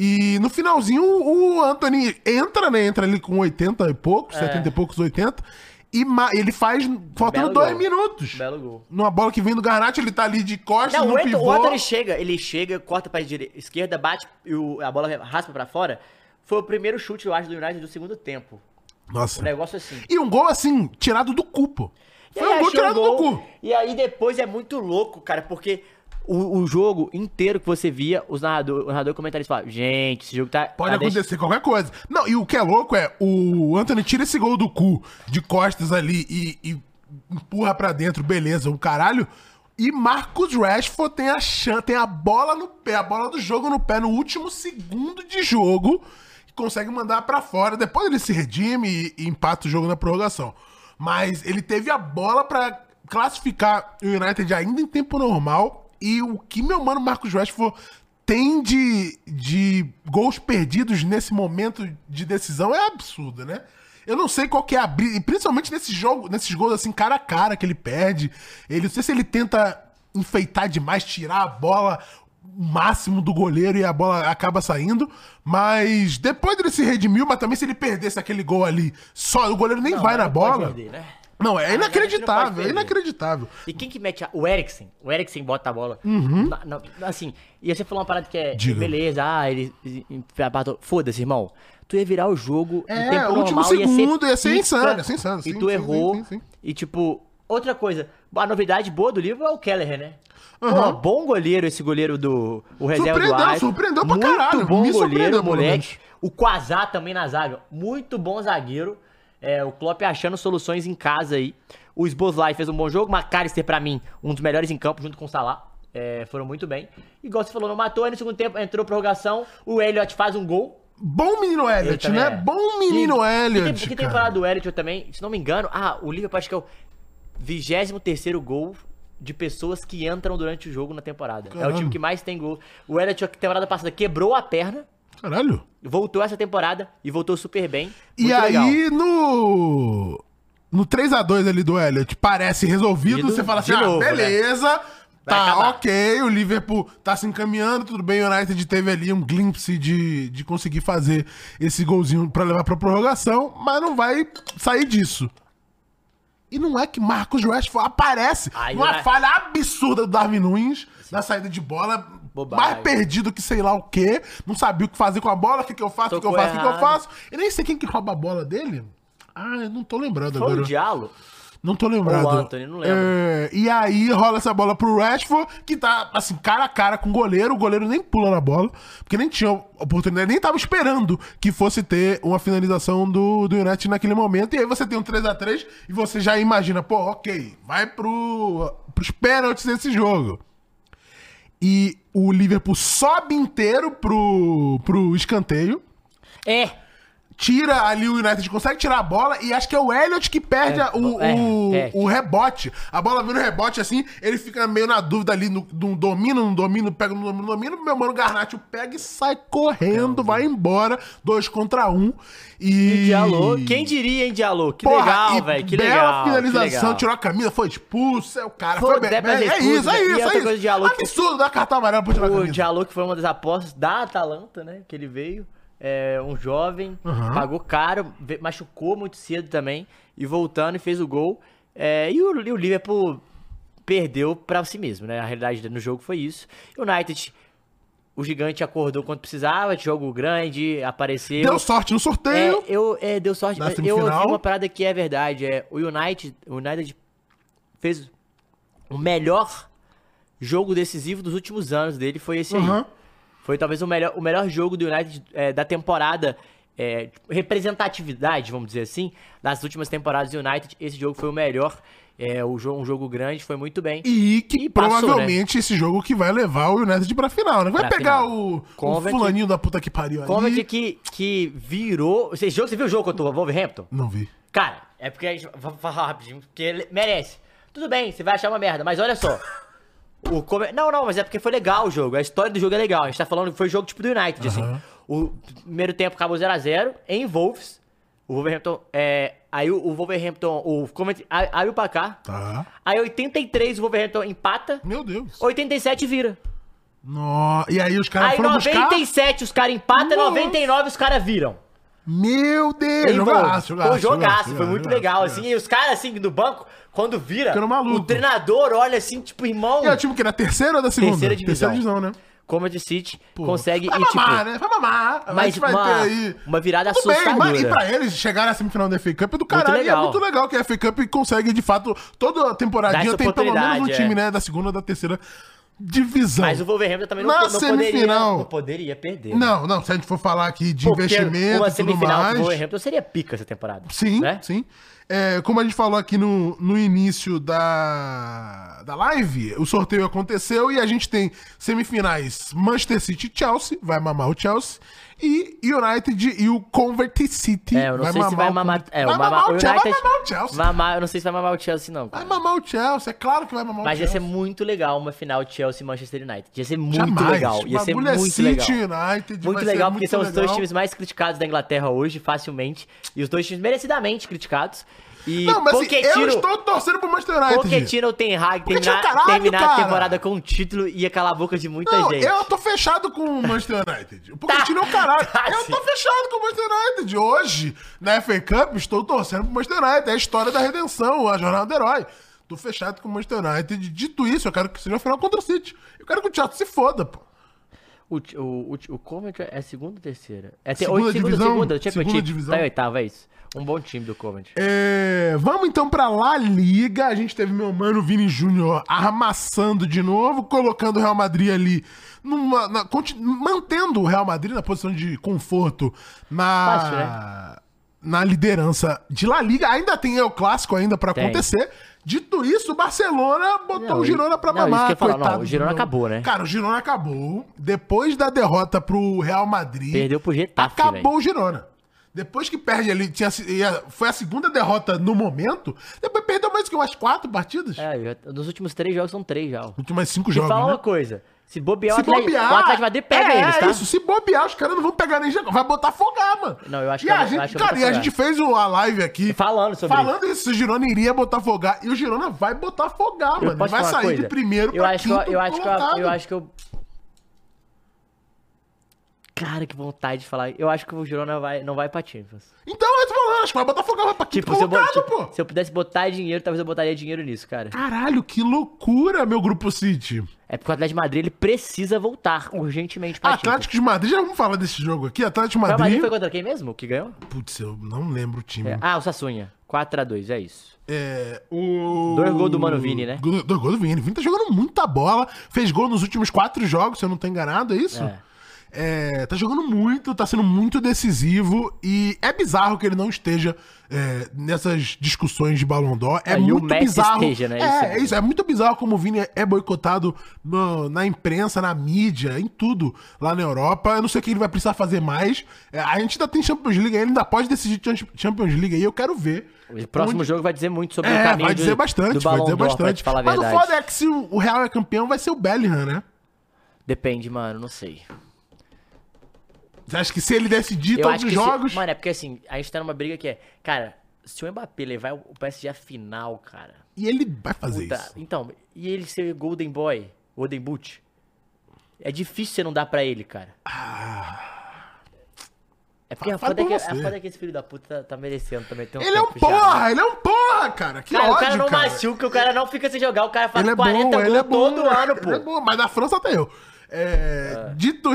[SPEAKER 6] E no finalzinho, o Anthony entra, né? Entra ali com oitenta e poucos, setenta e poucos, oitenta. E ma- ele faz faltando
[SPEAKER 7] Belo
[SPEAKER 6] dois
[SPEAKER 7] gol.
[SPEAKER 6] minutos.
[SPEAKER 7] Belo gol.
[SPEAKER 6] Numa bola que vem do Garnacho, ele tá ali de costas
[SPEAKER 7] Não,
[SPEAKER 6] no
[SPEAKER 7] o, Anthony,
[SPEAKER 6] pivô.
[SPEAKER 7] o Anthony chega, ele chega, corta pra dire- esquerda, bate e o- a bola raspa pra fora. Foi o primeiro chute, eu acho, do United do segundo tempo.
[SPEAKER 6] Nossa.
[SPEAKER 7] Um negócio assim.
[SPEAKER 6] E um gol assim, tirado do cu, pô.
[SPEAKER 7] E
[SPEAKER 6] Foi
[SPEAKER 7] aí
[SPEAKER 6] um gol
[SPEAKER 7] achou
[SPEAKER 6] tirado
[SPEAKER 7] o
[SPEAKER 6] do
[SPEAKER 7] gol,
[SPEAKER 6] cu.
[SPEAKER 7] E aí depois é muito louco, cara, porque o, o jogo inteiro que você via, os narrador, o narrador e comentarista falavam, gente, esse jogo tá...
[SPEAKER 6] Pode
[SPEAKER 7] tá
[SPEAKER 6] acontecer qualquer coisa. Não, e o que é louco é, o Anthony tira esse gol do cu, de costas ali, e, e empurra pra dentro, beleza, o caralho. E Marcus Rashford tem a chance, tem a bola no pé, a bola do jogo no pé, no último segundo de jogo, e consegue mandar pra fora. Depois ele se redime e, e empata o jogo na prorrogação. Mas ele teve a bola pra classificar o United ainda em tempo normal. E o que meu mano Marcus Rashford tem de, de gols perdidos nesse momento de decisão é absurdo, né? Eu não sei qual que é a briga, e principalmente nesse jogo, nesses gols assim, cara a cara que ele perde. Ele, não sei se ele tenta enfeitar demais, tirar a bola o máximo do goleiro e a bola acaba saindo. Mas depois ele se redimiu, mas também se ele perdesse aquele gol ali, só o goleiro nem
[SPEAKER 7] Não,
[SPEAKER 6] vai na
[SPEAKER 7] não pode
[SPEAKER 6] bola.
[SPEAKER 7] perder, né?
[SPEAKER 6] Não, é
[SPEAKER 7] Ah,
[SPEAKER 6] inacreditável,
[SPEAKER 7] a gente não pode
[SPEAKER 6] é inacreditável.
[SPEAKER 7] E quem que mete a... O Eriksen. O Eriksen bota a bola.
[SPEAKER 6] Uhum.
[SPEAKER 7] Na- na- assim, e você falou uma parada que é...
[SPEAKER 6] Diga.
[SPEAKER 7] Beleza, ah, ele... ele- Foda-se, irmão. Tu ia virar o jogo
[SPEAKER 6] É,
[SPEAKER 7] no tempo
[SPEAKER 6] o último
[SPEAKER 7] normal,
[SPEAKER 6] segundo ia ser
[SPEAKER 7] pica,
[SPEAKER 6] insano, ia ser insano,
[SPEAKER 7] E
[SPEAKER 6] sim,
[SPEAKER 7] tu
[SPEAKER 6] sim,
[SPEAKER 7] errou.
[SPEAKER 6] sim, sim, sim.
[SPEAKER 7] E tipo, outra coisa. A novidade boa do livro é o Kelleher, né?
[SPEAKER 6] Uhum.
[SPEAKER 7] Pô, bom goleiro esse goleiro do... O reserva do
[SPEAKER 6] Surpreendeu,
[SPEAKER 7] Arsenal.
[SPEAKER 6] surpreendeu pra
[SPEAKER 7] Muito
[SPEAKER 6] caralho,
[SPEAKER 7] bom
[SPEAKER 6] me
[SPEAKER 7] goleiro,
[SPEAKER 6] surpreendeu, pelo
[SPEAKER 7] moleque.
[SPEAKER 6] menos.
[SPEAKER 7] O Quasar também na zaga. Muito bom zagueiro. É, o Klopp achando soluções em casa aí. O Szoboszlai fez um bom jogo. McAllister, pra mim, um dos melhores em campo, junto com o Salah. É, foram muito bem. Igual você falou, não matou. Aí no segundo tempo entrou prorrogação. O Elliot faz um gol.
[SPEAKER 6] Bom menino
[SPEAKER 7] Ele
[SPEAKER 6] Elliot,
[SPEAKER 7] também
[SPEAKER 6] né?
[SPEAKER 7] é.
[SPEAKER 6] Bom menino
[SPEAKER 7] E-
[SPEAKER 6] Elliot,
[SPEAKER 7] E tem, que tem
[SPEAKER 6] cara.
[SPEAKER 7] falado do Elliot também, se não me engano. Ah, o Liverpool acho que é o vigésimo terceiro gol de pessoas que entram durante o jogo na temporada. É
[SPEAKER 6] Caralho.
[SPEAKER 7] o time que mais tem gol. O Elliot, a temporada passada, quebrou a perna,
[SPEAKER 6] Caralho.
[SPEAKER 7] voltou essa temporada e voltou super bem.
[SPEAKER 6] E
[SPEAKER 7] Muito legal.
[SPEAKER 6] aí, no... No três a dois ali do Elliot, parece resolvido.
[SPEAKER 7] De
[SPEAKER 6] Você fala assim,
[SPEAKER 7] de
[SPEAKER 6] ah,
[SPEAKER 7] novo, né?
[SPEAKER 6] beleza,
[SPEAKER 7] Vai
[SPEAKER 6] tá
[SPEAKER 7] acabar.
[SPEAKER 6] ok, o Liverpool tá se encaminhando, tudo bem, o United teve ali um glimpse de, de conseguir fazer esse golzinho pra levar pra prorrogação, mas não vai sair disso. E não é que Marcos Rashford aparece
[SPEAKER 7] Aí
[SPEAKER 6] numa
[SPEAKER 7] vai-
[SPEAKER 6] falha absurda do Darwin Nunes na saída de bola,
[SPEAKER 7] Bobagem.
[SPEAKER 6] mais perdido que sei lá o quê, não sabia o que fazer com a bola, o que, que eu faço, o que, que eu
[SPEAKER 7] Tocou
[SPEAKER 6] faço, o que, que eu
[SPEAKER 7] errado.
[SPEAKER 6] faço. E nem sei quem que rouba a bola dele. Ah, eu não tô lembrando
[SPEAKER 7] Foi
[SPEAKER 6] agora.
[SPEAKER 7] o Diallo?
[SPEAKER 6] Não tô lembrado.
[SPEAKER 7] Ou o Anthony, não lembro.
[SPEAKER 6] É, e aí rola essa bola pro Rashford, que tá, assim, cara a cara com o goleiro. O goleiro nem pula na bola, porque nem tinha oportunidade, nem tava esperando que fosse ter uma finalização do, do United naquele momento. E aí você tem um três a três e você já imagina, pô, ok, vai pro, pros pênaltis desse jogo. E o Liverpool sobe inteiro pro, pro escanteio.
[SPEAKER 7] É.
[SPEAKER 6] Tira ali o United, consegue tirar a bola e acho que é o Elliot que perde
[SPEAKER 7] É,
[SPEAKER 6] a- o,
[SPEAKER 7] é,
[SPEAKER 6] o,
[SPEAKER 7] é.
[SPEAKER 6] o rebote. A bola vem no rebote assim, ele fica meio na dúvida ali, no, no domínio, no domínio, pega no domínio, no domínio. Meu mano Garnacho pega e sai correndo, vai embora, dois contra um. E.
[SPEAKER 7] E Diallo, quem diria, hein, Diallo? Que
[SPEAKER 6] Porra,
[SPEAKER 7] legal,
[SPEAKER 6] e
[SPEAKER 7] velho, que
[SPEAKER 6] bela
[SPEAKER 7] legal. que
[SPEAKER 6] finalização,
[SPEAKER 7] legal.
[SPEAKER 6] tirou a camisa, foi expulso, é o cara.
[SPEAKER 7] Foi,
[SPEAKER 6] Foi, bem,
[SPEAKER 7] deve fazer
[SPEAKER 6] é, é
[SPEAKER 7] expulso,
[SPEAKER 6] isso, é
[SPEAKER 7] né? E
[SPEAKER 6] isso,
[SPEAKER 7] outra
[SPEAKER 6] é
[SPEAKER 7] coisa,
[SPEAKER 6] isso.
[SPEAKER 7] Diallo, que-
[SPEAKER 6] Absurdo dar cartão amarelo pra tirar a
[SPEAKER 7] O
[SPEAKER 6] camisa.
[SPEAKER 7] Diallo, que foi uma das apostas da Atalanta, né? Que ele veio. É, um jovem,
[SPEAKER 6] Uhum.
[SPEAKER 7] pagou caro, ve- machucou muito cedo também. E voltando e fez o gol. É, e, o, e o Liverpool perdeu pra si mesmo, né? A realidade no jogo foi isso. O United, o gigante acordou quando precisava, de jogo grande, apareceu.
[SPEAKER 6] Deu sorte no
[SPEAKER 7] É,
[SPEAKER 6] sorteio.
[SPEAKER 7] eu, é, deu sorte.
[SPEAKER 6] Na
[SPEAKER 7] mas Eu
[SPEAKER 6] semifinal.
[SPEAKER 7] ouvi uma parada que é verdade. É, o United, o United fez o melhor jogo decisivo dos últimos anos dele, foi esse
[SPEAKER 6] Uhum.
[SPEAKER 7] aí. Foi talvez o melhor, o melhor jogo do United é, da temporada. É, representatividade, vamos dizer assim, das últimas temporadas do United. Esse jogo foi o melhor. É, o jogo, um jogo grande, foi muito bem.
[SPEAKER 6] E que
[SPEAKER 7] E passou,
[SPEAKER 6] provavelmente esse jogo que vai levar o United pra final, né? Vai
[SPEAKER 7] Pra
[SPEAKER 6] pegar
[SPEAKER 7] final.
[SPEAKER 6] o, o
[SPEAKER 7] Coventry-
[SPEAKER 6] fulaninho da puta que pariu ali.
[SPEAKER 7] Como que, que virou. Esse jogo, você viu o jogo contra o Wolverhampton?
[SPEAKER 6] Não vi.
[SPEAKER 7] Cara, é porque a gente. Vou falar rapidinho, porque ele merece. Tudo bem, você vai achar uma merda, mas olha só. O come... Não, não, mas é porque foi legal o jogo. A história do jogo é legal. A gente tá falando que foi jogo tipo do United, assim. O primeiro tempo acabou zero a zero em Wolves. O Wolverhampton. É... Aí o, o Wolverhampton. O Coventry abriu pra cá.
[SPEAKER 6] Tá.
[SPEAKER 7] Aí oitenta e três o Wolverhampton empata.
[SPEAKER 6] Meu Deus.
[SPEAKER 7] oitenta e sete vira.
[SPEAKER 6] No... E aí os caras
[SPEAKER 7] Aí
[SPEAKER 6] foram buscar...
[SPEAKER 7] noventa e sete os caras empatam,
[SPEAKER 6] Nossa.
[SPEAKER 7] noventa e nove os caras viram.
[SPEAKER 6] Meu Deus.
[SPEAKER 7] Em
[SPEAKER 6] Jogaço,
[SPEAKER 7] Wolves.
[SPEAKER 6] jogaço,
[SPEAKER 7] Foi um jogaço,
[SPEAKER 6] jogaço,
[SPEAKER 7] foi muito
[SPEAKER 6] jogaço,
[SPEAKER 7] legal,
[SPEAKER 6] jogaço.
[SPEAKER 7] assim. E os caras, assim, do banco, quando vira,
[SPEAKER 6] Ficando maluco.
[SPEAKER 7] o treinador olha assim, tipo, irmão,
[SPEAKER 6] E é o time que era terceira ou da segunda?
[SPEAKER 7] Terceira divisão.
[SPEAKER 6] Terceira divisão, né?
[SPEAKER 7] Comedy City
[SPEAKER 6] Pô,
[SPEAKER 7] consegue
[SPEAKER 6] vai
[SPEAKER 7] ir, tipo,
[SPEAKER 6] mamar, né? Vai mamar. a
[SPEAKER 7] mas
[SPEAKER 6] gente vai
[SPEAKER 7] uma,
[SPEAKER 6] ter aí...
[SPEAKER 7] uma virada
[SPEAKER 6] Tudo bem,
[SPEAKER 7] assustadora.
[SPEAKER 6] mas e pra eles chegarem à semifinal da F A Cup é do caralho. E é
[SPEAKER 7] legal.
[SPEAKER 6] muito legal que a F A Cup consegue, de fato, toda
[SPEAKER 7] Dá
[SPEAKER 6] temporadinha
[SPEAKER 7] essa
[SPEAKER 6] tem pelo menos um
[SPEAKER 7] oportunidade,
[SPEAKER 6] time,
[SPEAKER 7] é.
[SPEAKER 6] né? Da segunda ou da terceira divisão.
[SPEAKER 7] Mas o Wolverhampton também não,
[SPEAKER 6] Na
[SPEAKER 7] não poderia,
[SPEAKER 6] semifinal-
[SPEAKER 7] não poderia perder. né?
[SPEAKER 6] Não, não, se a gente for falar aqui de
[SPEAKER 7] Pô, porque
[SPEAKER 6] investimento
[SPEAKER 7] uma
[SPEAKER 6] e tudo
[SPEAKER 7] semifinal
[SPEAKER 6] mais...
[SPEAKER 7] do Wolverhampton seria pica essa temporada.
[SPEAKER 6] Sim,
[SPEAKER 7] né?
[SPEAKER 6] sim. É, como a gente falou aqui no, no início da, da live, o sorteio aconteceu e a gente tem semifinais Manchester City e Chelsea, vai mamar o Chelsea, e United e o Convert City
[SPEAKER 7] É, eu não
[SPEAKER 6] vai
[SPEAKER 7] sei se vai
[SPEAKER 6] o
[SPEAKER 7] mamar...
[SPEAKER 6] Convert-
[SPEAKER 7] É,
[SPEAKER 6] vai
[SPEAKER 7] o, mama,
[SPEAKER 6] mamar
[SPEAKER 7] o
[SPEAKER 6] o Chelsea,
[SPEAKER 7] United...
[SPEAKER 6] vai mamar o Chelsea.
[SPEAKER 7] mamar- eu não sei se vai mamar o Chelsea, não.
[SPEAKER 6] Vai
[SPEAKER 7] cara.
[SPEAKER 6] mamar o Chelsea, é claro que vai mamar
[SPEAKER 7] Mas
[SPEAKER 6] o
[SPEAKER 7] ia ser
[SPEAKER 6] Chelsea.
[SPEAKER 7] muito legal uma final de Chelsea e Manchester United. Ia ser muito
[SPEAKER 6] Jamais.
[SPEAKER 7] legal. Ia
[SPEAKER 6] O
[SPEAKER 7] ser
[SPEAKER 6] bagulho é
[SPEAKER 7] muito
[SPEAKER 6] City
[SPEAKER 7] legal.
[SPEAKER 6] United,
[SPEAKER 7] Muito
[SPEAKER 6] vai
[SPEAKER 7] legal,
[SPEAKER 6] ser
[SPEAKER 7] porque
[SPEAKER 6] muito
[SPEAKER 7] são os dois
[SPEAKER 6] legal.
[SPEAKER 7] times mais criticados da Inglaterra hoje, facilmente. E os dois times merecidamente criticados. E
[SPEAKER 6] Não, mas assim,
[SPEAKER 7] Pochettino-
[SPEAKER 6] eu estou torcendo pro Manchester United.
[SPEAKER 7] Pochettino tem Hag
[SPEAKER 6] Pochettino
[SPEAKER 7] terminar,
[SPEAKER 6] é caralho,
[SPEAKER 7] terminar a
[SPEAKER 6] cara.
[SPEAKER 7] temporada com um título e ia calar a boca de muita
[SPEAKER 6] Não,
[SPEAKER 7] gente.
[SPEAKER 6] eu tô fechado com o Manchester United. O Pochettino é o caralho.
[SPEAKER 7] Tá,
[SPEAKER 6] Eu
[SPEAKER 7] sim.
[SPEAKER 6] tô fechado com o Manchester United. Hoje, na F A Cup, estou torcendo pro Manchester United. É a história da redenção, a jornada do herói. Tô fechado com o Manchester United. Dito isso, eu quero que seja a final contra o City. Eu quero que o Chelsea se foda, pô.
[SPEAKER 7] O, o, o, o Coventry é segunda ou terceira? É te,
[SPEAKER 6] Segunda
[SPEAKER 7] ou, segunda,
[SPEAKER 6] divisão,
[SPEAKER 7] segunda, o Championship.
[SPEAKER 6] segunda divisão.
[SPEAKER 7] Tá em oitava, é isso. Um bom time do Coventry.
[SPEAKER 6] É, vamos então pra La Liga. A gente teve meu mano Vini Júnior arramassando de novo, colocando o Real Madrid ali, numa, na- conti- mantendo o Real Madrid na posição de conforto na,
[SPEAKER 7] Fácil, né?
[SPEAKER 6] na liderança de La Liga. Ainda tem o clássico ainda pra
[SPEAKER 7] Tem.
[SPEAKER 6] acontecer. Dito isso, o Barcelona botou
[SPEAKER 7] Não,
[SPEAKER 6] o Girona pra
[SPEAKER 7] não, isso
[SPEAKER 6] mamar.
[SPEAKER 7] que eu ia falar,
[SPEAKER 6] coitado
[SPEAKER 7] não, o Girona
[SPEAKER 6] do meu-
[SPEAKER 7] acabou, né?
[SPEAKER 6] Cara, o Girona acabou. Depois da derrota pro Real Madrid.
[SPEAKER 7] Perdeu pro Getafe,
[SPEAKER 6] Acabou
[SPEAKER 7] velho.
[SPEAKER 6] o Girona. Depois que perde ali, tinha, ia- foi a segunda derrota no momento. Depois perdeu mais que umas quatro partidas.
[SPEAKER 7] É, já- nos últimos três jogos são três já. ó.
[SPEAKER 6] Últimas cinco
[SPEAKER 7] E
[SPEAKER 6] jogos,
[SPEAKER 7] fala
[SPEAKER 6] né?
[SPEAKER 7] uma coisa. Se bobear,
[SPEAKER 6] Se
[SPEAKER 7] o Atlético,
[SPEAKER 6] bobear,
[SPEAKER 7] o Atlético de Madrid pega
[SPEAKER 6] é,
[SPEAKER 7] eles, tá?
[SPEAKER 6] É isso, se bobear, os caras não vão pegar nem jogar. Vai botar afogar, mano.
[SPEAKER 7] Não, eu acho
[SPEAKER 6] e
[SPEAKER 7] que
[SPEAKER 6] a
[SPEAKER 7] eu- eu
[SPEAKER 6] gente,
[SPEAKER 7] acho que eu
[SPEAKER 6] cara,
[SPEAKER 7] vou
[SPEAKER 6] e a
[SPEAKER 7] botar
[SPEAKER 6] gente fez uma live aqui.
[SPEAKER 7] Falando sobre
[SPEAKER 6] Falando isso, se o Girona iria botar afogar. E o Girona vai botar afogar,
[SPEAKER 7] Eu
[SPEAKER 6] mano. Ele
[SPEAKER 7] posso
[SPEAKER 6] vai
[SPEAKER 7] falar uma
[SPEAKER 6] sair
[SPEAKER 7] coisa?
[SPEAKER 6] de primeiro
[SPEAKER 7] eu
[SPEAKER 6] pra
[SPEAKER 7] acho que eu,
[SPEAKER 6] quinto
[SPEAKER 7] eu acho que eu,
[SPEAKER 6] colocado.
[SPEAKER 7] eu acho que eu Cara, que vontade de falar. Eu acho que o Girona vai, não vai pra Champions.
[SPEAKER 6] Então, eu tô falando, acho que vai botar afogar, vai pra quinto
[SPEAKER 7] Tipo, se eu, bo-
[SPEAKER 6] colocado,
[SPEAKER 7] tipo,
[SPEAKER 6] pô.
[SPEAKER 7] se eu pudesse botar dinheiro, talvez eu botaria dinheiro nisso, cara.
[SPEAKER 6] Caralho, que loucura, meu grupo City.
[SPEAKER 7] É porque o Atlético de Madrid ele precisa voltar urgentemente pra Champions.
[SPEAKER 6] Atlético de Madrid, já vamos falar desse jogo aqui. Atlético de
[SPEAKER 7] O Real Madrid
[SPEAKER 6] Madrid.
[SPEAKER 7] foi contra quem mesmo que ganhou?
[SPEAKER 6] Putz, eu não lembro o time.
[SPEAKER 7] É, Ah, o Sassunha. quatro a dois, é isso.
[SPEAKER 6] É, o...
[SPEAKER 7] Dois gols do Mano Vini, né?
[SPEAKER 6] Gol- Dois gols do Vini. O Vini tá jogando muita bola. Fez gol nos últimos quatro jogos, se eu não tô enganado, é isso?
[SPEAKER 7] É.
[SPEAKER 6] É, tá jogando muito, tá sendo muito decisivo. E é bizarro que ele não esteja é, nessas discussões de Ballon d'Or. É
[SPEAKER 7] Ah, e o
[SPEAKER 6] muito
[SPEAKER 7] Messi
[SPEAKER 6] bizarro.
[SPEAKER 7] esteja, né?
[SPEAKER 6] É,
[SPEAKER 7] Isso é
[SPEAKER 6] é isso. É muito bizarro como o Vini é boicotado no- na imprensa, na mídia, em tudo lá na Europa. Eu não sei o que ele vai precisar fazer mais. É, a gente ainda tem Champions League, ele ainda pode decidir Champions League aí. Eu quero ver.
[SPEAKER 7] O próximo
[SPEAKER 6] onde-
[SPEAKER 7] jogo vai dizer muito sobre o
[SPEAKER 6] É,
[SPEAKER 7] caminho
[SPEAKER 6] vai dizer
[SPEAKER 7] do,
[SPEAKER 6] bastante,
[SPEAKER 7] do
[SPEAKER 6] vai
[SPEAKER 7] Ballon
[SPEAKER 6] dizer
[SPEAKER 7] d'Or, pra
[SPEAKER 6] bastante.
[SPEAKER 7] te falar a
[SPEAKER 6] Mas
[SPEAKER 7] verdade.
[SPEAKER 6] o foda é que se o o Real é campeão, vai ser o Bellingham, né?
[SPEAKER 7] Depende, mano, não sei.
[SPEAKER 6] Você acha que se ele decidir
[SPEAKER 7] Eu
[SPEAKER 6] todos
[SPEAKER 7] acho
[SPEAKER 6] os
[SPEAKER 7] que se-
[SPEAKER 6] jogos...
[SPEAKER 7] Mano, é porque assim, a gente tá numa briga que é... Cara, se o Mbappé levar o P S G à final, cara...
[SPEAKER 6] E ele vai fazer
[SPEAKER 7] puta,
[SPEAKER 6] isso.
[SPEAKER 7] Então, e ele ser Golden Boy, Golden Boot... É difícil você não dar pra ele, cara. É porque a
[SPEAKER 6] Fala
[SPEAKER 7] foda, é
[SPEAKER 6] por
[SPEAKER 7] que, a
[SPEAKER 6] você.
[SPEAKER 7] foda é que esse filho da puta tá, tá merecendo também. Tem
[SPEAKER 6] Ele é um
[SPEAKER 7] tempo já,
[SPEAKER 6] porra,
[SPEAKER 7] né?
[SPEAKER 6] ele é um porra, cara. Que
[SPEAKER 7] Cara,
[SPEAKER 6] ódio,
[SPEAKER 7] o cara não
[SPEAKER 6] cara.
[SPEAKER 7] machuca, o cara não fica sem jogar, o cara faz
[SPEAKER 6] Ele é
[SPEAKER 7] quarenta
[SPEAKER 6] bom, ele é
[SPEAKER 7] gols
[SPEAKER 6] bom.
[SPEAKER 7] todo ano, pô.
[SPEAKER 6] Ele é bom, mas na França até eu. É, Dito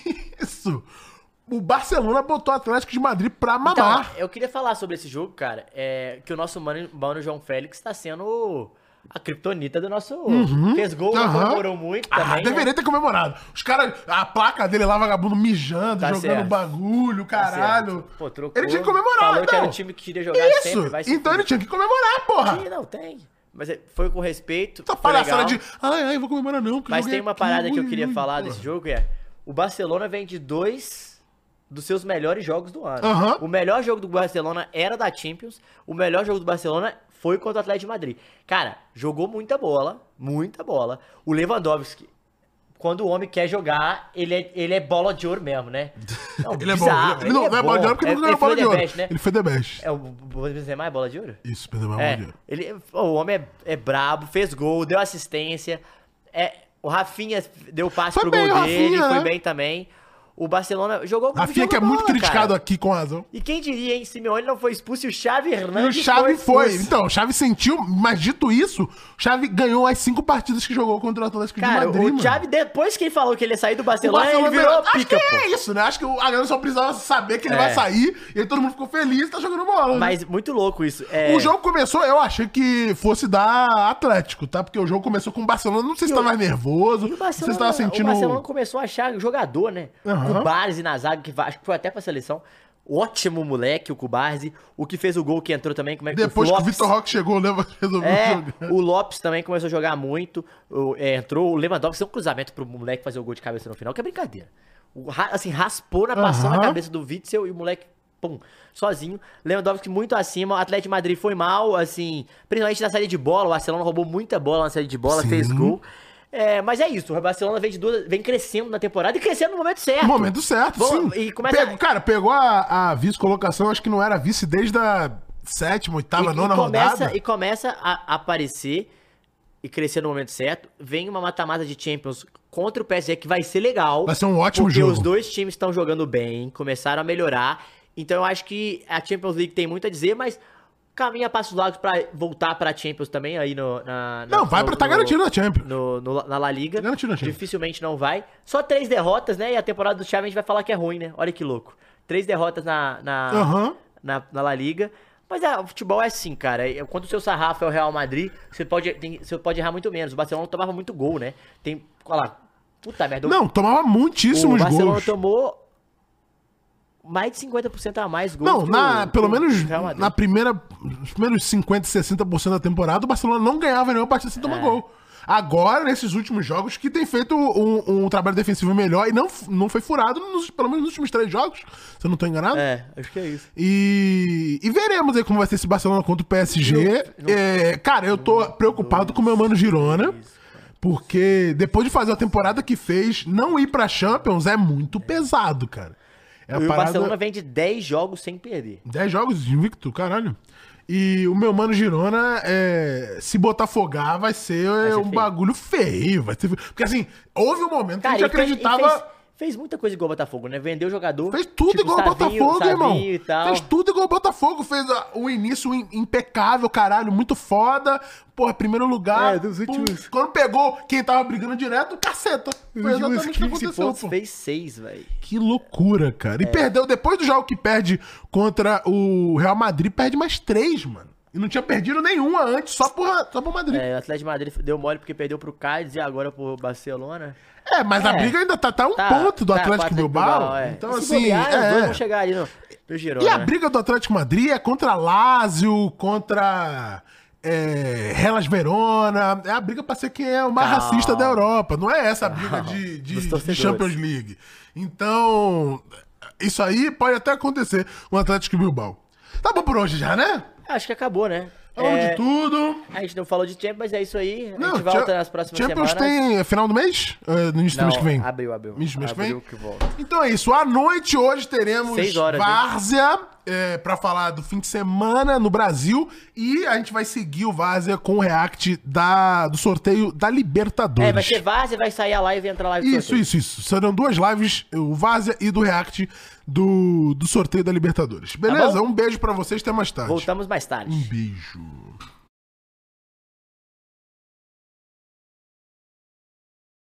[SPEAKER 6] isso, o Barcelona botou o Atlético de Madrid pra
[SPEAKER 7] Então,
[SPEAKER 6] mamar.
[SPEAKER 7] eu queria falar sobre esse jogo, cara, é que o nosso mano, mano João Félix tá sendo a criptonita do nosso... Fez gol,
[SPEAKER 6] Uhum. Aham.
[SPEAKER 7] comemorou muito
[SPEAKER 6] Ah,
[SPEAKER 7] também,
[SPEAKER 6] deveria
[SPEAKER 7] né?
[SPEAKER 6] ter comemorado. Os caras, a placa dele lá, vagabundo, mijando,
[SPEAKER 7] Tá
[SPEAKER 6] jogando
[SPEAKER 7] certo.
[SPEAKER 6] bagulho,
[SPEAKER 7] Tá
[SPEAKER 6] caralho.
[SPEAKER 7] certo. Pô, trocou,
[SPEAKER 6] Ele tinha que comemorar,
[SPEAKER 7] falou que era
[SPEAKER 6] não.
[SPEAKER 7] um time que queria jogar
[SPEAKER 6] Isso,
[SPEAKER 7] sempre, vai se
[SPEAKER 6] então ele
[SPEAKER 7] fuder.
[SPEAKER 6] tinha que comemorar, porra.
[SPEAKER 7] Sim, não, tem. Mas é- foi com respeito,
[SPEAKER 6] Essa
[SPEAKER 7] foi
[SPEAKER 6] palhaçada
[SPEAKER 7] legal.
[SPEAKER 6] de, ai, ai, vou comemorar não. porque
[SPEAKER 7] Mas
[SPEAKER 6] joguei
[SPEAKER 7] tem uma
[SPEAKER 6] aqui,
[SPEAKER 7] parada que eu
[SPEAKER 6] ui,
[SPEAKER 7] queria
[SPEAKER 6] ui,
[SPEAKER 7] falar
[SPEAKER 6] porra.
[SPEAKER 7] desse jogo, é... O Barcelona vem de dois dos seus melhores jogos do ano.
[SPEAKER 6] Aham.
[SPEAKER 7] O melhor jogo do Barcelona era da Champions. O melhor jogo do Barcelona foi contra o Atlético de Madrid. Cara, jogou muita bola, muita bola. O Lewandowski, quando o homem quer jogar, ele é, ele é bola de ouro mesmo, né? Não,
[SPEAKER 6] Ele é bom.
[SPEAKER 7] bizarro,
[SPEAKER 6] Ele, não,
[SPEAKER 7] é
[SPEAKER 6] não é bola de ouro porque
[SPEAKER 7] É-
[SPEAKER 6] ele não ganhou
[SPEAKER 7] ele foi
[SPEAKER 6] bola de
[SPEAKER 7] the
[SPEAKER 6] ouro.
[SPEAKER 7] best, né?
[SPEAKER 6] Ele foi the best.
[SPEAKER 7] É o Benzema é bola de ouro?
[SPEAKER 6] Isso, Benzema é bola
[SPEAKER 7] É,
[SPEAKER 6] de ouro.
[SPEAKER 7] ele, pô, o homem é, é brabo, fez gol, deu assistência. É, o Rafinha deu passe
[SPEAKER 6] Foi
[SPEAKER 7] pro
[SPEAKER 6] bem,
[SPEAKER 7] gol
[SPEAKER 6] o
[SPEAKER 7] dele,
[SPEAKER 6] Rafinha,
[SPEAKER 7] foi
[SPEAKER 6] né?
[SPEAKER 7] bem também. O Barcelona jogou
[SPEAKER 6] Rafinha
[SPEAKER 7] jogou
[SPEAKER 6] que é muito
[SPEAKER 7] bola,
[SPEAKER 6] criticado
[SPEAKER 7] cara.
[SPEAKER 6] aqui com razão.
[SPEAKER 7] E quem diria, hein? Simeone não foi expulso e o Xavi
[SPEAKER 6] E o
[SPEAKER 7] Hernandes
[SPEAKER 6] Xavi foi.
[SPEAKER 7] expulso.
[SPEAKER 6] Então, o Xavi sentiu, mas dito isso, o Xavi ganhou as cinco partidas que jogou contra o Atlético
[SPEAKER 7] Cara,
[SPEAKER 6] de Madrid,
[SPEAKER 7] o
[SPEAKER 6] mano.
[SPEAKER 7] Xavi, depois que ele falou que ele ia sair do
[SPEAKER 6] O
[SPEAKER 7] Barcelona,
[SPEAKER 6] Barcelona
[SPEAKER 7] ele virou
[SPEAKER 6] acho
[SPEAKER 7] pica,
[SPEAKER 6] que
[SPEAKER 7] pô.
[SPEAKER 6] é isso, né? Acho que o- a galera só precisava saber que ele
[SPEAKER 7] É.
[SPEAKER 6] vai sair, e aí todo mundo ficou feliz e tá jogando bola. né?
[SPEAKER 7] Mas muito louco isso. É...
[SPEAKER 6] O jogo começou, eu achei que fosse dar Atlético, tá? Porque o jogo começou com o Barcelona, não sei se
[SPEAKER 7] E
[SPEAKER 6] tava
[SPEAKER 7] o-
[SPEAKER 6] nervoso,
[SPEAKER 7] E o
[SPEAKER 6] não sei se
[SPEAKER 7] Barcelona,
[SPEAKER 6] tava sentindo...
[SPEAKER 7] o Barcelona começou a achar jogador, né?
[SPEAKER 6] Aham.
[SPEAKER 7] Cubares e na zaga, que vai- acho que foi até pra seleção. Ótimo moleque, o Cubares. O que fez o gol que entrou também, como é que
[SPEAKER 6] Depois
[SPEAKER 7] o
[SPEAKER 6] que o
[SPEAKER 7] Lopes-
[SPEAKER 6] Vitor Roque chegou, o Leva resolveu
[SPEAKER 7] É,
[SPEAKER 6] jogar.
[SPEAKER 7] o Lopes também começou a jogar muito. o- é, entrou o Lewandowski, deu um cruzamento pro moleque fazer o gol de cabeça no final, que é brincadeira. O, ra- assim, raspou na passou na
[SPEAKER 6] Aham.
[SPEAKER 7] cabeça do Witzel e o moleque, pum, sozinho. Lewandowski muito acima, o Atlético de Madrid foi mal, assim, principalmente na saída de bola. O Barcelona roubou muita bola na saída de bola,
[SPEAKER 6] Sim.
[SPEAKER 7] fez gol. É, mas é isso, o Barcelona vem, de duas, vem crescendo na temporada e crescendo no momento certo.
[SPEAKER 6] No momento certo,
[SPEAKER 7] Vamos-
[SPEAKER 6] sim.
[SPEAKER 7] e começa-
[SPEAKER 6] Pegou- cara, pegou a, a vice-colocação, acho que não era vice desde a sétima, oitava,
[SPEAKER 7] e,
[SPEAKER 6] nona
[SPEAKER 7] e começa,
[SPEAKER 6] rodada.
[SPEAKER 7] E começa a aparecer e crescer no momento certo. Vem uma mata-mata de Champions contra o P S G que vai ser legal.
[SPEAKER 6] Vai ser um ótimo
[SPEAKER 7] porque
[SPEAKER 6] jogo.
[SPEAKER 7] Porque os dois times estão jogando bem, começaram a melhorar. Então eu acho que a Champions League tem muito a dizer, mas caminha passos largos pra voltar pra Champions também aí no... Na,
[SPEAKER 6] não,
[SPEAKER 7] no,
[SPEAKER 6] vai
[SPEAKER 7] no,
[SPEAKER 6] pra estar tá garantido na Champions.
[SPEAKER 7] No, no, na La Liga.
[SPEAKER 6] Tá garantido na Champions.
[SPEAKER 7] Dificilmente não vai. Só três derrotas, né? E a temporada do Xavi a gente vai falar que é ruim, né? Olha que louco. Três derrotas na, na,
[SPEAKER 6] uhum.
[SPEAKER 7] na, na La Liga. Mas é, o futebol é assim, cara. Quando o seu sarrafo é o Real Madrid, você pode, tem, você pode errar muito menos. O Barcelona tomava muito gol, né? Tem, olha lá, puta merda.
[SPEAKER 6] Não, tomava muitíssimos gols. O
[SPEAKER 7] Barcelona
[SPEAKER 6] gols.
[SPEAKER 7] tomou mais de cinquenta por cento a mais gols.
[SPEAKER 6] Não, na,
[SPEAKER 7] pro,
[SPEAKER 6] pelo
[SPEAKER 7] pro
[SPEAKER 6] menos na primeira, nos primeiros cinquenta, sessenta por cento da temporada, o Barcelona não ganhava nenhuma partida sem tomar é. gol. Agora, nesses últimos jogos, que tem feito um, um trabalho defensivo melhor e não, não foi furado, nos, pelo menos nos últimos três jogos, se eu não tô enganado.
[SPEAKER 7] É, acho que é isso.
[SPEAKER 6] E, e veremos aí como vai ser esse Barcelona contra o P S G. Não, não, é, cara, eu tô preocupado dois, com o meu mano Girona, isso, porque depois de fazer a temporada que fez, não ir pra Champions é muito pesado, cara. É
[SPEAKER 7] e parada... o Barcelona vem de dez jogos sem perder.
[SPEAKER 6] dez jogos invicto, caralho. E o meu mano Girona, é, se botafogar, vai ser, vai ser um feio. bagulho feio. Vai ser... Porque assim, houve um momento
[SPEAKER 7] Cara,
[SPEAKER 6] que a gente acreditava...
[SPEAKER 7] Fez, fez muita coisa igual o Botafogo, né? Vendeu jogador.
[SPEAKER 6] Fez tudo tipo, igual o Botafogo,
[SPEAKER 7] Savinho,
[SPEAKER 6] irmão.
[SPEAKER 7] E tal.
[SPEAKER 6] Fez tudo igual o Botafogo. Fez o início impecável, caralho, muito foda. Porra, primeiro lugar.
[SPEAKER 7] É, dos últimos...
[SPEAKER 6] Quando pegou quem tava brigando direto, caceta. Foi exatamente o que aconteceu,
[SPEAKER 7] pontos,
[SPEAKER 6] pô.
[SPEAKER 7] fez seis, velho.
[SPEAKER 6] Que loucura, cara. E é. perdeu, depois do jogo que perde contra o Real Madrid, perde mais três, mano. E não tinha perdido nenhuma antes, só por, só por Madrid.
[SPEAKER 7] É, o Atlético de Madrid deu mole porque perdeu pro Cádiz e agora pro Barcelona.
[SPEAKER 6] É, mas é. a briga ainda tá, tá um tá, ponto do tá, Atlético Bilbao. Bilbao é.
[SPEAKER 7] Então, assim, golear, é. os dois vão chegar ali no, no Girona.
[SPEAKER 6] E a briga do Atlético Madrid é contra Lazio, contra é, Hellas Verona. É a briga pra ser quem é o mais Calma. racista da Europa. Não é essa a briga de, de, de Champions League. Então, isso aí pode até acontecer com o Atlético Bilbao. Tá bom por hoje já, né?
[SPEAKER 7] Acho que acabou, né?
[SPEAKER 6] Falamos
[SPEAKER 7] é...
[SPEAKER 6] de tudo.
[SPEAKER 7] A gente não falou de Champions, mas é isso aí.
[SPEAKER 6] Não,
[SPEAKER 7] a gente volta nas próximas
[SPEAKER 6] Champions
[SPEAKER 7] semanas.
[SPEAKER 6] Champions tem final do mês? Uh, no início
[SPEAKER 7] não,
[SPEAKER 6] do mês que vem?
[SPEAKER 7] abriu, abriu.
[SPEAKER 6] Início do mês que vem?
[SPEAKER 7] Que volta.
[SPEAKER 6] Então é isso. À noite hoje teremos
[SPEAKER 7] Seis horas,
[SPEAKER 6] Várzea é, pra falar do fim de semana no Brasil. E a gente vai seguir o Várzea com o react da, do sorteio da Libertadores.
[SPEAKER 7] É, vai ser Várzea, vai sair a live e entra a live do
[SPEAKER 6] Isso, sorteio. isso, isso. Serão duas lives, o Várzea e do react do, do sorteio da Libertadores. Beleza?
[SPEAKER 7] Tá
[SPEAKER 6] um beijo pra vocês, até mais tarde.
[SPEAKER 7] Voltamos mais tarde.
[SPEAKER 6] Um beijo.